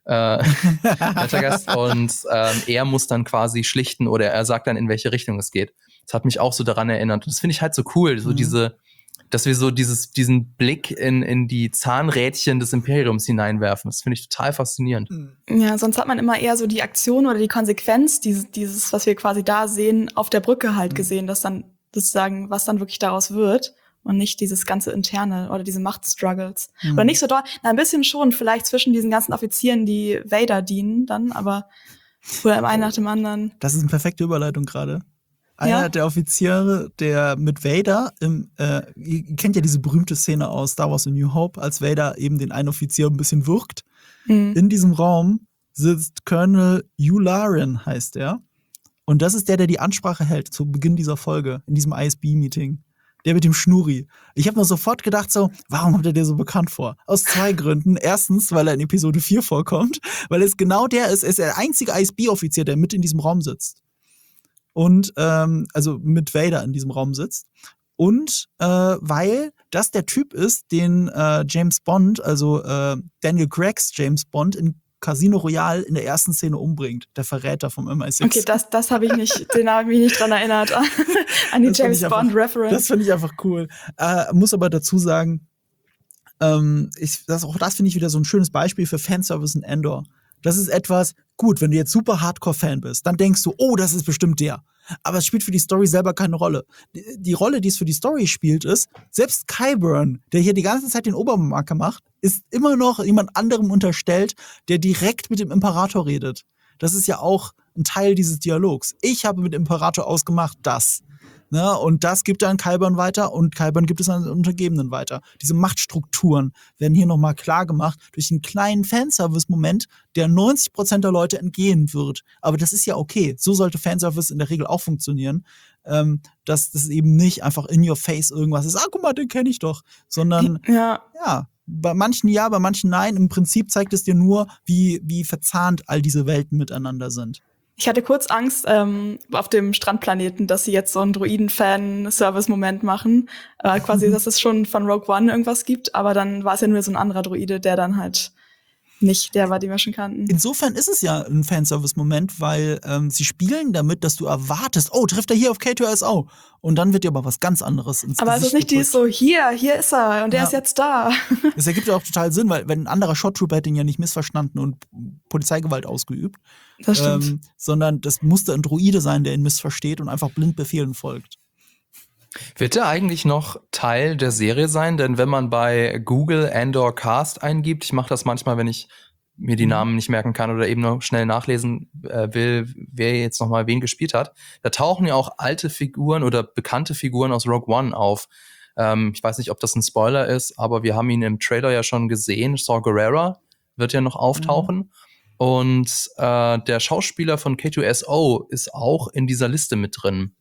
und er muss dann quasi schlichten oder er sagt dann, in welche Richtung es geht. Das hat mich auch so daran erinnert. Und das finde ich halt so cool, so dass wir so diesen Blick in die Zahnrädchen des Imperiums hineinwerfen. Das finde ich total faszinierend. Ja, sonst hat man immer eher so die Aktion oder die Konsequenz dieses, was wir quasi da sehen, auf der Brücke halt gesehen, dass dann sozusagen, was dann wirklich daraus wird. Und nicht dieses ganze Interne oder diese Machtstruggles. Oder nicht so doll. Na, ein bisschen schon, vielleicht zwischen diesen ganzen Offizieren, die Vader dienen dann, aber oder im einen nach dem anderen. Das ist eine perfekte Überleitung gerade. Einer der Offiziere, der mit Vader ihr kennt ja diese berühmte Szene aus Star Wars A New Hope, als Vader eben den einen Offizier ein bisschen würgt. In diesem Raum sitzt Colonel Yularen, heißt er. Und das ist der die Ansprache hält zu Beginn dieser Folge, in diesem ISB-Meeting. Der mit dem Schnurri. Ich habe mir sofort gedacht so, warum kommt er dir so bekannt vor? Aus 2 Gründen. Erstens, weil er in Episode 4 vorkommt, weil es genau der ist. Er ist der einzige ISB-Offizier, der mit in diesem Raum sitzt. Und, also mit Vader in diesem Raum sitzt. Und weil das der Typ ist, den James Bond, also Daniel Craig's James Bond in Casino Royale in der ersten Szene umbringt, der Verräter vom MI6. Okay, das habe ich nicht, den habe ich mich nicht dran erinnert, an die James Bond Reference. Das finde ich einfach cool. Muss aber dazu sagen, das finde ich wieder so ein schönes Beispiel für Fanservice in Andor. Das ist etwas, gut, wenn du jetzt super Hardcore-Fan bist, dann denkst du, oh, das ist bestimmt der. Aber es spielt für die Story selber keine Rolle. Die Rolle, die es für die Story spielt, ist, selbst Qyburn, der hier die ganze Zeit den Obermarker macht, ist immer noch jemand anderem unterstellt, der direkt mit dem Imperator redet. Das ist ja auch ein Teil dieses Dialogs. Ich habe mit dem Imperator ausgemacht, das. Ne? Und das gibt dann Qyburn weiter und Qyburn gibt es an den Untergebenen weiter. Diese Machtstrukturen werden hier nochmal klar gemacht durch einen kleinen Fanservice-Moment, der 90% der Leute entgehen wird. Aber das ist ja okay. So sollte Fanservice in der Regel auch funktionieren. Dass das eben nicht einfach in your face irgendwas ist. Ah, guck mal, den kenne ich doch. Sondern, ja, bei manchen ja, bei manchen nein. Im Prinzip zeigt es dir nur, wie verzahnt all diese Welten miteinander sind. Ich hatte kurz Angst auf dem Strandplaneten, dass sie jetzt so einen Droiden-Fan-Service-Moment machen. Quasi, dass es schon von Rogue One irgendwas gibt, aber dann war es ja nur so ein anderer Droide, der dann halt nicht der war, den wir schon kannten. Insofern ist es ja ein Fanservice-Moment, weil sie spielen damit, dass du erwartest, oh, trifft er hier auf K2SO. Und dann wird dir aber was ganz anderes ins Aber Gesicht es ist nicht gedrückt. dieses so, hier ist er und der ist jetzt da. Das ergibt ja auch total Sinn, weil wenn ein anderer Shot-Trooper hätte ihn ja nicht missverstanden und Polizeigewalt ausgeübt. Das stimmt. Sondern das musste ein Droide sein, der ihn missversteht und einfach blind Befehlen folgt. Wird er eigentlich noch Teil der Serie sein? Denn wenn man bei Google Andor Cast eingibt, ich mache das manchmal, wenn ich mir die Namen nicht merken kann oder eben noch schnell nachlesen will, wer jetzt noch mal wen gespielt hat, da tauchen ja auch alte Figuren oder bekannte Figuren aus Rogue One auf. Ich weiß nicht, ob das ein Spoiler ist, aber wir haben ihn im Trailer ja schon gesehen. Saw Gerrera wird ja noch auftauchen. Und der Schauspieler von K2SO ist auch in dieser Liste mit drin.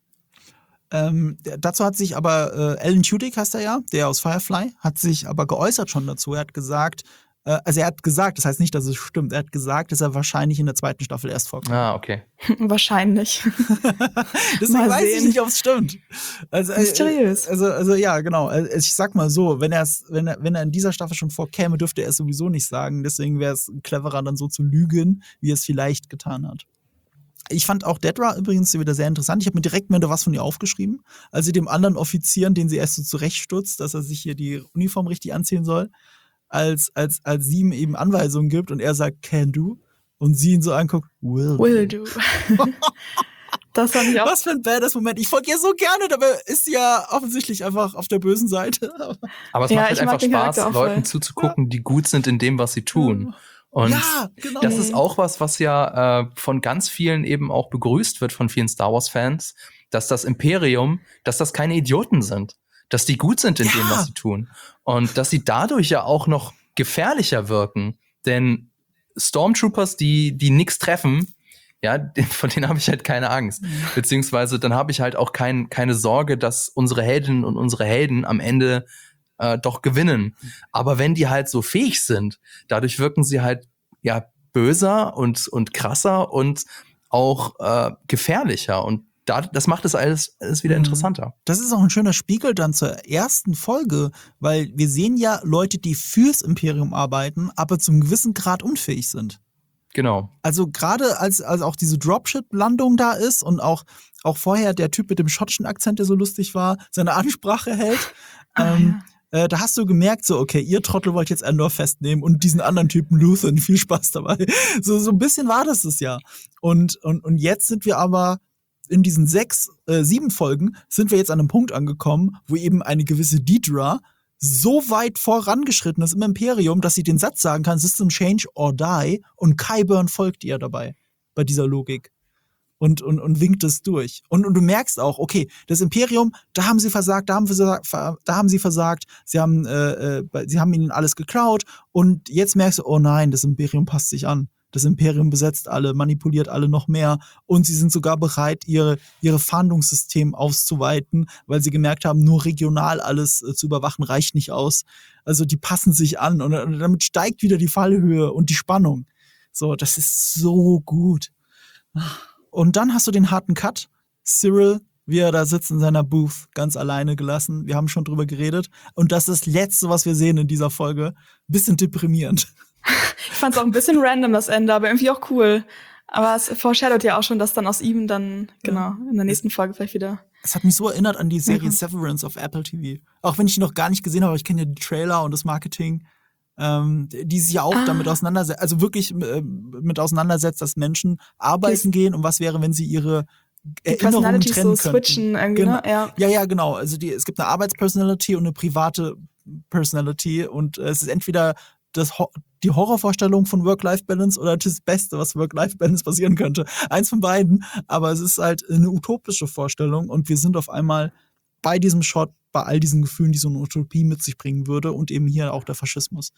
Dazu hat sich aber Alan Tudyk heißt er ja, der aus Firefly, hat sich aber geäußert schon dazu. Er hat gesagt, das heißt nicht, dass es stimmt, er hat gesagt, dass er wahrscheinlich in der 2. Staffel erst vorkommt. Ah, okay. Wahrscheinlich. Deswegen weiß ich nicht, ob es stimmt. Mysteriös. Also ja, genau. Ich sag mal so, wenn er in dieser Staffel schon vorkäme, dürfte er es sowieso nicht sagen. Deswegen wäre es cleverer, dann so zu lügen, wie er es vielleicht getan hat. Ich fand auch Dedra übrigens wieder sehr interessant. Ich habe mir direkt mal was von ihr aufgeschrieben. Als sie dem anderen Offizieren, den sie erst so zurechtstutzt, dass er sich hier die Uniform richtig anziehen soll, als sie ihm eben Anweisungen gibt und er sagt, can do, und sie ihn so anguckt, will do. Das fand ich auch. Was für ein badass Moment. Ich folge ihr so gerne, dabei ist sie ja offensichtlich einfach auf der bösen Seite. Aber es macht halt einfach Spaß, Leuten zuzugucken, die gut sind in dem, was sie tun. Und genau. Das ist auch was ja von ganz vielen eben auch begrüßt wird, von vielen Star Wars-Fans, dass das Imperium, dass das keine Idioten sind, dass die gut sind in dem, was sie tun. Und dass sie dadurch ja auch noch gefährlicher wirken. Denn Stormtroopers, die nix treffen, Ja, von denen habe ich halt keine Angst. Beziehungsweise dann habe ich halt auch keine Sorge, dass unsere Heldinnen und unsere Helden am Ende doch gewinnen. Aber wenn die halt so fähig sind, dadurch wirken sie halt ja böser und krasser und auch gefährlicher. Und das macht es alles wieder interessanter. Das ist auch ein schöner Spiegel dann zur ersten Folge, weil wir sehen ja Leute, die fürs Imperium arbeiten, aber zum gewissen Grad unfähig sind. Genau. Also gerade als auch diese Dropship-Landung da ist und auch vorher der Typ mit dem schottischen Akzent, der so lustig war, seine Ansprache hält, da hast du gemerkt, so, okay, ihr Trottel wollt jetzt Endor festnehmen und diesen anderen Typen Luthen, viel Spaß dabei. So ein bisschen war das ja. Und jetzt sind wir aber in diesen 7 Folgen sind wir jetzt an einem Punkt angekommen, wo eben eine gewisse Deidre so weit vorangeschritten ist im Imperium, dass sie den Satz sagen kann, System change or die, und Qyburn folgt ihr dabei, bei dieser Logik. Und winkt es durch. Und du merkst auch, okay, das Imperium, da haben sie versagt, sie haben ihnen alles geklaut, und jetzt merkst du, oh nein, das Imperium passt sich an. Das Imperium besetzt alle, manipuliert alle noch mehr, und sie sind sogar bereit, ihre Fahndungssystem auszuweiten, weil sie gemerkt haben, nur regional alles zu überwachen reicht nicht aus. Also die passen sich an, und damit steigt wieder die Fallhöhe und die Spannung. So, das ist so gut. Und dann hast du den harten Cut. Cyril, wie er da sitzt in seiner Booth, ganz alleine gelassen. Wir haben schon drüber geredet. Und das ist das Letzte, was wir sehen in dieser Folge. Bisschen deprimierend. Ich fand es auch ein bisschen random, das Ende, aber irgendwie auch cool. Aber es foreshadowt ja auch schon, dass dann aus ihm dann, genau, in der nächsten Folge vielleicht wieder. Es hat mich so erinnert an die Serie Severance auf Apple TV. Auch wenn ich die noch gar nicht gesehen habe, aber ich kenne ja die Trailer und das Marketing, die sich ja auch damit auseinandersetzt, also wirklich mit auseinandersetzt, dass Menschen arbeiten gehen, und was wäre, wenn sie ihre Erinnerungen trennen so switchen könnten. irgendwie, Genau. ne? Ja, genau. Also es gibt eine Arbeitspersonality und eine private Personality, und es ist entweder die Horrorvorstellung von Work-Life-Balance oder das Beste, was Work-Life-Balance passieren könnte. Eins von beiden, aber es ist halt eine utopische Vorstellung, und wir sind auf einmal bei diesem Shot, bei all diesen Gefühlen, die so eine Utopie mit sich bringen würde, und eben hier auch der Faschismus.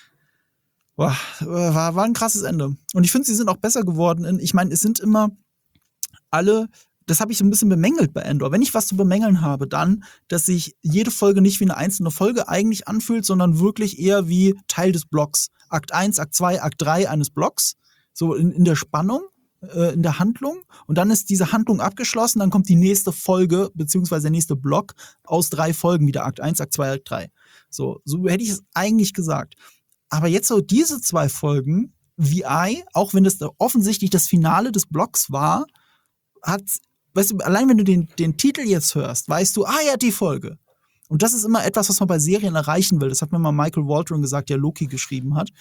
Boah, war ein krasses Ende. Und ich finde, sie sind auch besser geworden. Ich meine, es sind immer alle, das habe ich so ein bisschen bemängelt bei Endor. Wenn ich was zu bemängeln habe, dann, dass sich jede Folge nicht wie eine einzelne Folge eigentlich anfühlt, sondern wirklich eher wie Teil des Blocks. Akt 1, Akt 2, Akt 3 eines Blocks. So in der Spannung, in der Handlung. Und dann ist diese Handlung abgeschlossen, dann kommt die nächste Folge, beziehungsweise der nächste Block aus 3 Folgen, wieder Akt 1, Akt 2, Akt 3. So hätte ich es eigentlich gesagt. Aber jetzt so diese 2 Folgen, VI, auch wenn das offensichtlich das Finale des Blocks war, weißt du, allein wenn du den Titel jetzt hörst, weißt du, ja, die Folge. Und das ist immer etwas, was man bei Serien erreichen will. Das hat mir mal Michael Waldron gesagt, der Loki geschrieben hat.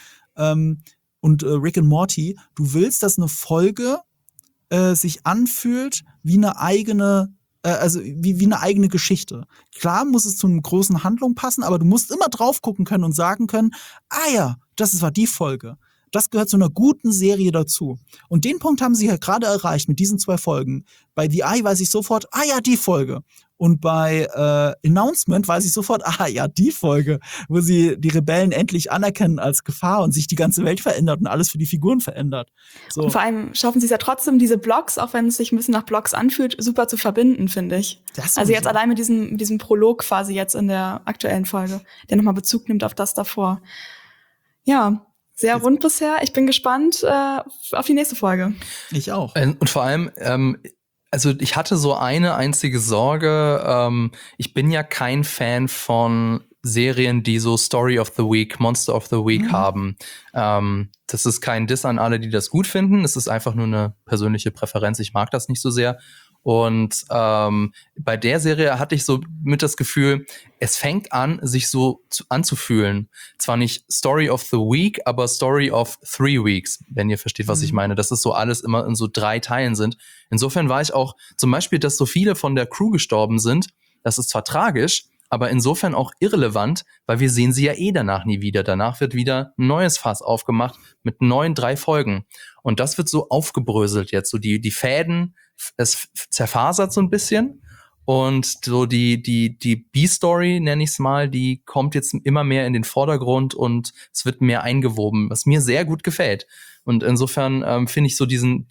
Und Rick and Morty. Du willst, dass eine Folge sich anfühlt wie eine eigene, wie eine eigene Geschichte. Klar muss es zu einer großen Handlung passen, aber du musst immer drauf gucken können und sagen können, ja, das war die Folge. Das gehört zu einer guten Serie dazu. Und den Punkt haben sie ja gerade erreicht mit diesen 2 Folgen. Bei The Eye weiß ich sofort, ja, die Folge. Und bei Announcement weiß ich sofort, ja, die Folge, wo sie die Rebellen endlich anerkennen als Gefahr und sich die ganze Welt verändert und alles für die Figuren verändert. So. Und vor allem schaffen sie es ja trotzdem, diese Blocks, auch wenn es sich ein bisschen nach Blocks anfühlt, super zu verbinden, finde ich. Also jetzt allein mit diesem Prolog quasi jetzt in der aktuellen Folge, der nochmal Bezug nimmt auf das davor. Ja, sehr rund bisher. Ich bin gespannt auf die nächste Folge. Ich auch. Und vor allem, also ich hatte so eine einzige Sorge. Ich bin ja kein Fan von Serien, die so Story of the Week, Monster of the Week haben. Das ist kein Diss an alle, die das gut finden. Es ist einfach nur eine persönliche Präferenz. Ich mag das nicht so sehr. Und bei der Serie hatte ich so mit das Gefühl, es fängt an, sich so anzufühlen. Zwar nicht Story of the Week, aber Story of 3 Weeks, wenn ihr versteht, was ich meine. Dass es so alles immer in so 3 Teilen sind. Insofern war ich auch, zum Beispiel, dass so viele von der Crew gestorben sind, das ist zwar tragisch, aber insofern auch irrelevant, weil wir sehen sie ja danach nie wieder. Danach wird wieder ein neues Fass aufgemacht mit neuen 3 Folgen. Und das wird so aufgebröselt jetzt, so die Fäden, es zerfasert so ein bisschen. Und so die B-Story, nenne ich es mal, die kommt jetzt immer mehr in den Vordergrund und es wird mehr eingewoben, was mir sehr gut gefällt. Und insofern finde ich so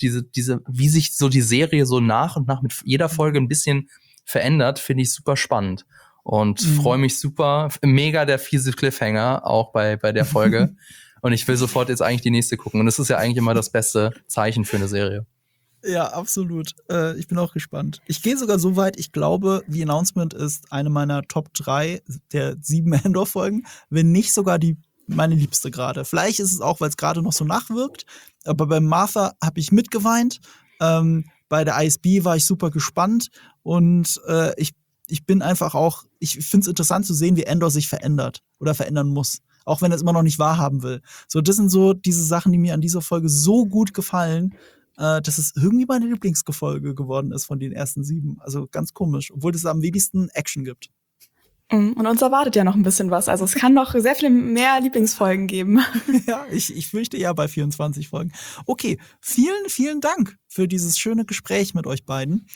wie sich so die Serie so nach und nach mit jeder Folge ein bisschen verändert, finde ich super spannend. Und freue mich super, mega der fiese Cliffhanger, auch bei der Folge. Und ich will sofort jetzt eigentlich die nächste gucken. Und das ist ja eigentlich immer das beste Zeichen für eine Serie. Ja, absolut. Ich bin auch gespannt. Ich gehe sogar so weit, ich glaube, The Announcement ist eine meiner Top 3 der 7 Andor-Folgen, wenn nicht sogar meine liebste gerade. Vielleicht ist es auch, weil es gerade noch so nachwirkt, aber bei Martha habe ich mitgeweint. Bei der ISB war ich super gespannt und ich bin einfach auch, ich finde es interessant zu sehen, wie Andor sich verändert oder verändern muss. Auch wenn er es immer noch nicht wahrhaben will. So, das sind so diese Sachen, die mir an dieser Folge so gut gefallen, dass es irgendwie meine Lieblingsfolge geworden ist von den ersten 7. Also ganz komisch, obwohl es am wenigsten Action gibt. Und uns erwartet ja noch ein bisschen was. Also es kann noch sehr viel mehr Lieblingsfolgen geben. Ja, ich fürchte ja bei 24 Folgen. Okay, vielen, vielen Dank für dieses schöne Gespräch mit euch beiden.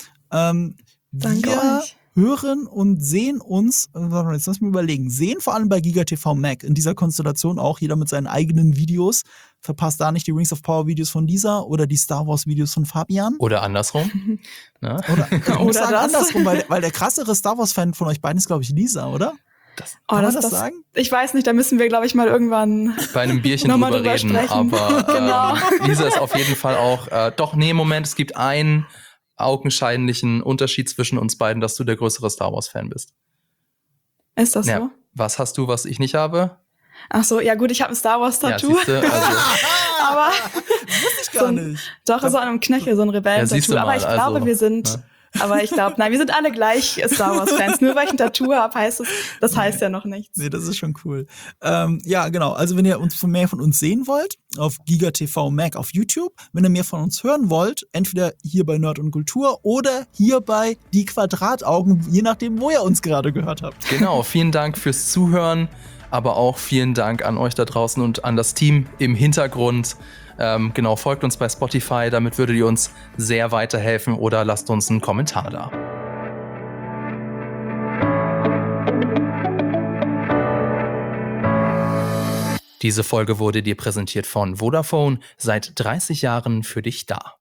Danke wir euch. hören und sehen uns, jetzt lass mich überlegen, sehen vor allem bei GigaTV Mac in dieser Konstellation auch, jeder mit seinen eigenen Videos. Verpasst da nicht die Rings of Power Videos von Lisa oder die Star Wars Videos von Fabian. Oder andersrum. Ne? Oder sagen andersrum, weil der krassere Star Wars Fan von euch beiden ist, glaube ich, Lisa, oder? Kann man das sagen? Ich weiß nicht, da müssen wir, glaube ich, mal irgendwann bei einem Bierchen nochmal drüber reden. sprechen. Aber Genau. Lisa ist auf jeden Fall auch, Moment, es gibt einen augenscheinlichen Unterschied zwischen uns beiden, dass du der größere Star Wars-Fan bist. Ist das Ja, so? was hast du, was ich nicht habe? Ach so, ja gut, ich habe ein Star Wars-Tattoo. Ja, siehste, also, Aber Wusste ich gar nicht. doch, so an einem Knöchel, so ein siehst du Rebellen-Tattoo. Aber mal, ich glaube, also, wir sind... ne? Aber ich glaube, nein, wir sind alle gleich Star Wars-Fans. Nur weil ich ein Tattoo habe, das heißt ja noch nichts. Nee, das ist schon cool. Ja, genau. Also wenn ihr mehr von uns sehen wollt, auf GigaTV Mac auf YouTube. Wenn ihr mehr von uns hören wollt, entweder hier bei Nerd und Kultur oder hier bei Die Quadrataugen, je nachdem, wo ihr uns gerade gehört habt. Genau, vielen Dank fürs Zuhören, aber auch vielen Dank an euch da draußen und an das Team im Hintergrund. Genau, folgt uns bei Spotify, damit würdet ihr uns sehr weiterhelfen oder lasst uns einen Kommentar da. Diese Folge wurde dir präsentiert von Vodafone, seit 30 Jahren für dich da.